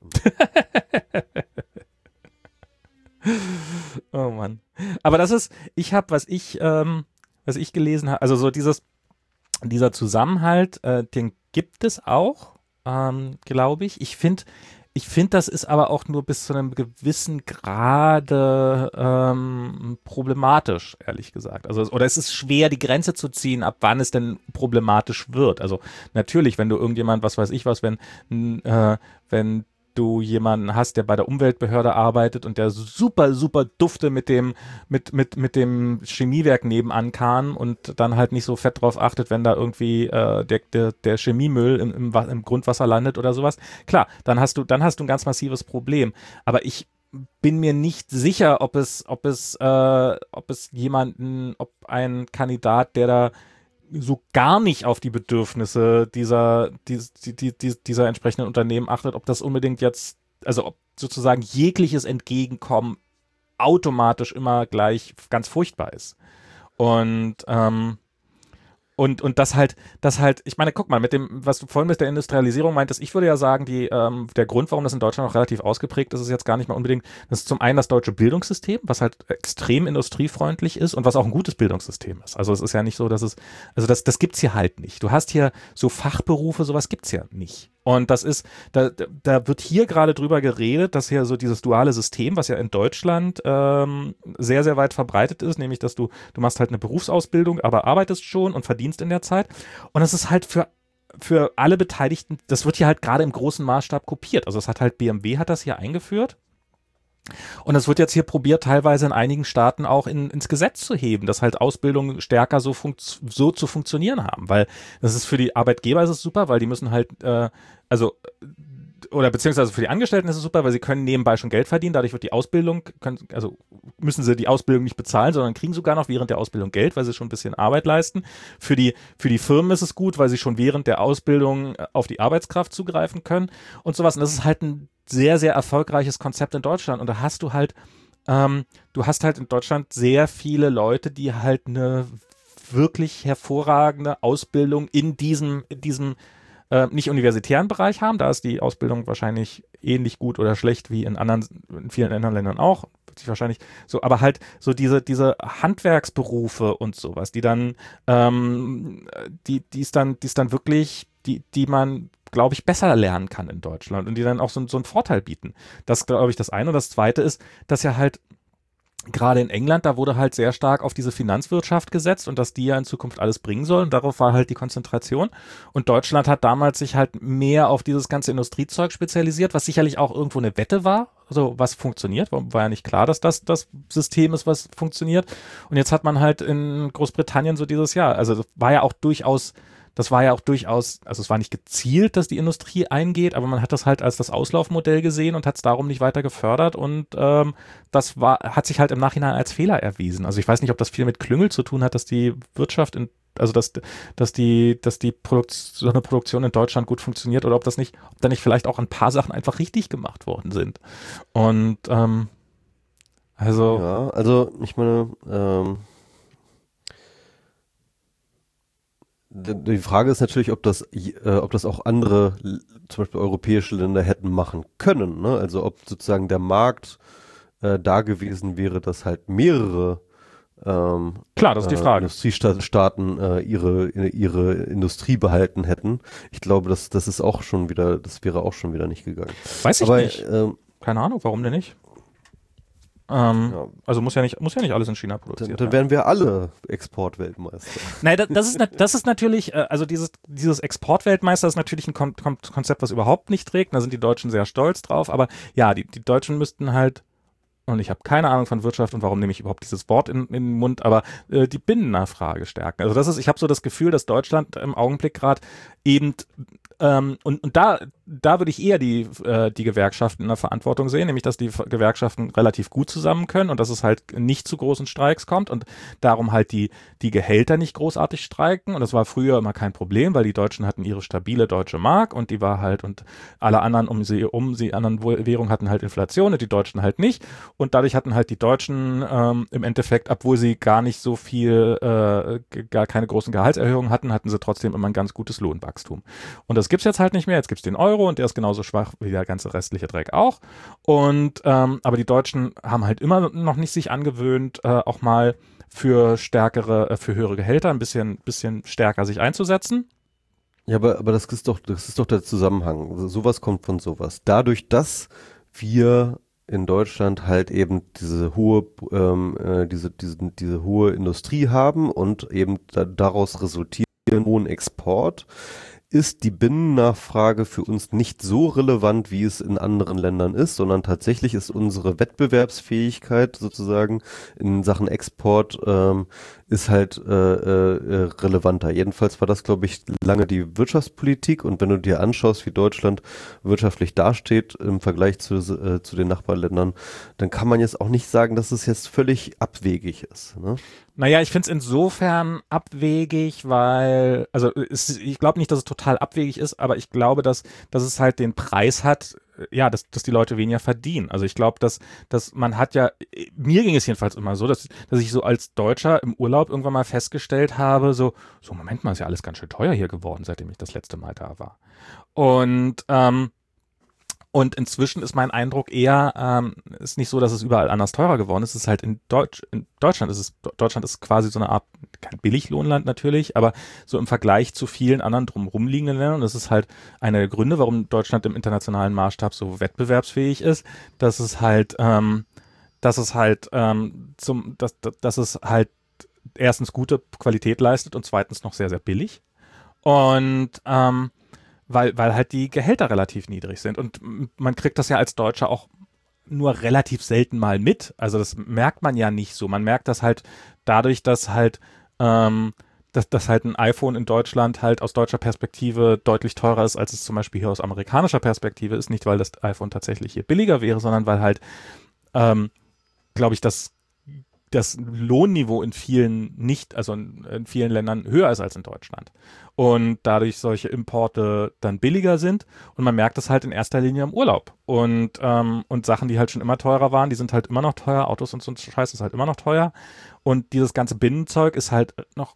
Oh Mann. Aber das ist, ich habe, was ich, ähm, was ich gelesen habe, also so dieses, dieser Zusammenhalt, äh, den gibt es auch, ähm, glaube ich. Ich finde, ich finde, das ist aber auch nur bis zu einem gewissen Grade ähm, problematisch, ehrlich gesagt. Also, oder es ist schwer, die Grenze zu ziehen, ab wann es denn problematisch wird. Also natürlich, wenn du irgendjemand, was weiß ich was, wenn, äh, wenn du jemanden hast, der bei der Umweltbehörde arbeitet und der super, super dufte mit dem, mit, mit, mit dem Chemiewerk nebenan kam und dann halt nicht so fett drauf achtet, wenn da irgendwie äh, der, der, der Chemiemüll im, im, im Grundwasser landet oder sowas. Klar, dann hast du, dann hast du ein ganz massives Problem. Aber ich bin mir nicht sicher, ob es, ob es, äh, ob es jemanden, ob ein Kandidat, der da so gar nicht auf die Bedürfnisse dieser, die, die, die, dieser entsprechenden Unternehmen achtet, ob das unbedingt jetzt, also ob sozusagen jegliches Entgegenkommen automatisch immer gleich ganz furchtbar ist. Und, ähm, und, und das halt, das halt, ich meine, guck mal, mit dem, was du vorhin mit der Industrialisierung meintest, ich würde ja sagen, die, ähm, der Grund, warum das in Deutschland noch relativ ausgeprägt ist, ist jetzt gar nicht mal unbedingt, das ist zum einen das deutsche Bildungssystem, was halt extrem industriefreundlich ist und was auch ein gutes Bildungssystem ist. Also es ist ja nicht so, dass es, also das, das gibt's hier halt nicht. Du hast hier so Fachberufe, sowas gibt's ja nicht. Und das ist, da, da wird hier gerade drüber geredet, dass hier so dieses duale System, was ja in Deutschland ähm, sehr, sehr weit verbreitet ist, nämlich, dass du, du machst halt eine Berufsausbildung, aber arbeitest schon und verdienst in der Zeit. Und das ist halt für, für alle Beteiligten, das wird hier halt gerade im großen Maßstab kopiert. Also es hat halt B M W hat das hier eingeführt. Und es wird jetzt hier probiert, teilweise in einigen Staaten auch in, ins Gesetz zu heben, dass halt Ausbildungen stärker so, funkt, so zu funktionieren haben. Weil das ist für die Arbeitgeber ist es super, weil die müssen halt, äh, also oder beziehungsweise für die Angestellten ist es super, weil sie können nebenbei schon Geld verdienen. Dadurch wird die Ausbildung, können, also müssen sie die Ausbildung nicht bezahlen, sondern kriegen sogar noch während der Ausbildung Geld, weil sie schon ein bisschen Arbeit leisten. Für die, für die Firmen ist es gut, weil sie schon während der Ausbildung auf die Arbeitskraft zugreifen können und sowas. Und das ist halt ein sehr, sehr erfolgreiches Konzept in Deutschland. Und da hast du halt, ähm, du hast halt in Deutschland sehr viele Leute, die halt eine wirklich hervorragende Ausbildung in diesem, in diesem äh, nicht universitären Bereich haben. Da ist die Ausbildung wahrscheinlich ähnlich gut oder schlecht wie in anderen, in vielen anderen Ländern auch. Wird sich wahrscheinlich so, aber halt so diese, diese Handwerksberufe und sowas, die dann, ähm, die, die ist dann, die ist dann wirklich, die, die man glaube ich, besser lernen kann in Deutschland und die dann auch so, so einen Vorteil bieten. Das glaube ich das eine. Und das zweite ist, dass ja halt gerade in England, da wurde halt sehr stark auf diese Finanzwirtschaft gesetzt und dass die ja in Zukunft alles bringen sollen. Und darauf war halt die Konzentration. Und Deutschland hat damals sich halt mehr auf dieses ganze Industriezeug spezialisiert, was sicherlich auch irgendwo eine Wette war. Also was funktioniert, war, war ja nicht klar, dass das das System ist, was funktioniert. Und jetzt hat man halt in Großbritannien so dieses Jahr, also das war ja auch durchaus Das war ja auch durchaus, also es war nicht gezielt, dass die Industrie eingeht, aber man hat das halt als das Auslaufmodell gesehen und hat es darum nicht weiter gefördert und ähm, das war, hat sich halt im Nachhinein als Fehler erwiesen. Also ich weiß nicht, ob das viel mit Klüngel zu tun hat, dass die Wirtschaft in, also dass, dass die, dass die Produktion, so eine Produktion in Deutschland gut funktioniert oder ob das nicht, ob da nicht vielleicht auch ein paar Sachen einfach richtig gemacht worden sind. Und ähm, also
Ja, also ich meine, ähm, die Frage ist natürlich, ob das, äh, ob das auch andere, zum Beispiel europäische Länder hätten machen können. Ne? Also ob sozusagen der Markt äh, da gewesen wäre, dass halt mehrere ähm,
klar, das ist die
äh,
Frage.
Industriestaaten äh, ihre ihre Industrie behalten hätten. Ich glaube, das das ist auch schon wieder, das wäre auch schon wieder nicht gegangen.
Weiß ich
Aber,
nicht.
Ähm,
Keine Ahnung, warum denn nicht? Ähm,
ja,
also muss ja nicht, muss ja nicht alles in China
dann,
produziert
dann
werden.
wären wir alle Exportweltmeister.
Nein, das, das, ist, nat- das ist natürlich, äh, also dieses, dieses Exportweltmeister ist natürlich ein Kon Kon Konzept, was überhaupt nicht trägt. Da sind die Deutschen sehr stolz drauf. Aber ja, die, die Deutschen müssten halt, und ich habe keine Ahnung von Wirtschaft und warum nehme ich überhaupt dieses Wort in, in den Mund, aber äh, die Binnennachfrage stärken. Also das ist, ich habe so das Gefühl, dass Deutschland im Augenblick gerade eben ähm, und, und da, da würde ich eher die, äh, die Gewerkschaften in der Verantwortung sehen, nämlich dass die Gewerkschaften relativ gut zusammen können und dass es halt nicht zu großen Streiks kommt und darum halt die, die Gehälter nicht großartig streiken. Und das war früher immer kein Problem, weil die Deutschen hatten ihre stabile deutsche Mark und die war halt, und alle anderen um sie, um sie anderen Währungen hatten halt Inflation und die Deutschen halt nicht. Und dadurch hatten halt die Deutschen ähm, im Endeffekt, obwohl sie gar nicht so viel, äh, gar keine großen Gehaltserhöhungen hatten, hatten sie trotzdem immer ein ganz gutes Lohnwachstum. Und das gibt's jetzt halt nicht mehr. Jetzt gibt's den Euro und der ist genauso schwach wie der ganze restliche Dreck auch. Und ähm, aber die Deutschen haben halt immer noch nicht sich angewöhnt, äh, auch mal für stärkere, äh, für höhere Gehälter ein bisschen, bisschen stärker sich einzusetzen.
Ja, aber, aber das ist doch, das ist doch der Zusammenhang. Also sowas kommt von sowas. Dadurch, dass wir in Deutschland halt eben diese hohe, ähm, äh, diese, diese, diese hohe Industrie haben und eben da, daraus resultiert einen hohen Export, ist die Binnennachfrage für uns nicht so relevant, wie es in anderen Ländern ist, sondern tatsächlich ist unsere Wettbewerbsfähigkeit sozusagen in Sachen Export ähm, ist halt äh, äh, relevanter. Jedenfalls war das, glaube ich, lange die Wirtschaftspolitik und wenn du dir anschaust, wie Deutschland wirtschaftlich dasteht im Vergleich zu, äh, zu den Nachbarländern, dann kann man jetzt auch nicht sagen, dass es jetzt völlig abwegig ist. Ne?
Naja, ich finde es insofern abwegig, weil, also es, ich glaube nicht, dass es total abwegig ist, aber ich glaube, dass, dass es halt den Preis hat, ja, dass, dass die Leute weniger verdienen. Also ich glaube, dass, dass man hat ja, mir ging es jedenfalls immer so, dass, dass ich so als Deutscher im Urlaub irgendwann mal festgestellt habe, so, so Moment mal, ist ja alles ganz schön teuer hier geworden, seitdem ich das letzte Mal da war. Und, ähm, Und inzwischen ist mein Eindruck eher, ähm, ist nicht so, dass es überall anders teurer geworden ist. Es ist halt in, Deutsch, in Deutschland ist es, Deutschland ist quasi so eine Art, kein Billiglohnland natürlich, aber so im Vergleich zu vielen anderen drumherum liegenden Ländern. Und das ist halt einer der Gründe, warum Deutschland im internationalen Maßstab so wettbewerbsfähig ist, dass es halt, ähm, dass es halt, ähm, zum, dass, dass es halt erstens gute Qualität leistet und zweitens noch sehr, sehr billig. Und, ähm, Weil, weil halt die Gehälter relativ niedrig sind. Und man kriegt das ja als Deutscher auch nur relativ selten mal mit. Also das merkt man ja nicht so. Man merkt das halt dadurch, dass halt, ähm, dass, dass halt ein iPhone in Deutschland halt aus deutscher Perspektive deutlich teurer ist, als es zum Beispiel hier aus amerikanischer Perspektive ist. Nicht, weil das iPhone tatsächlich hier billiger wäre, sondern weil halt, ähm, glaube ich, das das Lohnniveau in vielen nicht, also in, in vielen Ländern höher ist als in Deutschland. Und dadurch solche Importe dann billiger sind und man merkt das halt in erster Linie im Urlaub. Und, ähm, und Sachen, die halt schon immer teurer waren, die sind halt immer noch teuer. Autos und so ein Scheiß ist halt immer noch teuer. Und dieses ganze Binnenzeug ist halt noch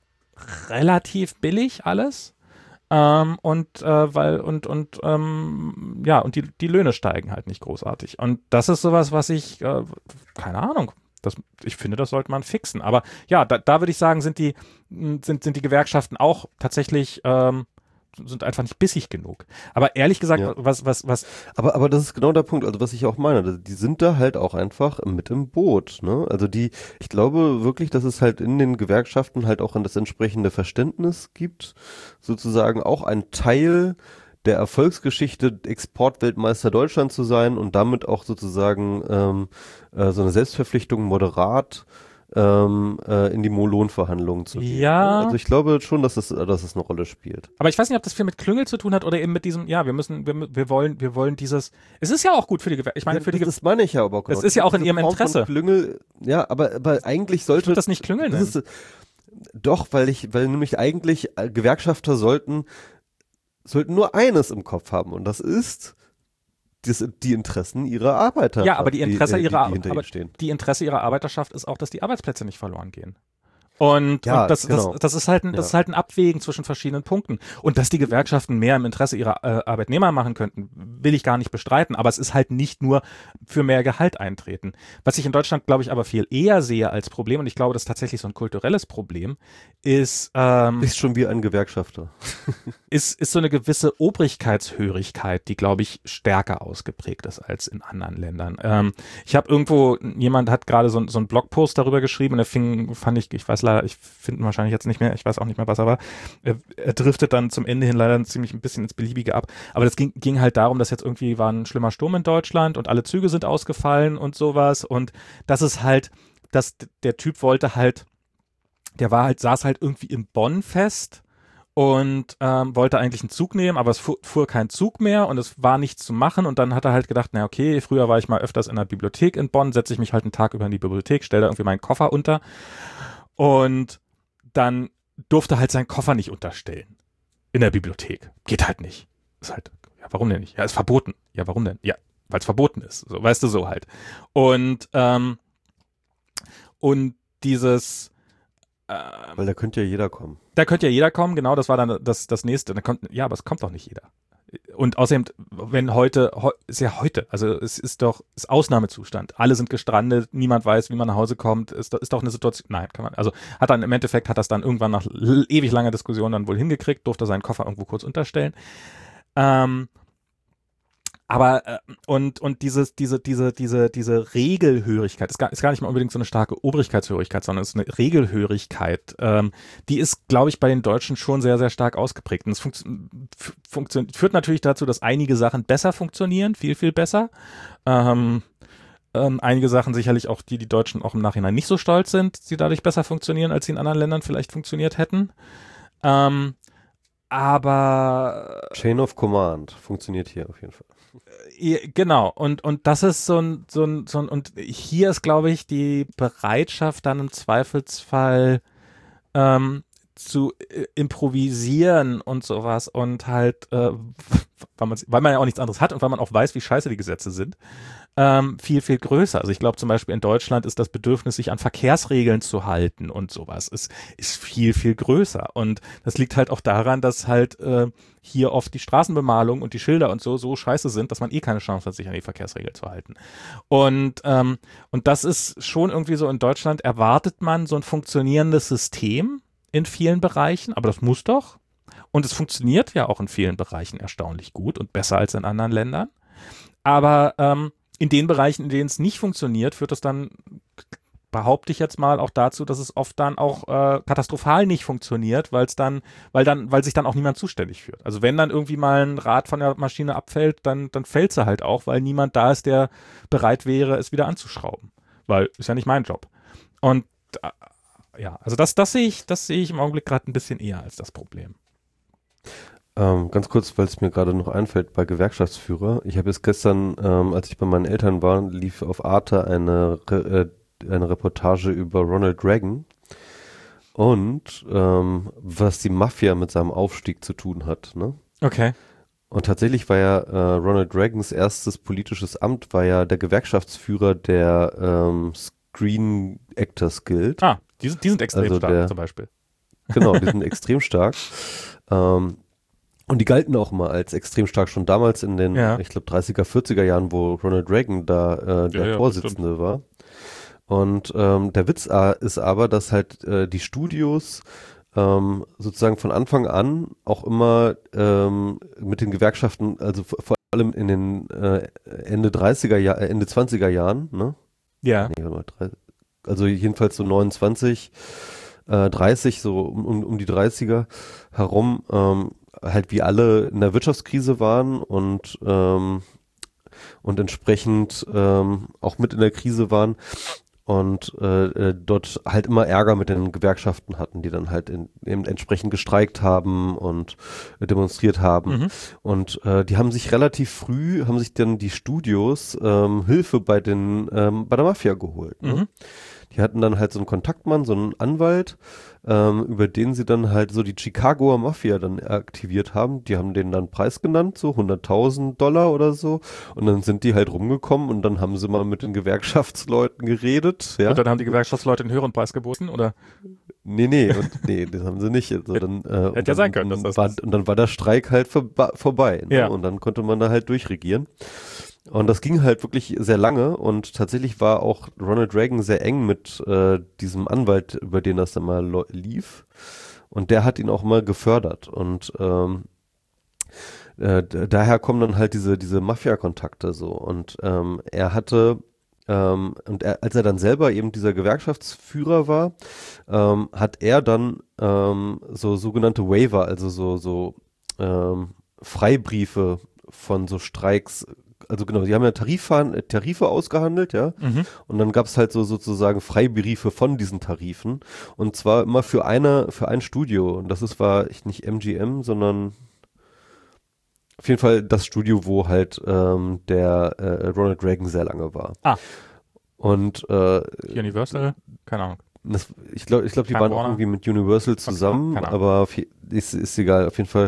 relativ billig alles. Ähm, und äh, weil und und ähm, ja und die die Löhne steigen halt nicht großartig. Und das ist sowas, was ich äh, keine Ahnung. Das, ich finde, das sollte man fixen. Aber ja, da, da würde ich sagen, sind die, sind, sind die Gewerkschaften auch tatsächlich, ähm, sind einfach nicht bissig genug. Aber ehrlich gesagt, ja. was, was, was.
Aber, aber das ist genau der Punkt, also was ich auch meine. Die sind da halt auch einfach mit im Boot, ne? Also die, ich glaube wirklich, dass es halt in den Gewerkschaften halt auch das entsprechende Verständnis gibt, sozusagen auch ein Teil der Erfolgsgeschichte, Exportweltmeister Deutschland zu sein und damit auch sozusagen ähm, äh, so eine Selbstverpflichtung moderat ähm, äh, in die Lohnverhandlungen zu gehen.
Ja.
Also ich glaube schon, dass es, dass es eine Rolle spielt.
Aber ich weiß nicht, ob das viel mit Klüngel zu tun hat oder eben mit diesem, ja, wir müssen, wir, wir wollen, wir wollen dieses, es ist ja auch gut für die Gewerkschaft. Ich meine, für
ja,
die
das meine ich ja aber auch
genau. Das ist ja auch in ihrem Interesse.
Klüngel, ja, aber, aber eigentlich sollte.
Ich würde das nicht Klüngel nennen.
Ist, doch, weil ich, weil nämlich eigentlich Gewerkschafter sollten sollten nur eines im Kopf haben und das ist das, die Interessen ihrer Arbeiter.
Ja, aber die Interesse
die,
ihrer
die, die,
aber
stehen.
die Interesse ihrer Arbeiterschaft ist auch, dass die Arbeitsplätze nicht verloren gehen. Und,
ja,
und das,
genau.
das, das ist halt ein, das
ja.
ist halt ein Abwägen zwischen verschiedenen Punkten. Und dass die Gewerkschaften mehr im Interesse ihrer äh, Arbeitnehmer machen könnten, will ich gar nicht bestreiten. Aber es ist halt nicht nur für mehr Gehalt eintreten. Was ich in Deutschland, glaube ich, aber viel eher sehe als Problem, und ich glaube, das ist tatsächlich so ein kulturelles Problem, ist ähm,
ist schon wie ein Gewerkschafter.
ist, ist so eine gewisse Obrigkeitshörigkeit, die, glaube ich, stärker ausgeprägt ist als in anderen Ländern. Ähm, ich habe irgendwo, jemand hat gerade so, so einen Blogpost darüber geschrieben und der fing, fand ich, ich weiß leider, ich finde ihn wahrscheinlich jetzt nicht mehr, ich weiß auch nicht mehr, was er war. Er, er driftet dann zum Ende hin leider ziemlich ein bisschen ins Beliebige ab. Aber das ging, ging halt darum, dass jetzt irgendwie war ein schlimmer Sturm in Deutschland und alle Züge sind ausgefallen und sowas. Und das ist halt, dass der Typ wollte halt, der war halt, saß halt irgendwie in Bonn fest und ähm, wollte eigentlich einen Zug nehmen, aber es fuhr, fuhr kein Zug mehr und es war nichts zu machen und dann hat er halt gedacht, na okay, früher war ich mal öfters in der Bibliothek in Bonn, setze ich mich halt einen Tag über in die Bibliothek, stelle da irgendwie meinen Koffer unter und dann durfte halt seinen Koffer nicht unterstellen in der Bibliothek. Geht halt nicht. Ist halt, ja, warum denn nicht? Ja, ist verboten. Ja, warum denn? Ja, weil es verboten ist. So, weißt du, so halt. Und, ähm, und dieses, ähm,
Weil da könnte ja jeder kommen.
da könnte ja jeder kommen, genau, das war dann das, das nächste. Da kommt, ja, aber es kommt doch nicht jeder. Und außerdem, wenn heute, ist ja heute, also es ist doch, ist Ausnahmezustand. Alle sind gestrandet, niemand weiß, wie man nach Hause kommt, ist, ist doch eine Situation, nein, kann man, also hat dann im Endeffekt, hat das dann irgendwann nach ewig langer Diskussion dann wohl hingekriegt, durfte seinen Koffer irgendwo kurz unterstellen. Ähm, aber äh, und und dieses diese diese diese diese Regelhörigkeit ist gar, ist gar nicht mal unbedingt so eine starke Obrigkeitshörigkeit, sondern es ist eine Regelhörigkeit. Ähm, die ist, glaube ich, bei den Deutschen schon sehr sehr stark ausgeprägt. Und es funkt, funktio- führt natürlich dazu, dass einige Sachen besser funktionieren, viel viel besser. Ähm, ähm, einige Sachen sicherlich auch, die die Deutschen auch im Nachhinein nicht so stolz sind, die dadurch besser funktionieren, als sie in anderen Ländern vielleicht funktioniert hätten. Ähm, aber
Chain of Command funktioniert hier auf jeden Fall.
Ja, genau, und, und das ist so ein, so ein, so ein, und hier ist, glaube ich, die Bereitschaft dann im Zweifelsfall ähm, zu äh, improvisieren und sowas und halt, äh, weil, man, weil man ja auch nichts anderes hat und weil man auch weiß, wie scheiße die Gesetze sind, ähm, viel, viel größer. Also ich glaube zum Beispiel in Deutschland ist das Bedürfnis, sich an Verkehrsregeln zu halten und sowas, ist, ist viel, viel größer. Und das liegt halt auch daran, dass halt äh, hier oft die Straßenbemalung und die Schilder und so so scheiße sind, dass man eh keine Chance hat, sich an die Verkehrsregeln zu halten. Und, ähm, und das ist schon irgendwie so, in Deutschland erwartet man so ein funktionierendes System in vielen Bereichen, aber das muss doch. Und es funktioniert ja auch in vielen Bereichen erstaunlich gut und besser als in anderen Ländern. Aber ähm, in den Bereichen, in denen es nicht funktioniert, führt das dann, behaupte ich jetzt mal, auch dazu, dass es oft dann auch äh, katastrophal nicht funktioniert, weil es dann, weil dann, weil sich dann auch niemand zuständig fühlt. Also wenn dann irgendwie mal ein Rad von der Maschine abfällt, dann, dann fällt sie halt auch, weil niemand da ist, der bereit wäre, es wieder anzuschrauben. Weil ist ja nicht mein Job. Und äh, ja, also das, das sehe ich, das sehe ich im Augenblick gerade ein bisschen eher als das Problem.
Ähm, ganz kurz, weil es mir gerade noch einfällt, bei Gewerkschaftsführer. Ich habe jetzt gestern, ähm, als ich bei meinen Eltern war, lief auf Arte eine, Re äh, eine Reportage über Ronald Reagan und ähm, was die Mafia mit seinem Aufstieg zu tun hat. Ne?
Okay.
Und tatsächlich war ja äh, Ronald Reagans erstes politisches Amt, war ja der Gewerkschaftsführer der ähm, Screen Actors Guild.
Ah, die, sind- die sind extrem
Also
stark
der-
zum Beispiel.
Genau, die sind extrem stark. Ähm, und die galten auch mal als extrem stark schon damals in den,
Ja.
ich glaube, dreißiger, vierziger Jahren, wo Ronald Reagan da äh, der
Ja, ja,
Vorsitzende war. Und ähm, der Witz a- ist aber, dass halt äh, die Studios ähm, sozusagen von Anfang an auch immer ähm, mit den Gewerkschaften, also v- vor allem in den äh, Ende dreißiger Jahr, äh, Ende zwanziger Jahren, ne?
Ja.
Nee, warte mal, drei- also jedenfalls so neunundzwanzig, äh, dreißig, so um, um, um die dreißiger herum, ähm, halt wie alle in der Wirtschaftskrise waren und ähm, und entsprechend ähm, auch mit in der Krise waren und äh, äh, dort halt immer Ärger mit den Gewerkschaften hatten, die dann halt in, eben entsprechend gestreikt haben und äh, demonstriert haben.
Mhm.
Und äh, die haben sich relativ früh, haben sich dann die Studios ähm, Hilfe bei den ähm, bei der Mafia geholt. Ne?
Mhm.
Die hatten dann halt so einen Kontaktmann, so einen Anwalt, ähm, über den sie dann halt so die Chicagoer Mafia dann aktiviert haben. Die haben den dann Preis genannt, so hunderttausend Dollar oder so. Und dann sind die halt rumgekommen und dann haben sie mal mit den Gewerkschaftsleuten geredet. Ja?
Und dann haben die Gewerkschaftsleute einen höheren Preis geboten, oder?
Nee, nee, und, nee, das haben sie nicht. Also dann, äh, und
Hätte ja sein können,
dann
dass das
war,
ist.
Und dann war der Streik halt vorba vorbei. Ne?
Ja.
Und dann konnte man da halt durchregieren. Und das ging halt wirklich sehr lange und tatsächlich war auch Ronald Reagan sehr eng mit äh, diesem Anwalt, über den das dann mal lief. Und der hat ihn auch mal gefördert. Und ähm, äh, daher kommen dann halt diese, diese Mafia-Kontakte so. Und ähm, er hatte, ähm, und er, als er dann selber eben dieser Gewerkschaftsführer war, ähm, hat er dann ähm, so sogenannte Waiver, also so, so ähm, Freibriefe von so Streiks also genau, die haben ja Tariffahren, Tarife ausgehandelt, ja.
Mhm.
Und dann gab es halt so sozusagen Freibriefe von diesen Tarifen. Und zwar immer für eine, für ein Studio. Und das ist, war ich nicht M G M, sondern auf jeden Fall das Studio, wo halt ähm, der äh, Ronald Reagan sehr lange war.
Ah.
Und äh,
Universal? Keine Ahnung.
Das, ich glaube, ich glaub, die
Time
waren
Warner?
auch irgendwie mit Universal zusammen,
Keine Ahnung.
aber auf je- ist, ist egal. Auf jeden Fall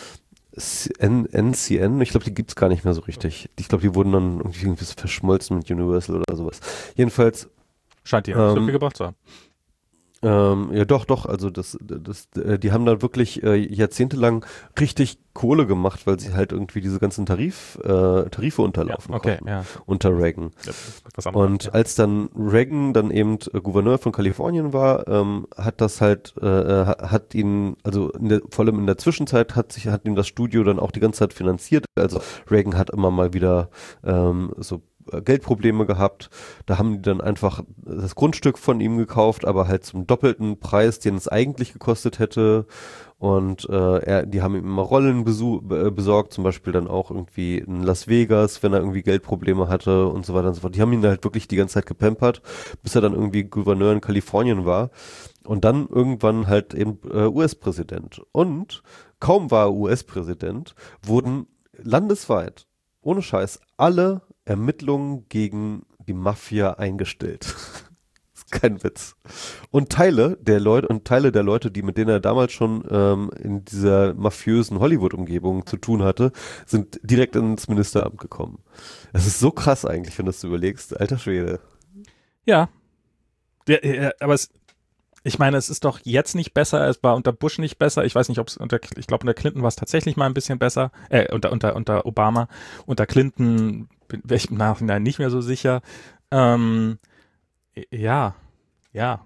N- N C N, ich glaube, die gibt's gar nicht mehr so richtig. Ich glaube, die wurden dann irgendwie irgendwie so verschmolzen mit Universal oder sowas. Jedenfalls,
Scheint dir nicht so
Ähm,
viel gebracht zu haben.
ähm, ja doch, doch, also das, das, äh, die haben da wirklich äh, jahrzehntelang richtig Kohle gemacht, weil sie halt irgendwie diese ganzen Tarif, äh, Tarife unterlaufen
Okay,
konnten
ja.
unter Reagan.
Das ist was anderes,
Und
ja.
als dann Reagan dann eben äh, Gouverneur von Kalifornien war, ähm, hat das halt, äh, äh, ha- hat ihn, also in der, vor allem in der Zwischenzeit hat sich, hat ihm das Studio dann auch die ganze Zeit finanziert. Also Reagan hat immer mal wieder ähm, so äh, Geldprobleme gehabt. Da haben die dann einfach das Grundstück von ihm gekauft, aber halt zum doppelten Preis, den es eigentlich gekostet hätte. Und äh, er, die haben ihm immer Rollen besu be- besorgt, zum Beispiel dann auch irgendwie in Las Vegas, wenn er irgendwie Geldprobleme hatte und so weiter und so fort. Die haben ihn halt wirklich die ganze Zeit gepampert, bis er dann irgendwie Gouverneur in Kalifornien war und dann irgendwann halt eben äh, U S-Präsident. Und kaum war er U S-Präsident, wurden landesweit, ohne Scheiß, alle Ermittlungen gegen die Mafia eingestellt. Ist kein Witz. Und Teile der Leute und Teile der Leute, die mit denen er damals schon ähm, in dieser mafiösen Hollywood-Umgebung zu tun hatte, sind direkt ins Ministeramt gekommen. Das ist so krass eigentlich, wenn du das überlegst. Alter Schwede.
Ja. Ja, ja, aber es, ich meine, es ist doch jetzt nicht besser, es war unter Bush nicht besser. Ich weiß nicht, ob es unter, ich glaube, unter Clinton war es tatsächlich mal ein bisschen besser. Äh, unter, unter, unter Obama. Unter Clinton wäre ich im Nachhinein nicht mehr so sicher. Ähm, ja, ja.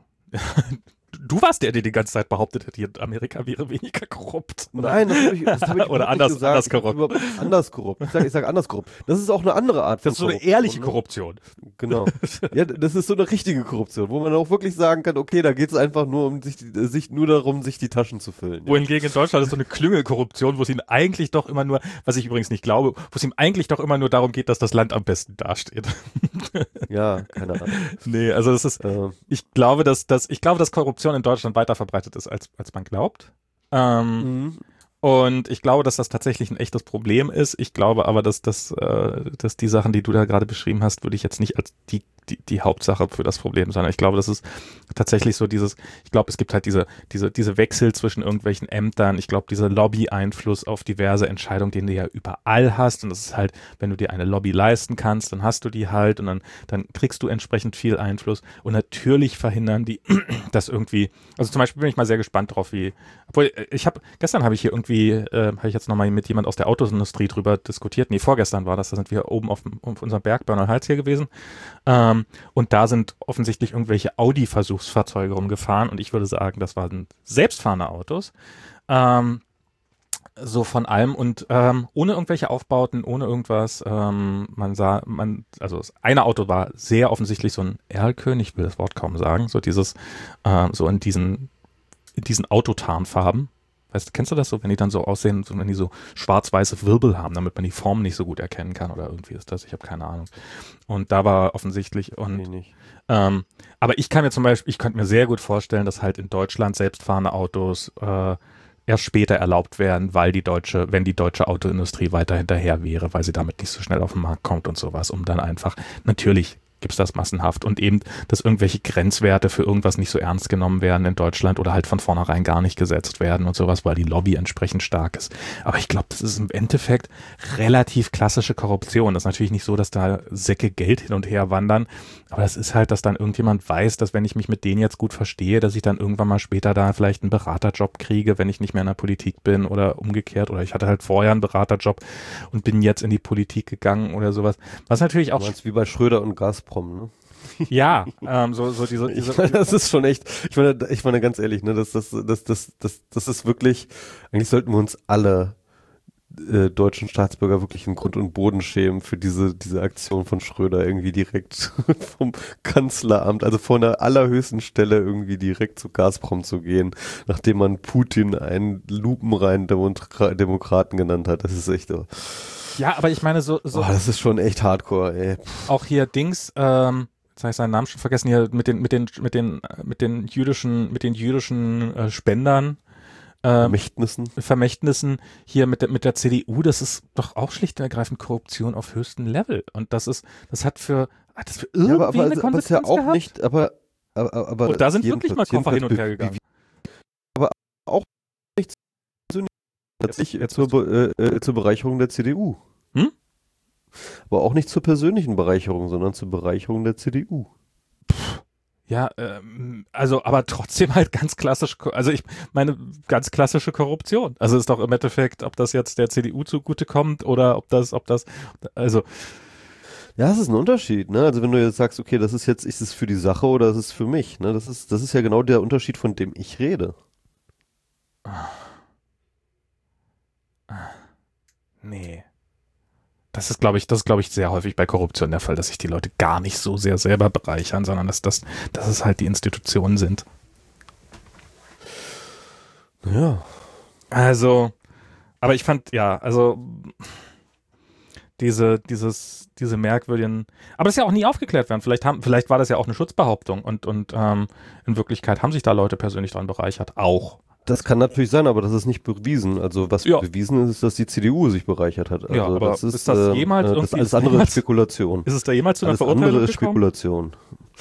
Du warst der, der die ganze Zeit behauptet hat, hier Amerika wäre weniger korrupt. Oder?
Nein, das habe ich, das hab ich
Oder
überhaupt
anders-
nicht gesagt.
anders korrupt.
Überhaupt Anders korrupt. Ich sage ich sag anders korrupt. Das ist auch eine andere Art von
Das ist so eine
Korruption,
ehrliche
ne?
Korruption.
Genau. Ja, das ist so eine richtige Korruption, wo man auch wirklich sagen kann, okay, da geht es einfach nur um sich, die- sich nur darum, sich die Taschen zu füllen. Ja.
Wohingegen in Deutschland ist so eine Klüngelkorruption, wo es ihm eigentlich doch immer nur, was ich übrigens nicht glaube, wo es ihm eigentlich doch immer nur darum geht, dass das Land am besten dasteht.
Ja, keine Ahnung.
Nee, also das ist,
Ähm,
ich glaube, dass, dass, ich glaube, dass Korruption in Deutschland weiter verbreitet ist, als, als man glaubt. Ähm,
mhm.
Und ich glaube, dass das tatsächlich ein echtes Problem ist. Ich glaube aber, dass, dass, äh, dass die Sachen, die du da gerade beschrieben hast, würde ich jetzt nicht als die, die, die Hauptsache für das Problem sein. Ich glaube, das ist tatsächlich so dieses, ich glaube, es gibt halt diese, diese, diese Wechsel zwischen irgendwelchen Ämtern. Ich glaube, dieser Lobby-Einfluss auf diverse Entscheidungen, den du ja überall hast. Und das ist halt, wenn du dir eine Lobby leisten kannst, dann hast du die halt und dann, dann kriegst du entsprechend viel Einfluss. Und natürlich verhindern die, dass irgendwie, also zum Beispiel bin ich mal sehr gespannt drauf, wie, obwohl, ich habe, gestern habe ich hier irgendwie Wie, äh, habe ich jetzt nochmal mit jemand aus der Autoindustrie drüber diskutiert. Nee, vorgestern war das, da sind wir oben auf, auf unserem Berg Bernal-Hals hier gewesen. Ähm, und da sind offensichtlich irgendwelche Audi-Versuchsfahrzeuge rumgefahren und ich würde sagen, das waren selbstfahrende Autos. Ähm, so von allem und ähm, ohne irgendwelche Aufbauten, ohne irgendwas. Ähm, man sah, man, also das eine Auto war sehr offensichtlich so ein Erlkönig, ich will das Wort kaum sagen, so dieses, äh, so in diesen, in diesen Autotarnfarben. Weißt du, kennst du das so, wenn die dann so aussehen, so, wenn die so schwarz-weiße Wirbel haben, damit man die Form nicht so gut erkennen kann oder irgendwie ist das, ich habe keine Ahnung. Und da war offensichtlich und
Nee, nicht.
ähm, aber ich kann mir zum Beispiel, ich könnte mir sehr gut vorstellen, dass halt in Deutschland selbstfahrende Autos äh, erst später erlaubt werden, weil die deutsche, wenn die deutsche Autoindustrie weiter hinterher wäre, weil sie damit nicht so schnell auf den Markt kommt und sowas, um dann einfach, natürlich gibt es das massenhaft und eben, dass irgendwelche Grenzwerte für irgendwas nicht so ernst genommen werden in Deutschland oder halt von vornherein gar nicht gesetzt werden und sowas, weil die Lobby entsprechend stark ist. Aber ich glaube, das ist im Endeffekt relativ klassische Korruption. Das ist natürlich nicht so, dass da Säcke Geld hin und her wandern, aber das ist halt, dass dann irgendjemand weiß, dass wenn ich mich mit denen jetzt gut verstehe, dass ich dann irgendwann mal später da vielleicht einen Beraterjob kriege, wenn ich nicht mehr in der Politik bin oder umgekehrt oder ich hatte halt vorher einen Beraterjob und bin jetzt in die Politik gegangen oder sowas. Was natürlich auch
Du meinst wie bei Schröder und Gazprom, ne?
ja, ähm, so, so diese, diese
Ich meine, das ist schon echt, ich meine, ich meine ganz ehrlich, ne, das, das, das, das, das, das ist wirklich, eigentlich sollten wir uns alle äh, deutschen Staatsbürger wirklich in Grund und Boden schämen für diese, diese Aktion von Schröder irgendwie direkt vom Kanzleramt, also von der allerhöchsten Stelle irgendwie direkt zu Gazprom zu gehen, nachdem man Putin einen lupenreinen Demokraten genannt hat. Das ist echt, oh.
Ja, aber ich meine so, so
Oh, das ist schon echt hardcore, ey.
auch hier Dings, ähm, jetzt habe ich seinen Namen schon vergessen, hier mit den, mit den, mit den, mit den jüdischen, mit den jüdischen äh, Spendern, ähm,
Vermächtnissen.
Vermächtnissen hier mit der, mit der C D U, das ist doch auch schlicht und ergreifend Korruption auf höchstem Level. Und das ist, das hat für, hat das für irgendwie
Ja, aber, aber,
eine
aber
Konsequenz
ist ja auch
gehabt?
nicht, aber, aber, aber
Und da sind wirklich mal
jedenfalls-
Koffer hin und
jedenfalls
her gegangen.
aber auch nicht tatsächlich
Jetzt-
zur, Be- äh, äh, zur Bereicherung der C D U.
Hm?
Aber auch nicht zur persönlichen Bereicherung, sondern zur Bereicherung der C D U.
Ja, ähm, also, aber trotzdem halt ganz klassisch, ko- also ich meine, ganz klassische Korruption. Also ist doch im Endeffekt, ob das jetzt der C D U zugutekommt oder ob das, ob das, also,
Ja, das ist ein Unterschied, ne? Also wenn du jetzt sagst, okay, das ist jetzt, ist es für die Sache oder ist es für mich, ne? Das ist, das ist ja genau der Unterschied, von dem ich rede.
nee. Das ist, glaube ich, das ist, glaube ich, sehr häufig bei Korruption der Fall, dass sich die Leute gar nicht so sehr selber bereichern, sondern dass das, dass es halt die Institutionen sind.
Ja.
Also, aber ich fand, ja, also diese, dieses, diese merkwürdigen, aber das ist ja auch nie aufgeklärt werden. Vielleicht haben, vielleicht war das ja auch eine Schutzbehauptung und, und ähm, in Wirklichkeit haben sich da Leute persönlich dran bereichert, auch.
Das kann natürlich sein, aber das ist nicht bewiesen. Also was
Ja.
bewiesen ist, ist, dass die C D U sich bereichert hat. Also
Ja, aber
das ist,
ist das
äh,
jemals
äh, das
irgendwie-
alles andere ist Spekulation.
Ist es da jemals zu einer
Alles
Verurteilung
andere ist
gekommen?
Spekulation.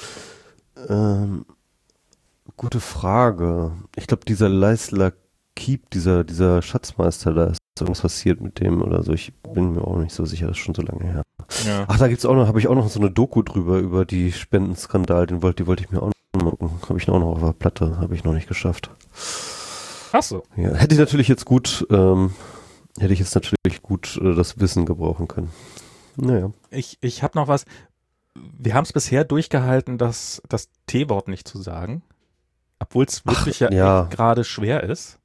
Ähm, gute Frage. Ich glaube, dieser Leisler Keep, dieser, dieser Schatzmeister, da ist irgendwas passiert mit dem oder so. Ich bin mir auch nicht so sicher, das ist schon so lange her.
Ja.
Ach, da gibt's auch noch, habe ich auch noch so eine Doku drüber, über die Spendenskandal, den wollte, die wollte ich mir auch noch gucken. Habe ich auch noch auf der Platte, habe ich noch nicht geschafft.
Ach so.
Ja, hätte ich natürlich jetzt gut, ähm, hätte ich jetzt natürlich gut äh, das Wissen gebrauchen können. Naja.
Ich, ich habe noch was. Wir haben es bisher durchgehalten, das, das T-Wort nicht zu sagen. Obwohl es wirklich ja,
ja.
echt gerade schwer ist.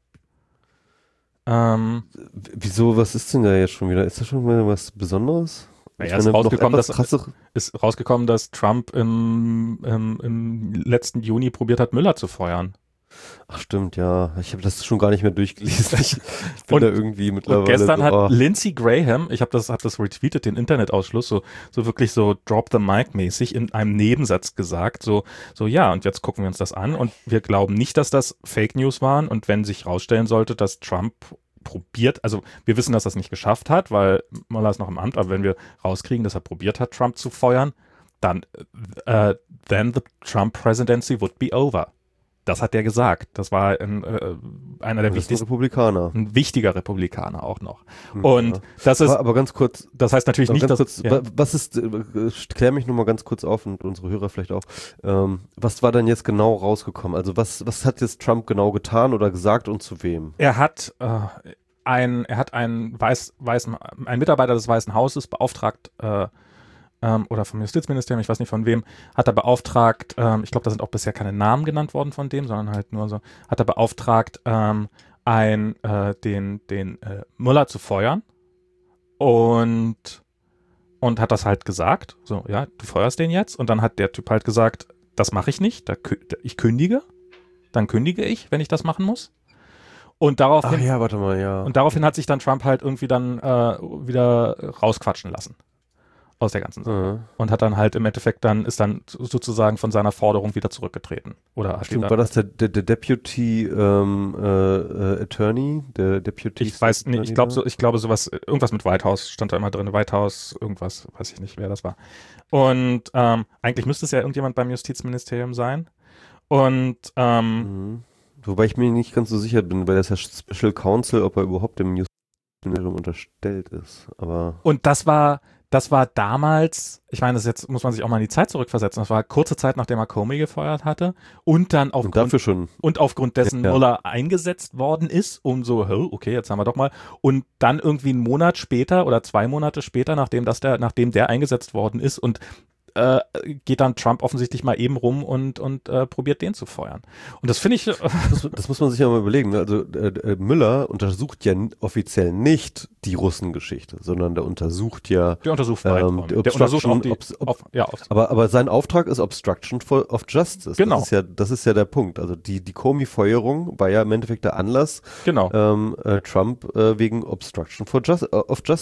Ähm,
W- Wieso, was ist denn da jetzt schon wieder? Ist das schon wieder was Besonderes?
naja,
Ich
ist
meine, noch
rausgekommen,
etwas
dass,
krassere-
ist rausgekommen, dass Trump im, im, im letzten Juni probiert hat, Müller zu feuern.
Ach stimmt, ja. Ich habe das schon gar nicht mehr durchgelesen. Ich, ich bin
Und-
da irgendwie mittlerweile
Und gestern
so,
hat
oh.
Lindsey Graham, ich habe das, hab das retweetet, den Internetausschluss, so, so wirklich so Drop the Mic mäßig in einem Nebensatz gesagt, so, so ja, und jetzt gucken wir uns das an und wir glauben nicht, dass das Fake News waren und wenn sich rausstellen sollte, dass Trump probiert, also wir wissen, dass er es nicht geschafft hat, weil Mueller ist noch im Amt, aber wenn wir rauskriegen, dass er probiert hat, Trump zu feuern, dann, äh, then the Trump presidency would be over. Das hat er gesagt. Das war ein, äh, einer der
Das ist ein
wichtigsten,
Republikaner.
ein wichtiger Republikaner auch noch.
Hm,
Und
ja.
das ist,
aber, aber ganz kurz,
das heißt natürlich
aber
nicht,
ganz
dass,
kurz,
ja.
wa- was ist, äh, klär mich nur mal ganz kurz auf und unsere Hörer vielleicht auch. Ähm, was war denn jetzt genau rausgekommen? Also was, was hat jetzt Trump genau getan oder gesagt und zu wem?
er hat äh, ein, er hat einen weiß, weißen, ein Mitarbeiter des Weißen Hauses beauftragt, äh, ähm, oder vom Justizministerium, ich weiß nicht von wem, hat er beauftragt, ähm, ich glaube, da sind auch bisher keine Namen genannt worden von dem, sondern halt nur so, hat er beauftragt, ähm, ein, äh, den, den äh, Mueller zu feuern und und hat das halt gesagt, so, ja, du feuerst den jetzt und dann hat der Typ halt gesagt, das mache ich nicht, da, kü- ich kündige, dann kündige ich, wenn ich das machen muss. Und daraufhin,
Ach ja, warte mal, ja.
und daraufhin hat sich dann Trump halt irgendwie dann äh, wieder rausquatschen lassen aus der ganzen Sache.
Mhm.
Und hat dann halt im Endeffekt dann, ist dann sozusagen von seiner Forderung wieder zurückgetreten. Oder hat
Stimmt,
wieder,
war das der, der, der Deputy ähm, äh, äh, Attorney? Der Deputy
ich weiß nicht, ich
Attorney
glaube
da?
so, ich glaube sowas, irgendwas mit White House stand da immer drin, White House, irgendwas, weiß ich nicht, wer das war. Und ähm, eigentlich müsste es ja irgendjemand beim Justizministerium sein. Und ähm,
Mhm. Wobei ich mir nicht ganz so sicher bin, weil das ja Special Counsel, ob er überhaupt dem Justizministerium unterstellt ist. Aber
Und das war, das war damals, ich meine, das jetzt muss man sich auch mal in die Zeit zurückversetzen, das war kurze Zeit, nachdem er Comey gefeuert hatte und dann
und
aufgrund,
dafür schon.
und aufgrund dessen
Ja.
Mueller eingesetzt worden ist, um so, oh, okay, jetzt haben wir doch mal, und dann irgendwie einen Monat später oder zwei Monate später, nachdem das der, nachdem der eingesetzt worden ist und äh, geht dann Trump offensichtlich mal eben rum und, und äh, probiert den zu feuern. Und das finde ich, äh,
Das, das muss man sich ja mal überlegen. Ne? Also äh, äh, Müller untersucht ja n- offiziell nicht die Russengeschichte, sondern der untersucht ja.
der untersucht
Ähm,
Weiträume.
die
Der untersucht auch die,
Obstruction- ob-
auf, ja, auf,
Aber, aber sein Auftrag ist Obstruction for, of Justice.
Genau.
Das ist ja, das ist ja der Punkt. Also die, die Comey-Feuerung war ja im Endeffekt der Anlass,
genau.
ähm, äh, Trump äh, wegen Obstruction for Just, äh, of Justice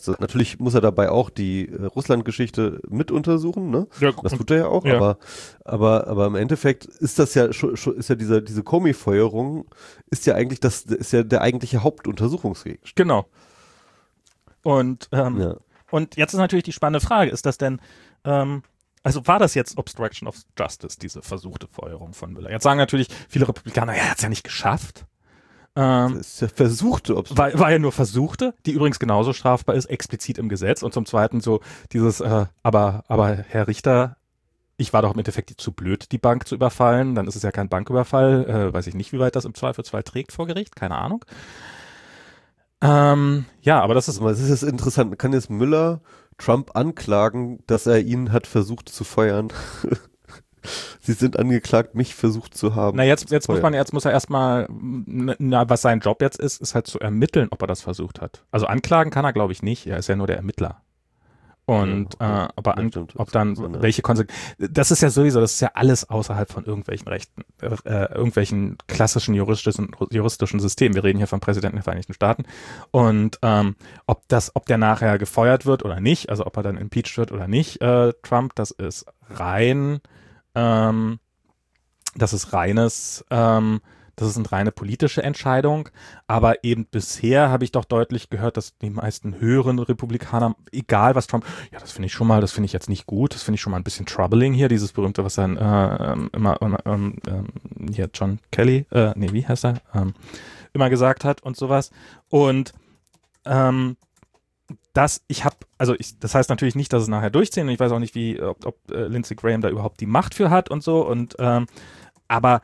Justice. Natürlich muss er dabei auch die äh, Russland-Geschichte mit untersuchen, ne?
Ja,
Das tut er ja auch,
ja.
aber, aber, aber im Endeffekt ist das ja schon, schon ist ja diese, diese Comey-Feuerung ist ja eigentlich das, ist ja der eigentliche Hauptuntersuchungsgegenstand.
Genau. Und, ähm,
Ja.
und jetzt ist natürlich die spannende Frage, ist das denn, ähm, also war das jetzt Obstruction of Justice, diese versuchte Feuerung von Müller? Jetzt sagen natürlich viele Republikaner, ja, er hat es ja nicht geschafft. Ähm,
Das ist ja versuchte Obstruktion.
war, war ja nur versuchte, die übrigens genauso strafbar ist, explizit im Gesetz. Und zum Zweiten so dieses, äh, aber, aber Herr Richter, ich war doch im Endeffekt zu blöd, die Bank zu überfallen. Dann ist es ja kein Banküberfall. Äh, weiß ich nicht, wie weit das im Zweifelsfall trägt vor Gericht. Keine Ahnung. Ähm, ja, aber das ist,
Also, es ist jetzt interessant, kann jetzt Müller Trump anklagen, dass er ihn hat versucht zu feuern? Sie sind angeklagt, mich versucht zu haben.
na jetzt, jetzt muss
Feuern.
man, jetzt muss er erstmal, na, was sein Job jetzt ist, ist halt zu ermitteln, ob er das versucht hat. Also anklagen kann er, glaube ich, nicht. Er ist ja nur der Ermittler. Und
Ja,
äh, ob, er
ja,
an,
stimmt.
ob dann
So eine-
welche Konsequenzen, das ist ja sowieso, das ist ja alles außerhalb von irgendwelchen Rechten, äh, irgendwelchen klassischen juristischen, juristischen Systemen. Wir reden hier vom Präsidenten der Vereinigten Staaten. Und ähm, ob das, ob der nachher gefeuert wird oder nicht, also ob er dann impeached wird oder nicht, äh, Trump, das ist rein, ähm, das ist reines, ähm, das ist eine reine politische Entscheidung, aber eben bisher habe ich doch deutlich gehört, dass die meisten höheren Republikaner, egal was Trump, ja, das finde ich schon mal, das finde ich jetzt nicht gut, das finde ich schon mal ein bisschen troubling hier, dieses berühmte, was dann äh, ähm, immer, ähm, ähm, hier John Kelly, äh, nee, wie heißt er, ähm, immer gesagt hat und sowas. Und ähm, das, ich habe, also ich, das heißt natürlich nicht, dass es nachher durchziehen, und ich weiß auch nicht, wie, ob, ob äh, Lindsey Graham da überhaupt die Macht für hat und so, und ähm, aber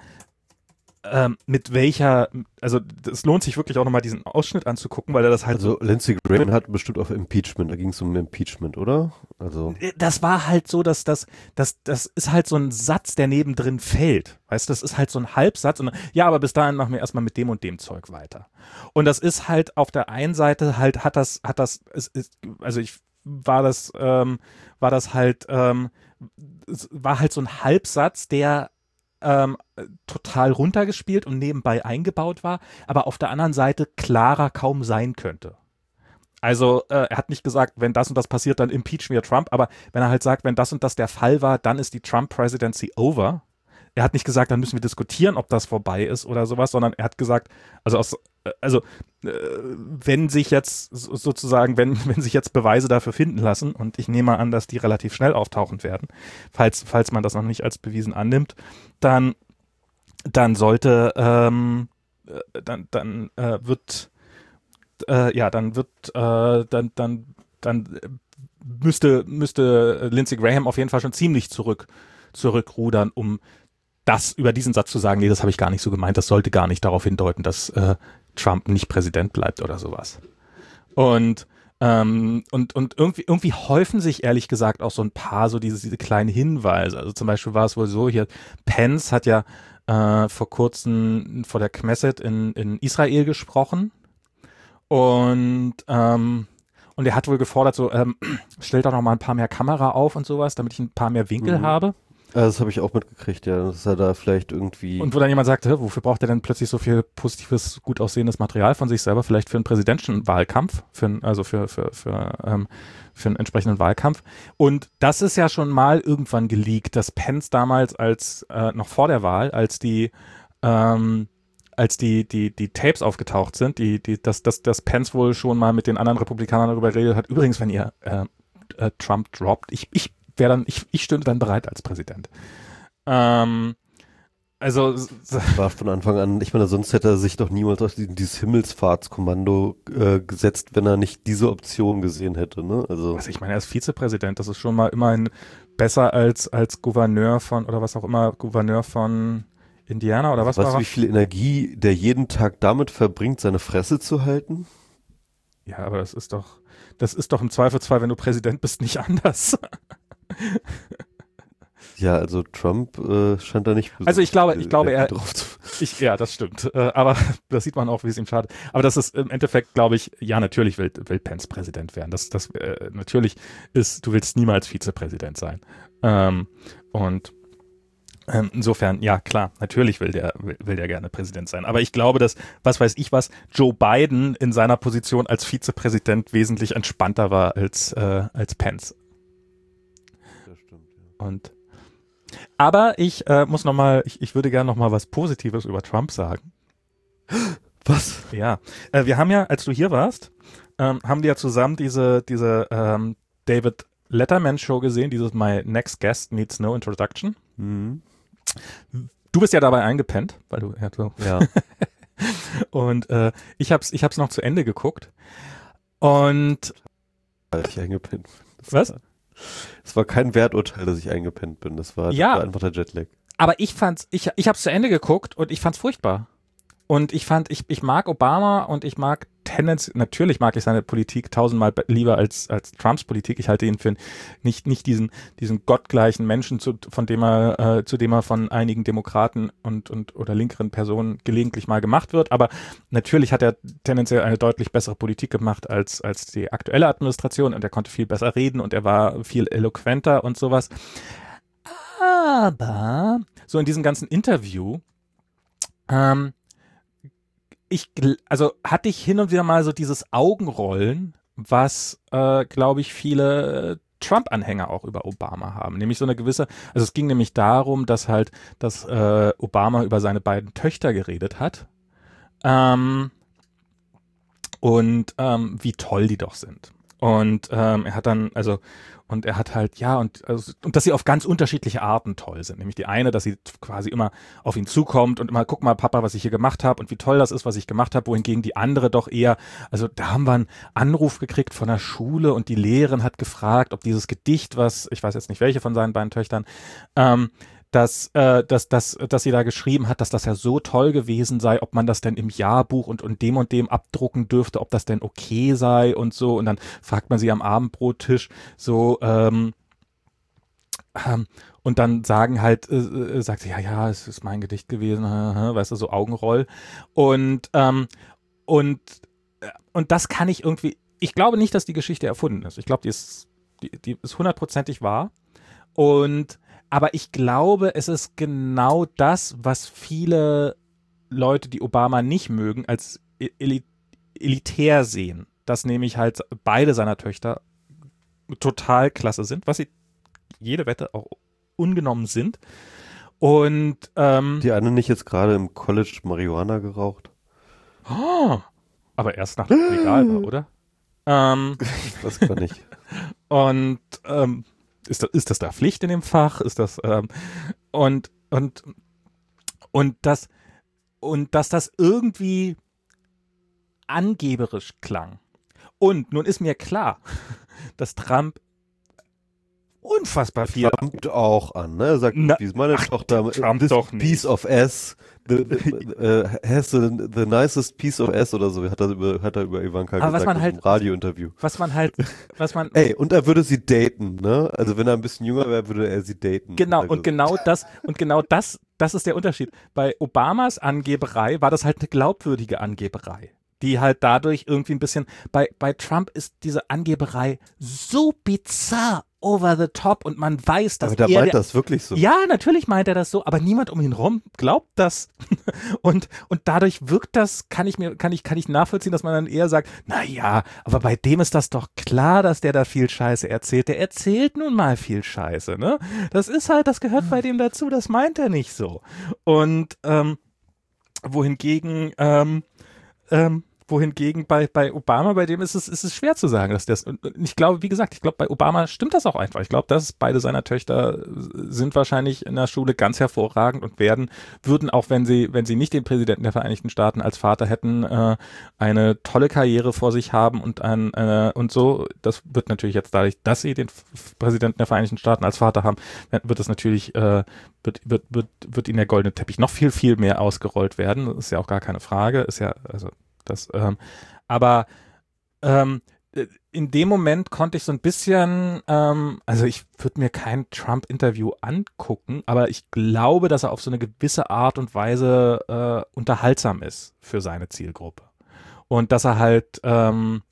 ähm, mit welcher, also es lohnt sich wirklich auch nochmal diesen Ausschnitt anzugucken, weil er das halt
Also Lindsey Graham hat bestimmt auf Impeachment, da ging es um Impeachment, oder? Also
so, das war halt so, dass das, das, das ist halt so ein Satz, der nebendrin fällt, weißt du, das ist halt so ein Halbsatz und ja, aber bis dahin machen wir erstmal mit dem und dem Zeug weiter. Und das ist halt auf der einen Seite halt, hat das, hat das, es ist, also ich war das, ähm, war das halt, ähm, es war halt so ein Halbsatz, der Ähm, total runtergespielt und nebenbei eingebaut war, aber auf der anderen Seite klarer kaum sein könnte. Also äh, er hat nicht gesagt, wenn das und das passiert, dann impeachen wir Trump, aber wenn er halt sagt, wenn das und das der Fall war, dann ist die Trump-Presidency over. Er hat nicht gesagt, dann müssen wir diskutieren, ob das vorbei ist oder sowas, sondern er hat gesagt, also aus, also äh, wenn sich jetzt sozusagen, wenn, wenn sich jetzt Beweise dafür finden lassen, und ich nehme an, dass die relativ schnell auftauchen werden, falls, falls man das noch nicht als bewiesen annimmt, dann, dann sollte, ähm, äh, dann, dann äh, wird, äh, ja, dann wird, äh, dann, dann, dann müsste, müsste Lindsey Graham auf jeden Fall schon ziemlich zurück, zurückrudern, um das über diesen Satz zu sagen, nee, das habe ich gar nicht so gemeint, das sollte gar nicht darauf hindeuten, dass äh, Trump nicht Präsident bleibt oder sowas. Und ähm, und und irgendwie irgendwie häufen sich ehrlich gesagt auch so ein paar so diese diese kleinen Hinweise. Also zum Beispiel war es wohl so hier, Pence hat ja äh, vor kurzem vor der Knesset in in Israel gesprochen und ähm, und er hat wohl gefordert, so ähm, stellt doch noch mal ein paar mehr Kamera auf und sowas, damit ich ein paar mehr Winkel
Mhm.
habe.
Also das habe ich auch mitgekriegt, ja, dass er da vielleicht irgendwie.
Und wo dann jemand sagt, hä, wofür braucht er denn plötzlich so viel positives, gut aussehendes Material von sich selber? Vielleicht für einen präsidentischen Wahlkampf, für einen, also für, für, für, ähm, für einen entsprechenden Wahlkampf. Und das ist ja schon mal irgendwann geleakt, dass Pence damals als, äh, noch vor der Wahl, als die, ähm, als die, die, die Tapes aufgetaucht sind, die, die, dass, dass, dass Pence wohl schon mal mit den anderen Republikanern darüber geredet hat. Übrigens, wenn ihr äh, äh, Trump droppt, ich, ich wäre dann, ich, ich stünde dann bereit als Präsident. Ähm, also
war von Anfang an, ich meine, sonst hätte er sich doch niemals auf dieses Himmelsfahrtskommando äh, gesetzt, wenn er nicht diese Option gesehen hätte, ne? Also,
also ich meine, er ist Vizepräsident, das ist schon mal immerhin besser als, als Gouverneur von, oder was auch immer, Gouverneur von Indiana oder was
weißt
war
du,
er?
wie viel Energie der jeden Tag damit verbringt, seine Fresse zu halten?
Ja, aber das ist doch, das ist doch im Zweifelsfall, wenn du Präsident bist, nicht anders.
Ja, also Trump äh, scheint da nicht
Also ich glaube, ich glaube, er,
drauf zu.
ich, ja, das stimmt. Äh, aber das sieht man auch, wie es ihm schadet. Aber das ist im Endeffekt, glaube ich, ja, natürlich will, will Pence Präsident werden. Das, das, äh, natürlich ist, du willst niemals Vizepräsident sein. Ähm, und Ähm, insofern, ja klar, natürlich will der, will, will der gerne Präsident sein. Aber ich glaube, dass, was weiß ich was, Joe Biden in seiner Position als Vizepräsident wesentlich entspannter war als, äh, als Pence.
Das stimmt, ja.
Und aber ich äh, muss noch mal, ich, ich würde gerne noch mal was Positives über Trump sagen.
Was?
Ja, äh, wir haben ja, als du hier warst, ähm, haben wir ja zusammen diese, diese ähm, David Letterman Show gesehen, dieses My Next Guest Needs No Introduction.
Mhm.
Du bist ja dabei eingepennt, weil du ja so.
Ja.
Und äh, ich hab's, ich hab's noch zu Ende geguckt. Und
Als ich eingepennt bin. Das
was?
War, es war kein Werturteil, dass ich eingepennt bin. Das war, das
Ja.
war einfach der Jetlag.
Aber ich fand's, ich, ich hab's zu Ende geguckt und ich fand's furchtbar. Und ich fand, ich, ich mag Obama und ich mag tendenziell, natürlich mag ich seine Politik tausendmal be- lieber als, als Trumps Politik. Ich halte ihn für nicht, nicht diesen, diesen gottgleichen Menschen, zu, von dem er, äh, zu dem er von einigen Demokraten und, und, oder linkeren Personen gelegentlich mal gemacht wird. Aber natürlich hat er tendenziell eine deutlich bessere Politik gemacht als, als die aktuelle Administration und er konnte viel besser reden und er war viel eloquenter und sowas. Aber so in diesem ganzen Interview, ähm, ich, also hatte ich hin und wieder mal so dieses Augenrollen, was, äh, glaube ich, viele Trump-Anhänger auch über Obama haben. Nämlich so eine gewisse, also es ging nämlich darum, dass halt, dass äh, Obama über seine beiden Töchter geredet hat. Ähm, und ähm, wie toll die doch sind. Und ähm, er hat dann, also, und er hat halt, ja, und, also, und dass sie auf ganz unterschiedliche Arten toll sind. Nämlich die eine, dass sie quasi immer auf ihn zukommt und immer, guck mal, Papa, was ich hier gemacht habe und wie toll das ist, was ich gemacht habe, wohingegen die andere doch eher, also da haben wir einen Anruf gekriegt von der Schule und die Lehrerin hat gefragt, ob dieses Gedicht, was, ich weiß jetzt nicht welche von seinen beiden Töchtern, ähm, dass, äh, dass, dass, dass sie da geschrieben hat, dass das ja so toll gewesen sei, ob man das denn im Jahrbuch und, und dem und dem abdrucken dürfte, ob das denn okay sei und so. Und dann fragt man sie am Abendbrottisch so, ähm, ähm, und dann sagen halt, äh, äh, sagt sie, ja, ja, es ist mein Gedicht gewesen, äh, äh, weißt du, so Augenroll. Und, ähm, und, äh, und das kann ich irgendwie, ich glaube nicht, dass die Geschichte erfunden ist. Ich glaube, die ist, die, die ist hundertprozentig wahr. Und aber ich glaube, es ist genau das, was viele Leute, die Obama nicht mögen, als elit- elitär sehen. Dass nämlich halt beide seiner Töchter total klasse sind, was sie jede Wette auch ungenommen sind. Und ähm,
Die eine nicht jetzt gerade im College Marihuana geraucht?
Oh, aber erst nachdem es legal war, oder? Ähm,
Das kann ich.
und ähm, Ist das, ist das da Pflicht in dem Fach? Ist das ähm, und und und das und dass das irgendwie angeberisch klang. Und nun ist mir klar, dass Trump unfassbar viel
Trump auch an, ne? Er sagt,
Na,
wie ist meine
ach,
Tochter,
Trump
this
doch nicht.
piece of ass, the, uh, has the, the nicest piece of ass oder so, hat er über, hat er über Ivanka
Aber was
gesagt
man
im
halt-
Radiointerview.
was man halt, was man
Ey, und er würde sie daten, ne? Also wenn er ein bisschen jünger wäre, würde er sie daten.
Genau,
hat er
und genau das, und genau das, das ist der Unterschied. Bei Obamas Angeberei war das halt eine glaubwürdige Angeberei, die halt dadurch irgendwie ein bisschen, bei, bei Trump ist diese Angeberei so bizarr over the top und man weiß, dass
Aber der
er
meint
der,
das wirklich so.
ja, natürlich meint er das so, aber niemand um ihn rum glaubt das. Und, und dadurch wirkt das, kann ich mir, kann ich, kann ich nachvollziehen, dass man dann eher sagt, na ja, aber bei dem ist das doch klar, dass der da viel Scheiße erzählt. Der erzählt nun mal viel Scheiße, ne? Das ist halt, das gehört bei dem dazu, das meint er nicht so. Und, ähm, wohingegen, ähm, ähm, wohingegen bei, bei Obama, bei dem ist es, ist es schwer zu sagen, dass das, und ich glaube, wie gesagt, ich glaube, bei Obama stimmt das auch einfach. Ich glaube, dass beide seiner Töchter sind wahrscheinlich in der Schule ganz hervorragend und werden, würden auch, wenn sie, wenn sie nicht den Präsidenten der Vereinigten Staaten als Vater hätten, äh, eine tolle Karriere vor sich haben und ein, äh, und so. Das wird natürlich jetzt dadurch, dass sie den F- Präsidenten der Vereinigten Staaten als Vater haben, wird es natürlich, äh, wird, wird, wird, wird ihnen der goldene Teppich noch viel, viel mehr ausgerollt werden. Das ist ja auch gar keine Frage. Ist ja, also, das, ähm, aber ähm, in dem Moment konnte ich so ein bisschen, ähm, also ich würde mir kein Trump-Interview angucken, aber ich glaube, dass er auf so eine gewisse Art und Weise äh, unterhaltsam ist für seine Zielgruppe. Und dass er halt ähm,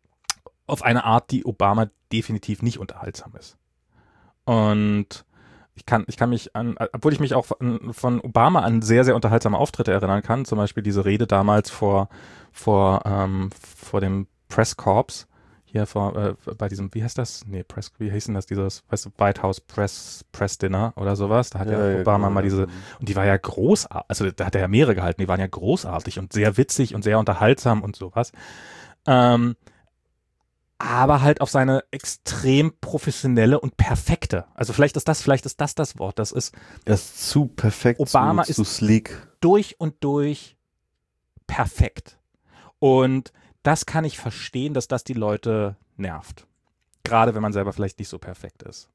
auf eine Art, die Obama definitiv nicht unterhaltsam ist. Und ich kann, ich kann mich an, obwohl ich mich auch von, von Obama an sehr, sehr unterhaltsame Auftritte erinnern kann, zum Beispiel diese Rede damals vor, vor, ähm, vor dem Presscorps, hier vor, äh, bei diesem, wie heißt das? Nee, Press, wie hieß denn das, dieses, weißt du, White House Press, Press Dinner oder sowas, da hat ja, ja Obama ja, mal diese, und die war ja großartig, also da hat er ja mehrere gehalten, die waren ja großartig und sehr witzig und sehr unterhaltsam und sowas. Ähm, aber halt auf seine extrem professionelle und perfekte. Also vielleicht ist das, vielleicht ist das das Wort. Das ist.
Er ist zu perfekt,
Obama
zu, zu
ist
sleek.
Durch und durch perfekt. Und das kann ich verstehen, dass das die Leute nervt. Gerade wenn man selber vielleicht nicht so perfekt ist.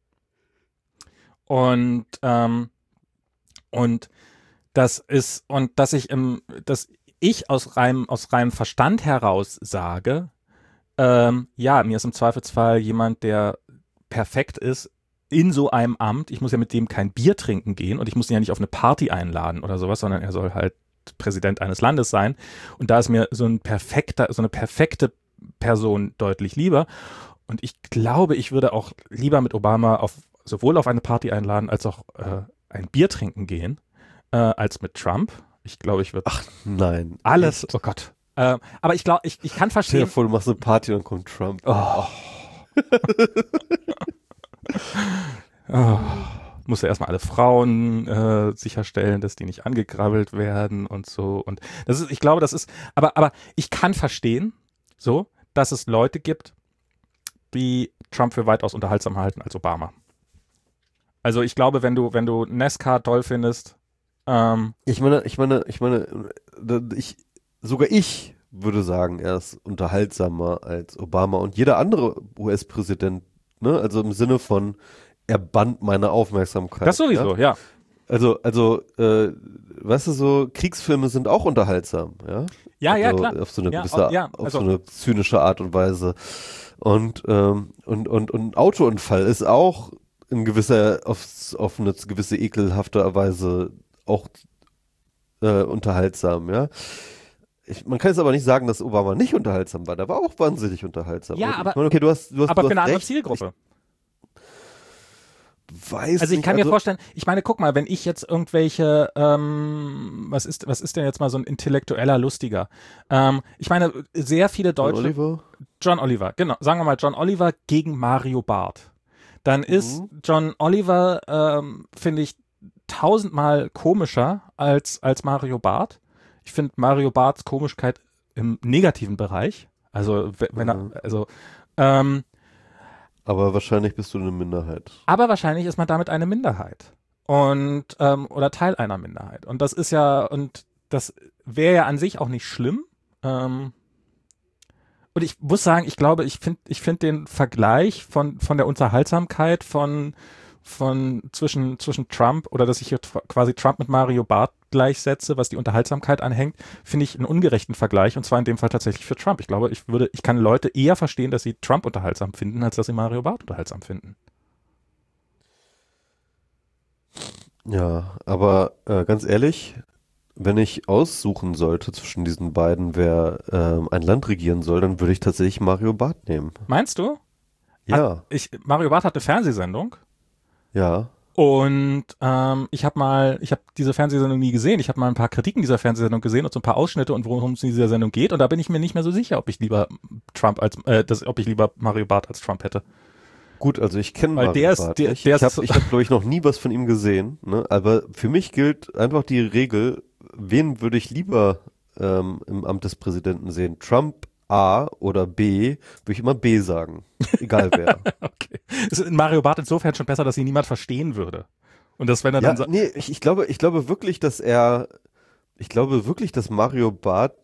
Und, ähm, und das ist, und dass ich im, dass ich aus reinem, aus reinem Verstand heraus sage, Ähm, ja, mir ist im Zweifelsfall jemand, der perfekt ist, in so einem Amt. Ich muss ja mit dem kein Bier trinken gehen und ich muss ihn ja nicht auf eine Party einladen oder sowas, sondern er soll halt Präsident eines Landes sein. Und da ist mir so ein perfekter, so eine perfekte Person deutlich lieber. Und ich glaube, ich würde auch lieber mit Obama auf, sowohl auf eine Party einladen, als auch äh, ein Bier trinken gehen, äh, als mit Trump. Ich glaube, ich würde.
Ach nein.
Alles,
echt?
oh Gott. Äh, aber ich glaube, ich, ich kann verstehen.
Stell dir vor, du machst eine Party und dann kommt Trump.
Oh. oh. Muss er erstmal alle Frauen äh, sicherstellen, dass die nicht angegrabbelt werden und so. Und das ist, ich glaube, das ist, aber, aber ich kann verstehen, so, dass es Leute gibt, die Trump für weitaus unterhaltsamer halten als Obama. Also ich glaube, wenn du, wenn du NASCAR toll findest, ähm,
ich meine, ich meine, ich meine, ich sogar ich würde sagen, er ist unterhaltsamer als Obama und jeder andere U S-Präsident, ne? Also im Sinne von, er bannt meine Aufmerksamkeit.
Das sowieso, ja.
ja. Also, also, äh, weißt du, so Kriegsfilme sind auch unterhaltsam, ja?
Ja,
also
ja, klar.
Auf so eine
ja,
gewisse,
ja,
auf
also,
so eine zynische Art und Weise. Und, ähm, und, und, und ein Autounfall ist auch in gewisser, auf, auf eine gewisse ekelhafte Weise auch äh, unterhaltsam, ja. Ich, man kann jetzt aber nicht sagen, dass Obama nicht unterhaltsam war. Der war auch wahnsinnig unterhaltsam.
Ja,
und
aber,
ich meine, okay, du hast, du hast,
aber
du
für
hast
eine andere
recht.
Zielgruppe.
Ich weiß
also ich
nicht,
kann
also
mir vorstellen, ich meine, guck mal, wenn ich jetzt irgendwelche, ähm, was ist, was ist denn jetzt mal so ein intellektueller Lustiger? Ähm, ich meine, sehr viele Deutsche.
John Oliver?
John Oliver, genau. Sagen wir mal John Oliver gegen Mario Barth. Dann mhm. ist John Oliver, ähm, finde ich, tausendmal komischer als, als Mario Barth. Ich finde Mario Barths Komischkeit im negativen Bereich. Also, wenn mhm. er, also, ähm,
aber wahrscheinlich bist du eine Minderheit.
Aber wahrscheinlich ist man damit eine Minderheit. Und, ähm, oder Teil einer Minderheit. Und das ist ja, und das wäre ja an sich auch nicht schlimm. Ähm, und ich muss sagen, ich glaube, ich finde ich finde den Vergleich von, von der Unterhaltsamkeit von, von zwischen, zwischen Trump oder dass ich hier quasi Trump mit Mario Barth gleichsetze, was die Unterhaltsamkeit anhängt, finde ich einen ungerechten Vergleich und zwar in dem Fall tatsächlich für Trump. Ich glaube, ich würde, ich kann Leute eher verstehen, dass sie Trump unterhaltsam finden, als dass sie Mario Barth unterhaltsam finden.
Ja, aber äh, ganz ehrlich, wenn ich aussuchen sollte zwischen diesen beiden, wer ähm, ein Land regieren soll, dann würde ich tatsächlich Mario Barth nehmen.
Meinst du?
Ja.
Hat, ich, Mario Barth hat eine Fernsehsendung.
Ja.
Und ähm, ich habe mal, ich habe diese Fernsehsendung nie gesehen. Ich habe mal ein paar Kritiken dieser Fernsehsendung gesehen und so ein paar Ausschnitte und worum es in dieser Sendung geht. Und da bin ich mir nicht mehr so sicher, ob ich lieber Trump als, äh, das, ob ich lieber Mario Barth als Trump hätte.
Gut, also ich kenne Mario
der
Barth
ist, der,
nicht.
Der
ich habe, ich hab, glaube ich, noch nie was von ihm gesehen. Ne? Aber für mich gilt einfach die Regel, wen würde ich lieber ähm, im Amt des Präsidenten sehen? Trump A oder B, würde ich immer B sagen. Egal wer.
Okay. Ist in Mario Barth insofern schon besser, dass ihn niemand verstehen würde. Und das, wenn er
ja,
dann
nee, ich, ich glaube, ich glaube wirklich, dass er, ich glaube wirklich, dass Mario Barth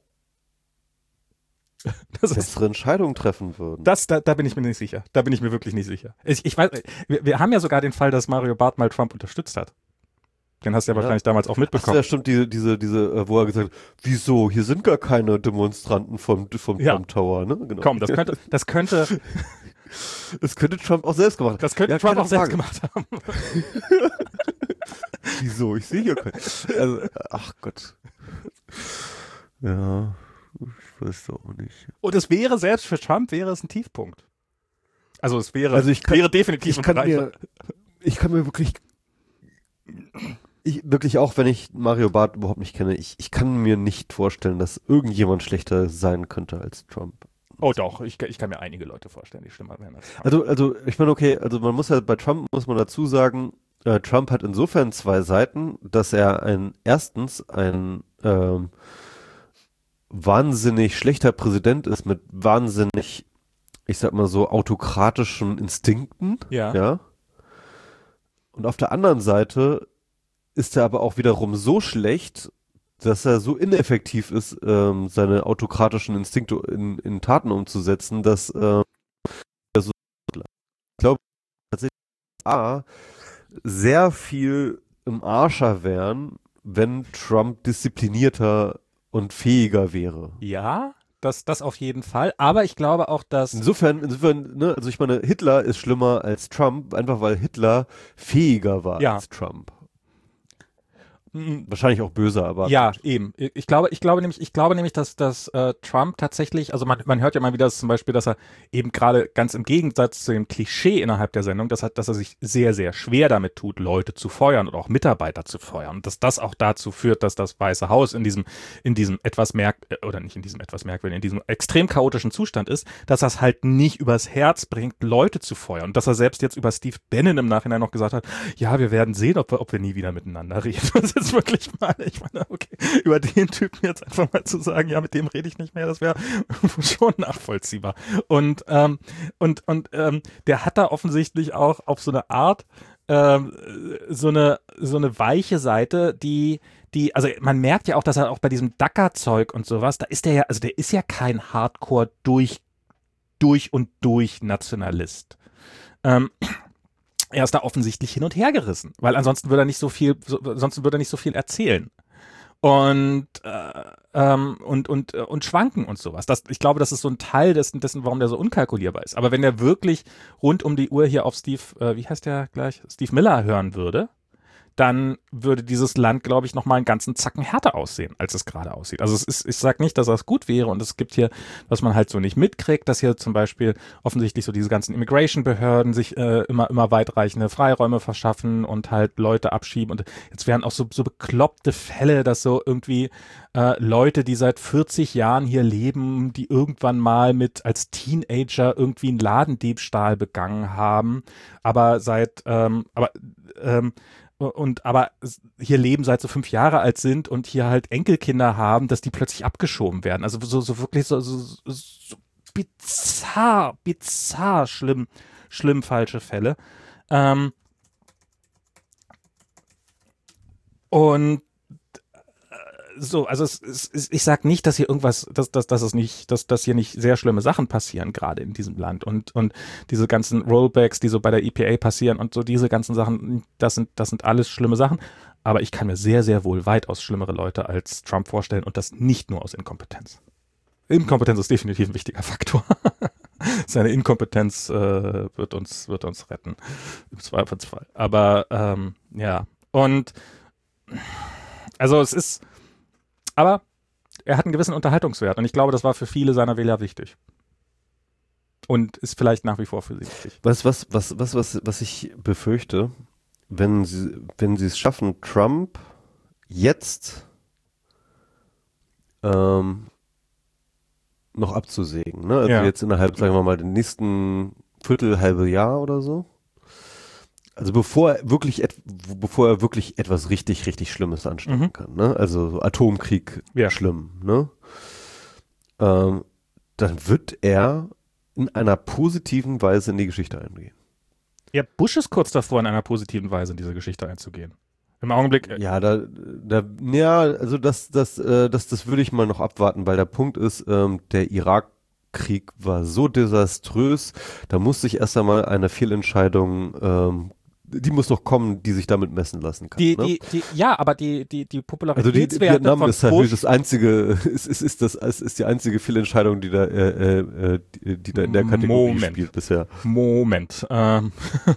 das bessere Entscheidungen treffen würden.
Das, da, da bin ich mir nicht sicher. Da bin ich mir wirklich nicht sicher. Ich, ich weiß, wir, wir haben ja sogar den Fall, dass Mario Barth mal Trump unterstützt hat. Den hast du ja, ja. wahrscheinlich damals auch mitbekommen.
Ach, ja, stimmt, diese, diese, diese, wo er gesagt hat, wieso, hier sind gar keine Demonstranten vom, vom
ja.
Trump Tower, ne? Genau.
Komm, das könnte, das könnte,
das könnte Trump auch selbst gemacht haben.
Das könnte ja, Trump auch selbst gemacht haben.
Wieso, ich sehe hier keinen. Also, ach Gott. Ja, ich weiß auch nicht.
Und es wäre, selbst für Trump wäre es ein Tiefpunkt. Also es wäre,
also ich kann,
wäre definitiv
ich kann mir, ich kann mir wirklich ich wirklich auch, wenn ich Mario Barth überhaupt nicht kenne, ich, ich kann mir nicht vorstellen, dass irgendjemand schlechter sein könnte als Trump.
Oh doch, ich, ich kann mir einige Leute vorstellen, die schlimmer wären als Trump.
Also, also ich meine, okay, also man muss ja bei Trump muss man dazu sagen, äh, Trump hat insofern zwei Seiten, dass er ein erstens ein ähm, wahnsinnig schlechter Präsident ist mit wahnsinnig, ich sag mal so, autokratischen Instinkten.
Ja.
Ja. Und auf der anderen Seite ist er aber auch wiederum so schlecht, dass er so ineffektiv ist, ähm, seine autokratischen Instinkte in, in Taten umzusetzen, dass ähm, er so, ich glaube tatsächlich A, sehr viel im Arscher wären, wenn Trump disziplinierter und fähiger wäre.
Ja, das, das auf jeden Fall. Aber ich glaube auch, dass...
Insofern, insofern, ne, also ich meine, Hitler ist schlimmer als Trump, einfach weil Hitler fähiger war
Ja.
als Trump.
Mm,
Wahrscheinlich auch böser, aber
Ja, eben. Ich glaube, ich glaube nämlich, ich glaube nämlich, dass, dass äh, Trump tatsächlich, also man, man hört ja mal wieder zum Beispiel, dass er eben gerade ganz im Gegensatz zu dem Klischee innerhalb der Sendung, dass er, dass er sich sehr, sehr schwer damit tut, Leute zu feuern oder auch Mitarbeiter zu feuern. Und dass das auch dazu führt, dass das Weiße Haus in diesem, in diesem etwas merk oder nicht in diesem etwas merkwürdigen, in diesem extrem chaotischen Zustand ist, dass er es halt nicht übers Herz bringt, Leute zu feuern. Und dass er selbst jetzt über Steve Bannon im Nachhinein noch gesagt hat, ja, wir werden sehen, ob wir, ob wir nie wieder miteinander reden. Das ist wirklich mal, ich meine, okay, über den Typen jetzt einfach mal zu sagen, ja, mit dem rede ich nicht mehr, das wäre schon nachvollziehbar. Und, ähm, und, und ähm, der hat da offensichtlich auch auf so eine Art ähm, so eine, so eine weiche Seite, die, die, also man merkt ja auch, dass er auch bei diesem Dacker-Zeug und sowas, da ist der ja, also der ist ja kein Hardcore durch, durch und durch Nationalist. Ähm, Er ist da offensichtlich hin und her gerissen, weil ansonsten würde er nicht so viel, so, ansonsten würde er nicht so viel erzählen. Und, äh, ähm, und, und, äh, und schwanken und sowas. Das, ich glaube, das ist so ein Teil dessen, dessen, warum der so unkalkulierbar ist. Aber wenn der wirklich rund um die Uhr hier auf Steve, äh, wie heißt der gleich, Steve Miller hören würde, dann würde dieses Land, glaube ich, nochmal einen ganzen Zacken härter aussehen, als es gerade aussieht. Also es ist, ich sage nicht, dass das gut wäre und es gibt hier, was man halt so nicht mitkriegt, dass hier zum Beispiel offensichtlich so diese ganzen Immigration-Behörden sich äh, immer, immer weitreichende Freiräume verschaffen und halt Leute abschieben und jetzt wären auch so, so bekloppte Fälle, dass so irgendwie äh, Leute, die seit vierzig Jahren hier leben, die irgendwann mal mit als Teenager irgendwie einen Ladendiebstahl begangen haben, aber seit, ähm, aber, ähm, und aber hier leben seit so fünf Jahre alt sind und hier halt Enkelkinder haben, dass die plötzlich abgeschoben werden. Also so, so wirklich so, so, so bizarr, bizarr schlimm, schlimm falsche Fälle. Ähm und so, also es, es, ich sag nicht, dass hier irgendwas, dass, dass, dass es nicht, dass, dass hier nicht sehr schlimme Sachen passieren, gerade in diesem Land. Und, und diese ganzen Rollbacks, die so bei der E P A passieren und so diese ganzen Sachen, das sind, das sind alles schlimme Sachen. Aber ich kann mir sehr, sehr wohl weitaus schlimmere Leute als Trump vorstellen und das nicht nur aus Inkompetenz. Inkompetenz ist definitiv ein wichtiger Faktor. Seine Inkompetenz äh, wird uns, wird uns retten. Im Zweifelsfall. Aber ähm, ja. Und also es ist Aber er hat einen gewissen Unterhaltungswert und ich glaube, das war für viele seiner Wähler wichtig. Und ist vielleicht nach wie vor für sie wichtig.
Was, was, was, was, was, was ich befürchte, wenn sie, wenn sie es schaffen, Trump jetzt ähm, noch abzusägen, ne? Also
Ja.
jetzt innerhalb, sagen wir mal, den nächsten Viertel, halbe Jahr oder so. Also bevor er wirklich, et, bevor er wirklich etwas richtig, richtig Schlimmes anstellen
Mhm.
kann, ne? Also so Atomkrieg
Ja.
schlimm, ne? Ähm, dann wird er in einer positiven Weise in die Geschichte eingehen.
Ja, Bush ist kurz davor, in einer positiven Weise in diese Geschichte einzugehen. Im Augenblick, äh,
Ja, da, da, ja, also das, das, äh, das, das würde ich mal noch abwarten, weil der Punkt ist, ähm, der Irakkrieg war so desaströs, da muss sich erst einmal eine Fehlentscheidung, ähm, die muss noch kommen, die sich damit messen lassen kann.
die,
ne?
die, die, ja, aber die, die, die
Also die,
Popularitätswerte
Vietnam
von
ist halt
Bush,
das einzige, ist, ist, ist das, ist, ist die einzige Fehlentscheidung, die da, äh, äh, die, die da in der Kategorie
Moment.
spielt bisher.
Moment, ähm,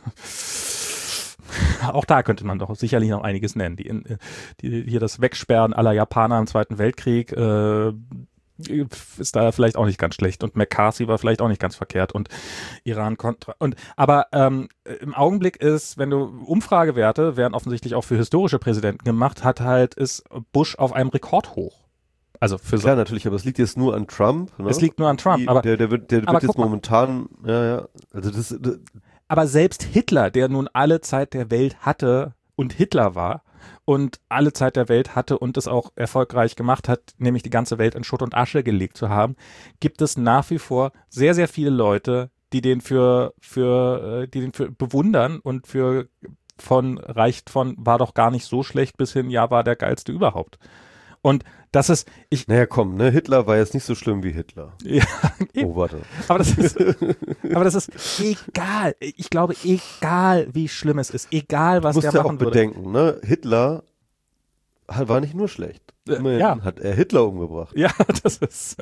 auch da könnte man doch sicherlich noch einiges nennen. Die, die, hier das Wegsperren aller Japaner im Zweiten Weltkrieg, äh, ist da vielleicht auch nicht ganz schlecht und McCarthy war vielleicht auch nicht ganz verkehrt und Iran kontra und aber ähm, im Augenblick ist, wenn du Umfragewerte werden offensichtlich auch für historische Präsidenten gemacht, hat halt ist Bush auf einem Rekordhoch. Also für
Klar, natürlich, aber es liegt jetzt nur an Trump. Ne?
Es liegt nur an Trump,
Die,
aber
der, der wird, der
aber
wird jetzt
guck mal.
momentan, ja, ja, also das, das
aber selbst Hitler, der nun alle Zeit der Welt hatte und Hitler war und alle Zeit der Welt hatte und es auch erfolgreich gemacht hat, nämlich die ganze Welt in Schutt und Asche gelegt zu haben, gibt es nach wie vor sehr, sehr viele Leute, die den für, für, die den für bewundern und für von reicht von war doch gar nicht so schlecht bis hin, ja, war der geilste überhaupt. Und das ist, ich.
Naja, komm, ne, Hitler war jetzt nicht so schlimm wie Hitler.
Ja,
oh, warte.
Aber das ist, aber das ist egal. Ich glaube, egal wie schlimm es ist, egal was der
ja
machen
auch
würde.
Bedenken, ne? Hitler war nicht nur schlecht. Immerhin
ja.
hat er Hitler umgebracht.
Ja, das ist,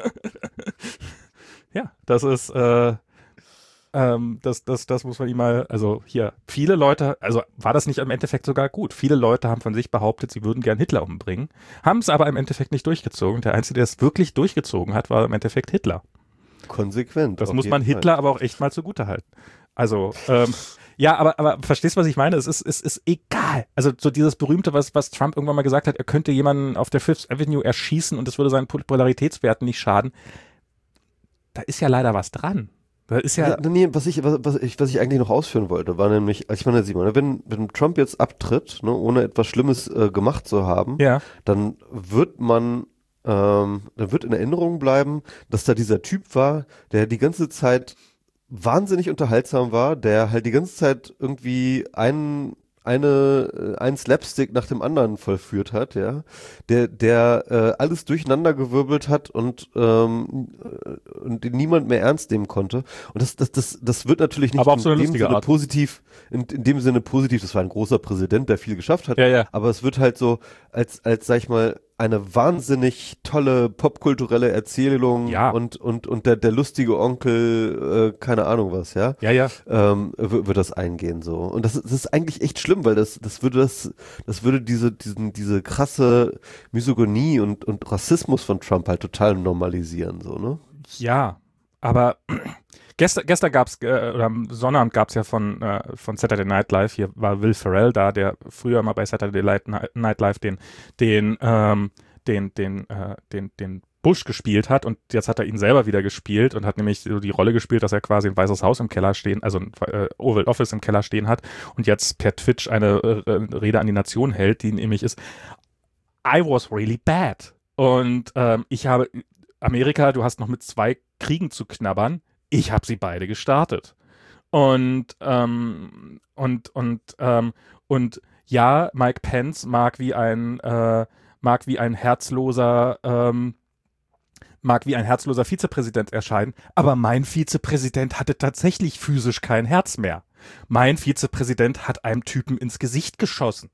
ja, das ist, äh, Ähm, das, das, das muss man ihm mal, also hier, viele Leute, also war das nicht im Endeffekt sogar gut. Viele Leute haben von sich behauptet, sie würden gern Hitler umbringen, haben es aber im Endeffekt nicht durchgezogen. Der Einzige, der es wirklich durchgezogen hat, war im Endeffekt Hitler.
Konsequent.
Das muss man Hitler Fall. aber auch echt mal zugutehalten. Also, ähm, ja, aber, aber verstehst du, was ich meine? Es ist, es ist egal. Also so dieses berühmte, was, was Trump irgendwann mal gesagt hat, er könnte jemanden auf der Fifth Avenue erschießen und es würde seinen Popularitätswerten nicht schaden. Da ist ja leider was dran. Das ist ja,
ja nee, was ich, was, was ich, was ich eigentlich noch ausführen wollte, war nämlich, also ich meine, Simon, wenn, wenn Trump jetzt abtritt, ne, ohne etwas Schlimmes äh, gemacht zu haben,
ja.
dann wird man, ähm, dann wird in Erinnerung bleiben, dass da dieser Typ war, der die ganze Zeit wahnsinnig unterhaltsam war, der halt die ganze Zeit irgendwie einen eine ein Slapstick nach dem anderen vollführt hat, ja, der der äh, alles durcheinandergewirbelt hat und ähm, und den niemand mehr ernst nehmen konnte. Und das das das das wird natürlich nicht
aber auf so eine
in dem
lustige
Sinne
Art.
positiv in, in dem Sinne positiv. Das war ein großer Präsident, der viel geschafft hat.
Ja, ja.
Aber es wird halt so als als sag ich mal eine wahnsinnig tolle popkulturelle Erzählung
ja.
und und und der der lustige Onkel, äh, keine Ahnung was, ja.
Ja, ja.
Ähm, wird das eingehen so. Und das, das ist eigentlich echt schlimm, weil das das würde das das würde diese diesen diese krasse Misogynie und und Rassismus von Trump halt total normalisieren so, ne?
Ja, aber gestern gestern gab's äh, oder am Sonnabend gab's ja von äh, von Saturday Night Live, hier war Will Ferrell da, der früher mal bei Saturday Night Live den den ähm, den den äh, den den Bush gespielt hat und jetzt hat er ihn selber wieder gespielt und hat nämlich so die Rolle gespielt, dass er quasi ein Weißes Haus im Keller stehen, also ein äh, Oval Office im Keller stehen hat und jetzt per Twitch eine äh, Rede an die Nation hält, die nämlich ist I was really bad. Und ähm, ich habe Amerika, du hast noch mit zwei Kriegen zu knabbern, ich habe sie beide gestartet. Und ähm, und und ähm, und ja, Mike Pence mag wie ein äh, mag wie ein herzloser ähm, mag wie ein herzloser Vizepräsident erscheinen, aber mein Vizepräsident hatte tatsächlich physisch kein Herz mehr. Mein Vizepräsident hat einem Typen ins Gesicht geschossen.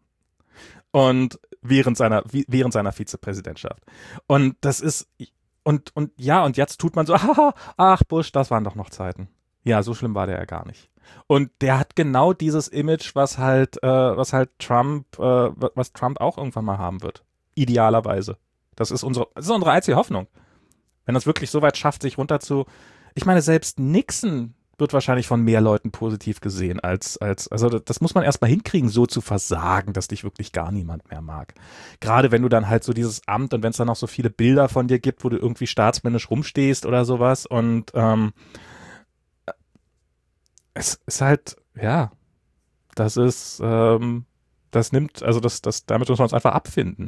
Und während seiner, während seiner Vizepräsidentschaft. Und das ist, und, und ja, und jetzt tut man so, haha, ach Bush, das waren doch noch Zeiten. Ja, so schlimm war der ja gar nicht. Und der hat genau dieses Image, was halt, äh, was halt Trump, äh, was Trump auch irgendwann mal haben wird. Idealerweise. Das ist unsere, das ist unsere einzige Hoffnung. Wenn das wirklich so weit schafft, sich runter zu, ich meine, selbst Nixon wird wahrscheinlich von mehr Leuten positiv gesehen als, als, also das muss man erstmal hinkriegen, so zu versagen, dass dich wirklich gar niemand mehr mag. Gerade wenn du dann halt so dieses Amt und wenn es dann noch so viele Bilder von dir gibt, wo du irgendwie staatsmännisch rumstehst oder sowas und ähm, es ist halt, ja, das ist, ähm, das nimmt, also das, das, damit müssen wir uns einfach abfinden.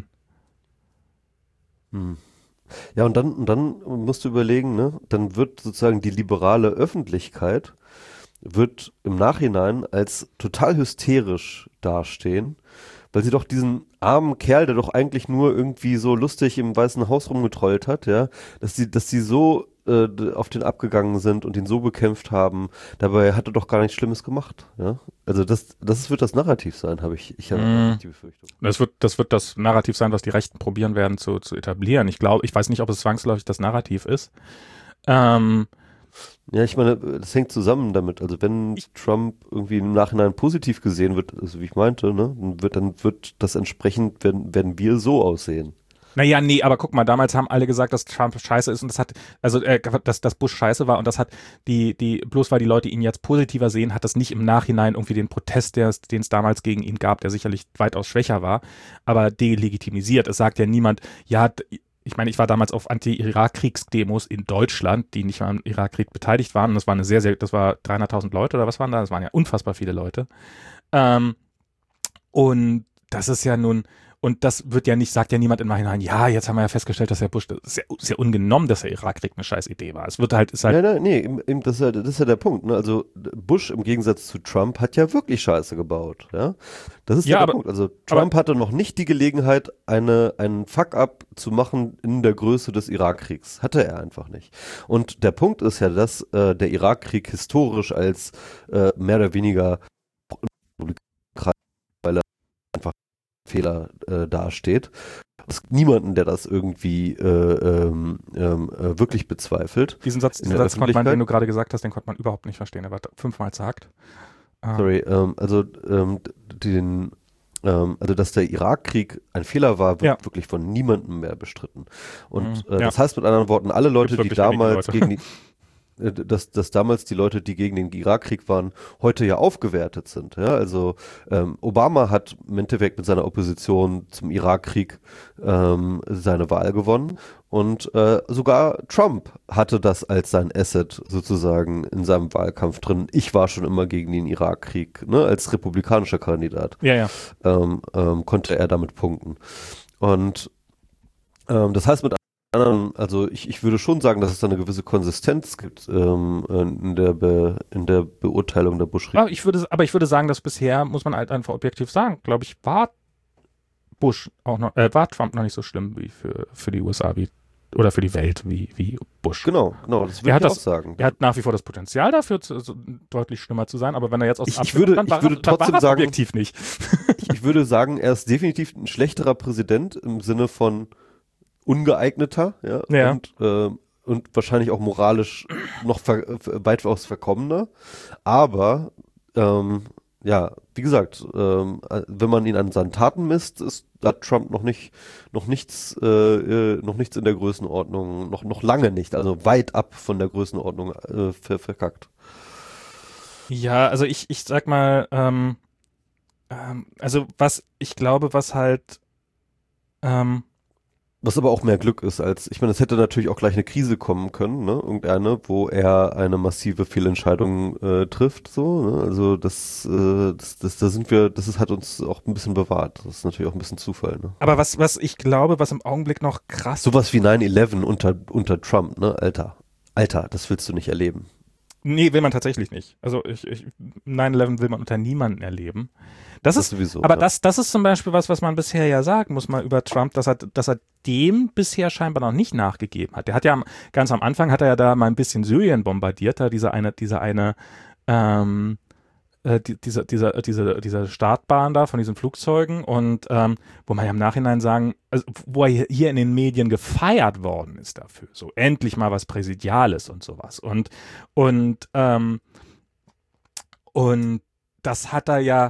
Hm. Ja, und dann, und dann musst du überlegen, ne, dann wird sozusagen die liberale Öffentlichkeit wird im Nachhinein als total hysterisch dastehen, weil sie doch diesen armen Kerl, der doch eigentlich nur irgendwie so lustig im Weißen Haus rumgetrollt hat, ja, dass die, dass die so äh, auf den abgegangen sind und ihn so bekämpft haben, dabei hat er doch gar nichts Schlimmes gemacht, ja. Also das, das wird das Narrativ sein, habe ich, ich habe
mm.
die Befürchtung.
Das wird, das wird das Narrativ sein, was die Rechten probieren werden zu, zu etablieren. Ich glaube, ich weiß nicht, ob es zwangsläufig das Narrativ ist. Ähm,
Ja, ich meine, das hängt zusammen damit. Also wenn Trump irgendwie im Nachhinein positiv gesehen wird, also wie ich meinte, ne, dann wird, dann wird das entsprechend, werden, werden wir so aussehen.
Naja, nee, aber guck mal, damals haben alle gesagt, dass Trump scheiße ist und das hat, also äh, dass, dass Bush scheiße war und das hat die, die, bloß weil die Leute ihn jetzt positiver sehen, hat das nicht im Nachhinein irgendwie den Protest, den es damals gegen ihn gab, der sicherlich weitaus schwächer war, aber delegitimisiert. Es sagt ja niemand, ja, ich meine, ich war damals auf Anti-Irak-Kriegsdemos in Deutschland, die nicht mal am Irakkrieg beteiligt waren und das war eine sehr, sehr, das war dreihunderttausend Leute oder was waren da? Das waren ja unfassbar viele Leute. Ähm, und das ist ja nun, und das wird ja nicht, sagt ja niemand im Nachhinein, ja, jetzt haben wir ja festgestellt, dass der Bush, das ist ja, ist ja ungenommen, dass der Irakkrieg eine scheiß Idee war. Es wird halt, ist halt.
Nein, nein, nee, eben, eben, das, ist ja, das ist ja der Punkt. Ne? Also Bush im Gegensatz zu Trump hat ja wirklich Scheiße gebaut. Ja, das ist ja, ja der aber, Punkt. Also Trump aber, hatte noch nicht die Gelegenheit, eine, einen Fuck-up zu machen in der Größe des Irakkriegs. Hatte er einfach nicht. Und der Punkt ist ja, dass äh, der Irakkrieg historisch als äh, mehr oder weniger weil er einfach Fehler äh, dasteht. Es gibt niemanden, der das irgendwie äh, ähm, äh, wirklich bezweifelt.
Diesen Satz, diesen Satz konnte man, den du gerade gesagt hast, den konnte man überhaupt nicht verstehen. Er war fünfmal gesagt.
Sorry, ähm, also ähm, den, ähm, also dass der Irakkrieg ein Fehler war, wird ja. wirklich von niemandem mehr bestritten. Und äh, ja. das heißt mit anderen Worten, alle Leute, die damals Leute. gegen die Dass, dass damals die Leute, die gegen den Irakkrieg waren, heute ja aufgewertet sind. Ja? Also ähm, Obama hat im Endeffekt mit seiner Opposition zum Irakkrieg ähm, seine Wahl gewonnen und äh, sogar Trump hatte das als sein Asset sozusagen in seinem Wahlkampf drin. Ich war schon immer gegen den Irakkrieg, ne? Als republikanischer Kandidat.
Ja, ja.
Ähm, ähm, konnte er damit punkten. Und ähm, das heißt mit Also ich, ich würde schon sagen, dass es da eine gewisse Konsistenz gibt ähm, in, der Be, in der Beurteilung der Bush-Regierung.
Aber ich würde, aber ich würde sagen, dass bisher, muss man halt einfach objektiv sagen, glaube ich, war Bush auch noch, äh, war Trump noch nicht so schlimm wie für, für die U S A wie, oder für die Welt wie, wie Bush.
Genau, genau, das würde ich
das,
auch sagen.
Er hat nach wie vor das Potenzial dafür, zu, so deutlich schlimmer zu sein, aber wenn er jetzt aus
ich, ich würde, dann war, ich würde dann trotzdem
war
sagen,
objektiv nicht.
ich, ich würde sagen, er ist definitiv ein schlechterer Präsident im Sinne von ungeeigneter, ja,
ja.
Und, äh, und wahrscheinlich auch moralisch noch ver weitaus verkommener. Aber, ähm, ja, wie gesagt, ähm, wenn man ihn an seinen Taten misst, ist, hat Trump noch nicht, noch nichts, äh, noch nichts in der Größenordnung, noch, noch lange nicht, also weit ab von der Größenordnung äh, ver verkackt.
Ja, also ich, ich sag mal, ähm, ähm, also was, ich glaube, was halt, ähm,
was aber auch mehr Glück ist als, ich meine, es hätte natürlich auch gleich eine Krise kommen können, ne, irgendeine, wo er eine massive Fehlentscheidung äh, trifft, so, ne, also das, äh, das, das, da sind wir, das ist, hat uns auch ein bisschen bewahrt, das ist natürlich auch ein bisschen Zufall, ne.
Aber was, was ich glaube, was im Augenblick noch krass...
Sowas wie nine eleven unter, unter Trump, ne, Alter, Alter, das willst du nicht erleben.
Nee, will man tatsächlich nicht. Also ich, ich, nine eleven will man unter niemanden erleben. Das, das ist sowieso, aber ja. das, das ist zum Beispiel was, was man bisher ja sagen muss mal über Trump, dass er, dass er dem bisher scheinbar noch nicht nachgegeben hat. Der hat ja am, ganz am Anfang hat er ja da mal ein bisschen Syrien bombardiert, da dieser eine, dieser eine, ähm, äh, die, dieser, dieser, diese, diese Startbahn da von diesen Flugzeugen und ähm, wo man ja im Nachhinein sagen, also, wo er hier in den Medien gefeiert worden ist dafür, so endlich mal was Präsidiales und sowas und und ähm, und das hat er ja,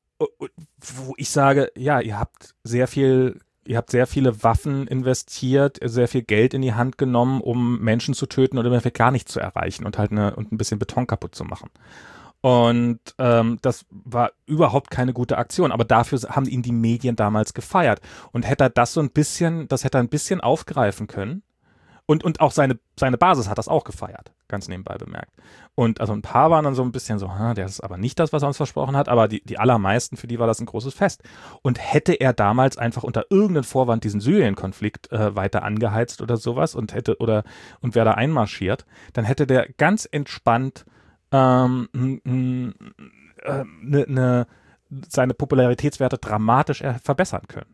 wo ich sage, ja, ihr habt sehr viel, ihr habt sehr viele Waffen investiert, sehr viel Geld in die Hand genommen, um Menschen zu töten oder vielleicht gar nicht zu erreichen und halt eine, und ein bisschen Beton kaputt zu machen. Und ähm, das war überhaupt keine gute Aktion, aber dafür haben ihn die Medien damals gefeiert. Und hätte er das so ein bisschen, das hätte er ein bisschen aufgreifen können. Und, und auch seine, seine Basis hat das auch gefeiert, ganz nebenbei bemerkt. Und also ein paar waren dann so ein bisschen so, hm, der ist aber nicht das, was er uns versprochen hat, aber die, die allermeisten, für die war das ein großes Fest. Und hätte er damals einfach unter irgendeinem Vorwand diesen Syrien-Konflikt äh, weiter angeheizt oder sowas und hätte, oder, und wäre da einmarschiert, dann hätte der ganz entspannt ähm, n, äh, ne, ne, seine Popularitätswerte dramatisch er, verbessern können.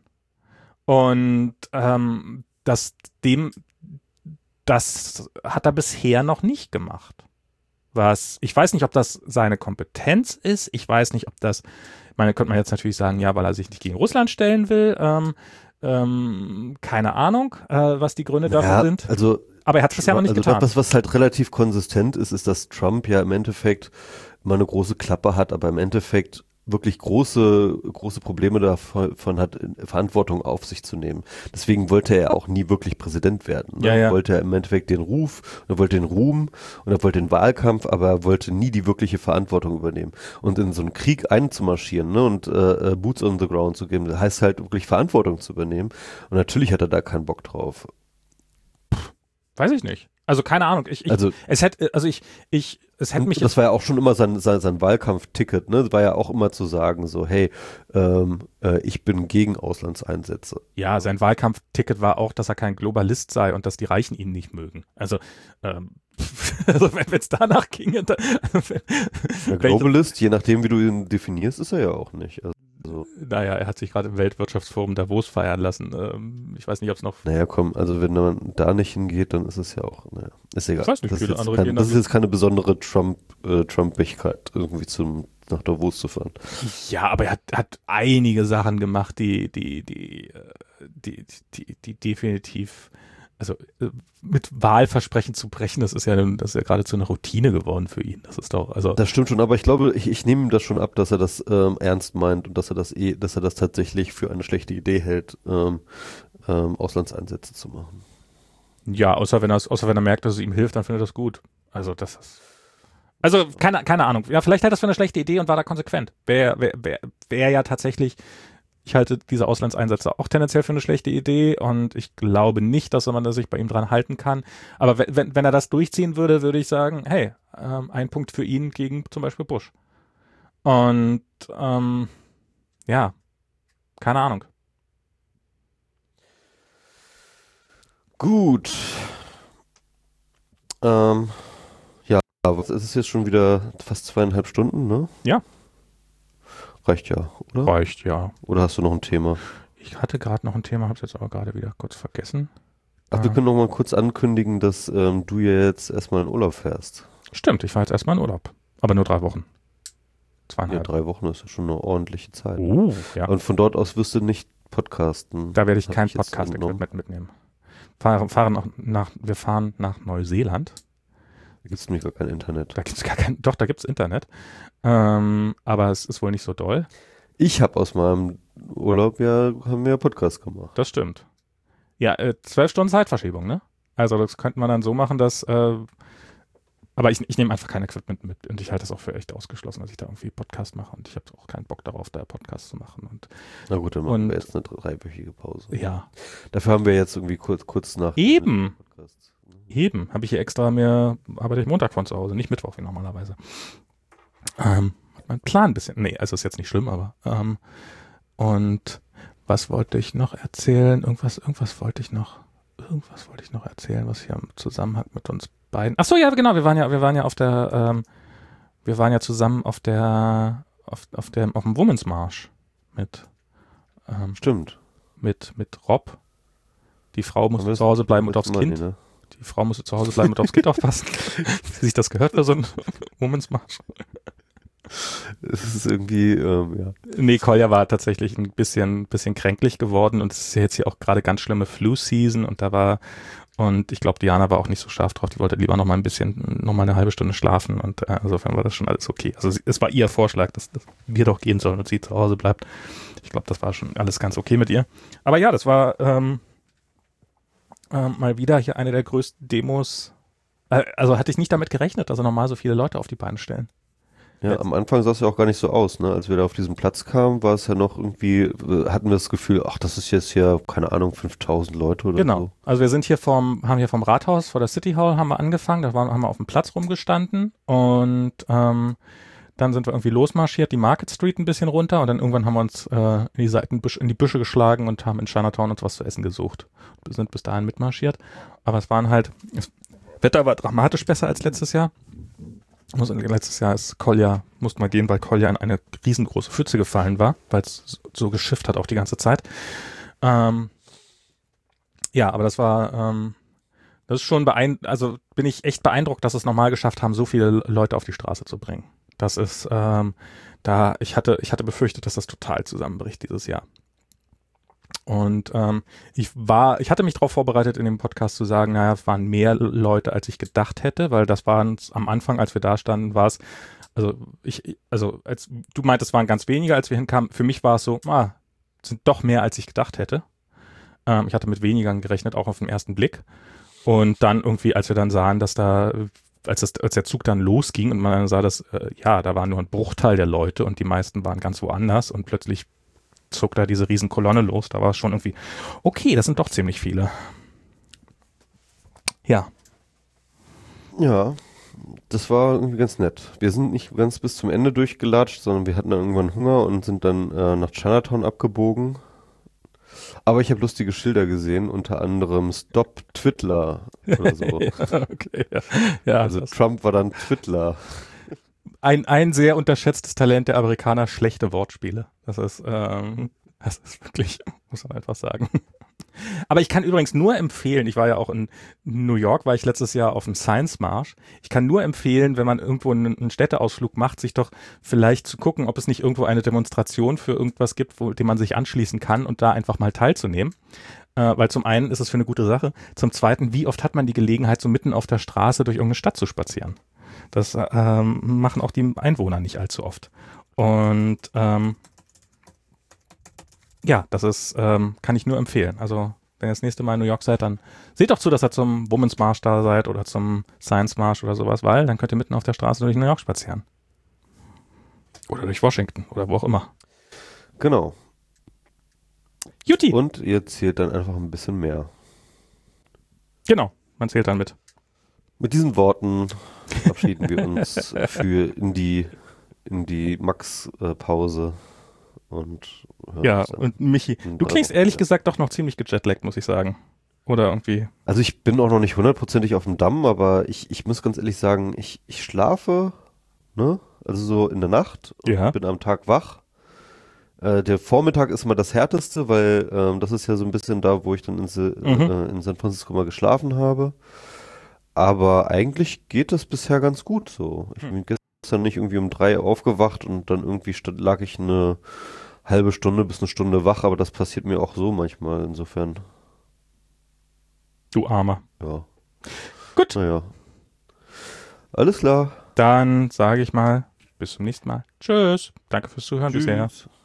Und ähm, das dem Das hat er bisher noch nicht gemacht. Was, ich weiß nicht, ob das seine Kompetenz ist. Ich weiß nicht, ob das, ich meine, könnte man jetzt natürlich sagen, ja, weil er sich nicht gegen Russland stellen will. Ähm, ähm, keine Ahnung, äh, was die Gründe dafür
ja,
sind.
Also,
aber er hat es bisher noch nicht
also
getan.
Das, was halt relativ konsistent ist, ist, dass Trump ja im Endeffekt immer eine große Klappe hat, aber im Endeffekt wirklich große, große Probleme davon hat, Verantwortung auf sich zu nehmen. Deswegen wollte er auch nie wirklich Präsident werden. Ne?
Ja, ja.
Er wollte im Endeffekt den Ruf, er wollte den Ruhm und er wollte den Wahlkampf, aber er wollte nie die wirkliche Verantwortung übernehmen. Und in so einen Krieg einzumarschieren, ne, und äh, Boots on the ground zu geben, das heißt halt wirklich Verantwortung zu übernehmen. Und natürlich hat er da keinen Bock drauf.
Weiß ich nicht. Also keine Ahnung. Ich, ich,
Also
es hätte, also ich, ich, es hätte mich.
Das war ja auch schon immer sein, sein, sein Wahlkampfticket, ne? Das war ja auch immer zu sagen, so, hey, ähm, äh, ich bin gegen Auslandseinsätze.
Ja, sein Wahlkampfticket war auch, dass er kein Globalist sei und dass die Reichen ihn nicht mögen. Also, ähm, also wenn es danach ginge, dann,
ja, Globalist, je nachdem, wie du ihn definierst, ist er ja auch nicht. Also,
naja, er hat sich gerade im Weltwirtschaftsforum Davos feiern lassen. Ähm, ich weiß nicht, ob es noch...
Naja, komm, also wenn man da nicht hingeht, dann ist es ja auch, naja, ist egal.
Ich weiß nicht,
das, ist
viele andere
kein,
gehen
das ist
dann-
jetzt keine besondere Trump, äh, Trumpigkeit, irgendwie zum, nach Davos zu fahren.
Ja, aber er hat, hat einige Sachen gemacht, die, die, die, äh, die, die, die definitiv, also äh, mit Wahlversprechen zu brechen, das ist ja, das ist ja geradezu eine Routine geworden für ihn. Das ist doch, also.
Das stimmt schon, aber ich glaube, ich, ich nehme ihm das schon ab, dass er das ähm, ernst meint und dass er das eh, dass er das tatsächlich für eine schlechte Idee hält, ähm, ähm, Auslandseinsätze zu machen.
Ja, außer wenn er, außer wenn er merkt, dass es ihm hilft, dann findet er das gut. Also das ist. Also keine, keine Ahnung. Ja, vielleicht hält das für eine schlechte Idee und war da konsequent. Wäre wär, wär, wär ja tatsächlich. Ich halte diese Auslandseinsätze auch tendenziell für eine schlechte Idee und ich glaube nicht, dass man sich bei ihm dran halten kann. Aber wenn, wenn, wenn er das durchziehen würde, würde ich sagen, hey, ähm, ein Punkt für ihn gegen zum Beispiel Bush. Und ähm, ja, keine Ahnung.
Gut. Ähm, ja, aber es ist jetzt schon wieder fast zweieinhalb Stunden, ne?
Ja.
Reicht ja, oder?
Reicht, ja.
Oder hast du noch ein Thema?
Ich hatte gerade noch ein Thema, habe es jetzt aber gerade wieder kurz vergessen.
Ach, wir können noch mal kurz ankündigen, dass ähm, du ja jetzt erstmal in Urlaub fährst.
Stimmt, ich fahre jetzt erstmal in Urlaub. Aber nur drei Wochen.
Ja,
Zweieinhalb.
drei Wochen ist ja schon eine ordentliche Zeit.
Oh, ja.
Und von dort aus wirst du nicht podcasten.
Da werde ich
Hab
kein
ich jetzt
Podcast-Equipment mitnehmen. Fahren, fahren auch nach, wir fahren nach Neuseeland.
Da gibt es nämlich gar kein Internet.
Da gibt's gar kein, doch, da gibt's Internet. Ähm, aber es ist wohl nicht so doll.
Ich habe aus meinem Urlaub ja, haben wir ja Podcast gemacht.
Das stimmt. Ja, äh, zwölf Stunden Zeitverschiebung, ne? Also das könnte man dann so machen, dass, äh, aber ich, ich nehme einfach kein Equipment mit und ich halte das auch für echt ausgeschlossen, dass ich da irgendwie Podcast mache und ich habe auch keinen Bock darauf, da Podcast zu machen. Und
Na gut, dann machen
Und-
wir jetzt eine dreiwöchige Pause.
ja,
Dafür haben wir jetzt irgendwie kurz, kurz nach
Eben.
Podcast.
eben, habe ich hier extra mir, arbeite ich Montag von zu Hause, nicht Mittwoch wie normalerweise. Ähm, hat mein Plan ein bisschen, nee, also ist jetzt nicht schlimm, aber ähm, und was wollte ich noch erzählen? Irgendwas, irgendwas wollte ich noch, irgendwas wollte ich noch erzählen, was hier im Zusammenhang mit uns beiden. Ach so, ja, genau, wir waren ja, wir waren ja auf der, ähm, wir waren ja zusammen auf der, auf, auf der, auf dem Women's March mit, ähm,
Stimmt.
mit, mit Rob. Die Frau
Haben wir
musste
das-
zu Hause bleiben und
das
aufs
mal
Kind.
nie, ne?
Die Frau musste zu Hause bleiben und aufs Kind aufpassen. Wie sich das gehört für so einen Women's March.
Es ist irgendwie, ähm, ja.
Nee, Kolja war tatsächlich ein bisschen, bisschen kränklich geworden und es ist ja jetzt hier auch gerade ganz schlimme Flu-Season und da war, und ich glaube, Diana war auch nicht so scharf drauf, die wollte lieber noch mal ein bisschen, noch mal eine halbe Stunde schlafen und äh, insofern war das schon alles okay. Also sie, es war ihr Vorschlag, dass, dass wir doch gehen sollen und sie zu Hause bleibt. Ich glaube, das war schon alles ganz okay mit ihr. Aber ja, das war ähm, ähm, mal wieder hier eine der größten Demos. Äh, also hatte ich nicht damit gerechnet, dass er normal so viele Leute auf die Beine stellen.
Ja,
Jetzt-
am Anfang sah es ja auch gar nicht so aus, ne? Als wir da auf diesen Platz kamen, war es ja noch irgendwie, äh, hatten wir das Gefühl, ach, das ist jetzt hier, keine Ahnung, fünftausend Leute oder
Genau.
so.
Also wir sind hier vom, haben hier vom Rathaus, vor der City Hall haben wir angefangen, da waren, haben wir auf dem Platz rumgestanden und ähm, dann sind wir irgendwie losmarschiert, die Market Street ein bisschen runter und dann irgendwann haben wir uns äh, in die Seitenbüsche, in die Büsche geschlagen und haben in Chinatown uns was zu essen gesucht. Wir sind bis dahin mitmarschiert, aber es waren halt, das Wetter war dramatisch besser als letztes Jahr. Muss- Letztes Jahr ist Kolja, musste mal gehen, weil Kolja in eine riesengroße Pfütze gefallen war, weil es so geschifft hat auch die ganze Zeit. Ähm, ja, aber das war, ähm, das ist schon beeindruckend, also bin ich echt beeindruckt, dass es normal geschafft haben, so viele Leute auf die Straße zu bringen. Das ist, ähm, da, ich hatte, ich hatte befürchtet, dass das total zusammenbricht dieses Jahr. Und ähm, ich war, ich hatte mich darauf vorbereitet, in dem Podcast zu sagen, naja, es waren mehr Leute, als ich gedacht hätte, weil das waren am Anfang, als wir da standen, war es Also ich, also als du meintest, es waren ganz wenige, als wir hinkamen. Für mich war es so, ah, sind doch mehr, als ich gedacht hätte. Ähm, ich hatte mit wenigern gerechnet, auch auf den ersten Blick. Und dann irgendwie, als wir dann sahen, dass da, als, das, als der Zug dann losging und man dann sah, dass, äh, ja, da war nur ein Bruchteil der Leute und die meisten waren ganz woanders und plötzlich zog da diese riesen Kolonne los. Da war es schon irgendwie, okay, das sind doch ziemlich viele. Ja.
Ja, das war irgendwie ganz nett. Wir sind nicht ganz bis zum Ende durchgelatscht, sondern wir hatten dann irgendwann Hunger und sind dann äh, nach Chinatown abgebogen. Aber ich habe lustige Schilder gesehen, unter anderem Stop Twiddler oder so.
Okay, ja. Ja,
also
das-
Trump war dann Twiddler.
Ein, ein sehr unterschätztes Talent der Amerikaner, schlechte Wortspiele. Das ist, ähm, das ist wirklich, muss man einfach sagen. Aber ich kann übrigens nur empfehlen, ich war ja auch in New York, war ich letztes Jahr auf dem Science March. Ich kann nur empfehlen, wenn man irgendwo einen, einen Städteausflug macht, sich doch vielleicht zu gucken, ob es nicht irgendwo eine Demonstration für irgendwas gibt, wo, dem man sich anschließen kann und da einfach mal teilzunehmen. Äh, weil zum einen ist es für eine gute Sache, zum zweiten, wie oft hat man die Gelegenheit, so mitten auf der Straße durch irgendeine Stadt zu spazieren? Das ähm, machen auch die Einwohner nicht allzu oft. Und ähm, ja, das ist, ähm, kann ich nur empfehlen. Also, wenn ihr das nächste Mal in New York seid, dann seht doch zu, dass ihr zum Women's March da seid oder zum Science March oder sowas, weil dann könnt ihr mitten auf der Straße durch New York spazieren. Oder durch Washington oder wo auch immer.
Genau.
Juti!
Und ihr zählt dann einfach ein bisschen mehr.
Genau, man zählt dann mit.
Mit diesen Worten verabschieden wir uns für in die, in die Max-Pause. Und
ja, und Michi, du klingst ehrlich gesagt doch noch ziemlich gejetlaggt, muss ich sagen. Oder irgendwie.
Also ich bin auch noch nicht hundertprozentig auf dem Damm, aber ich, ich muss ganz ehrlich sagen, ich, ich schlafe, ne? Also so in der Nacht und
Ja.
bin am Tag wach. Äh, der Vormittag ist immer das Härteste, weil ähm, das ist ja so ein bisschen da, wo ich dann in, Se-
Mhm.
äh, in San Francisco mal geschlafen habe. Aber eigentlich geht das bisher ganz gut so. Ich bin gestern nicht irgendwie um drei aufgewacht und dann irgendwie stand, lag ich eine halbe Stunde bis eine Stunde wach, aber das passiert mir auch so manchmal, insofern.
Du Armer.
Ja.
Gut.
Naja. Alles klar.
Dann sage ich mal, bis zum nächsten Mal. Tschüss. Danke fürs Zuhören bisher.
Tschüss.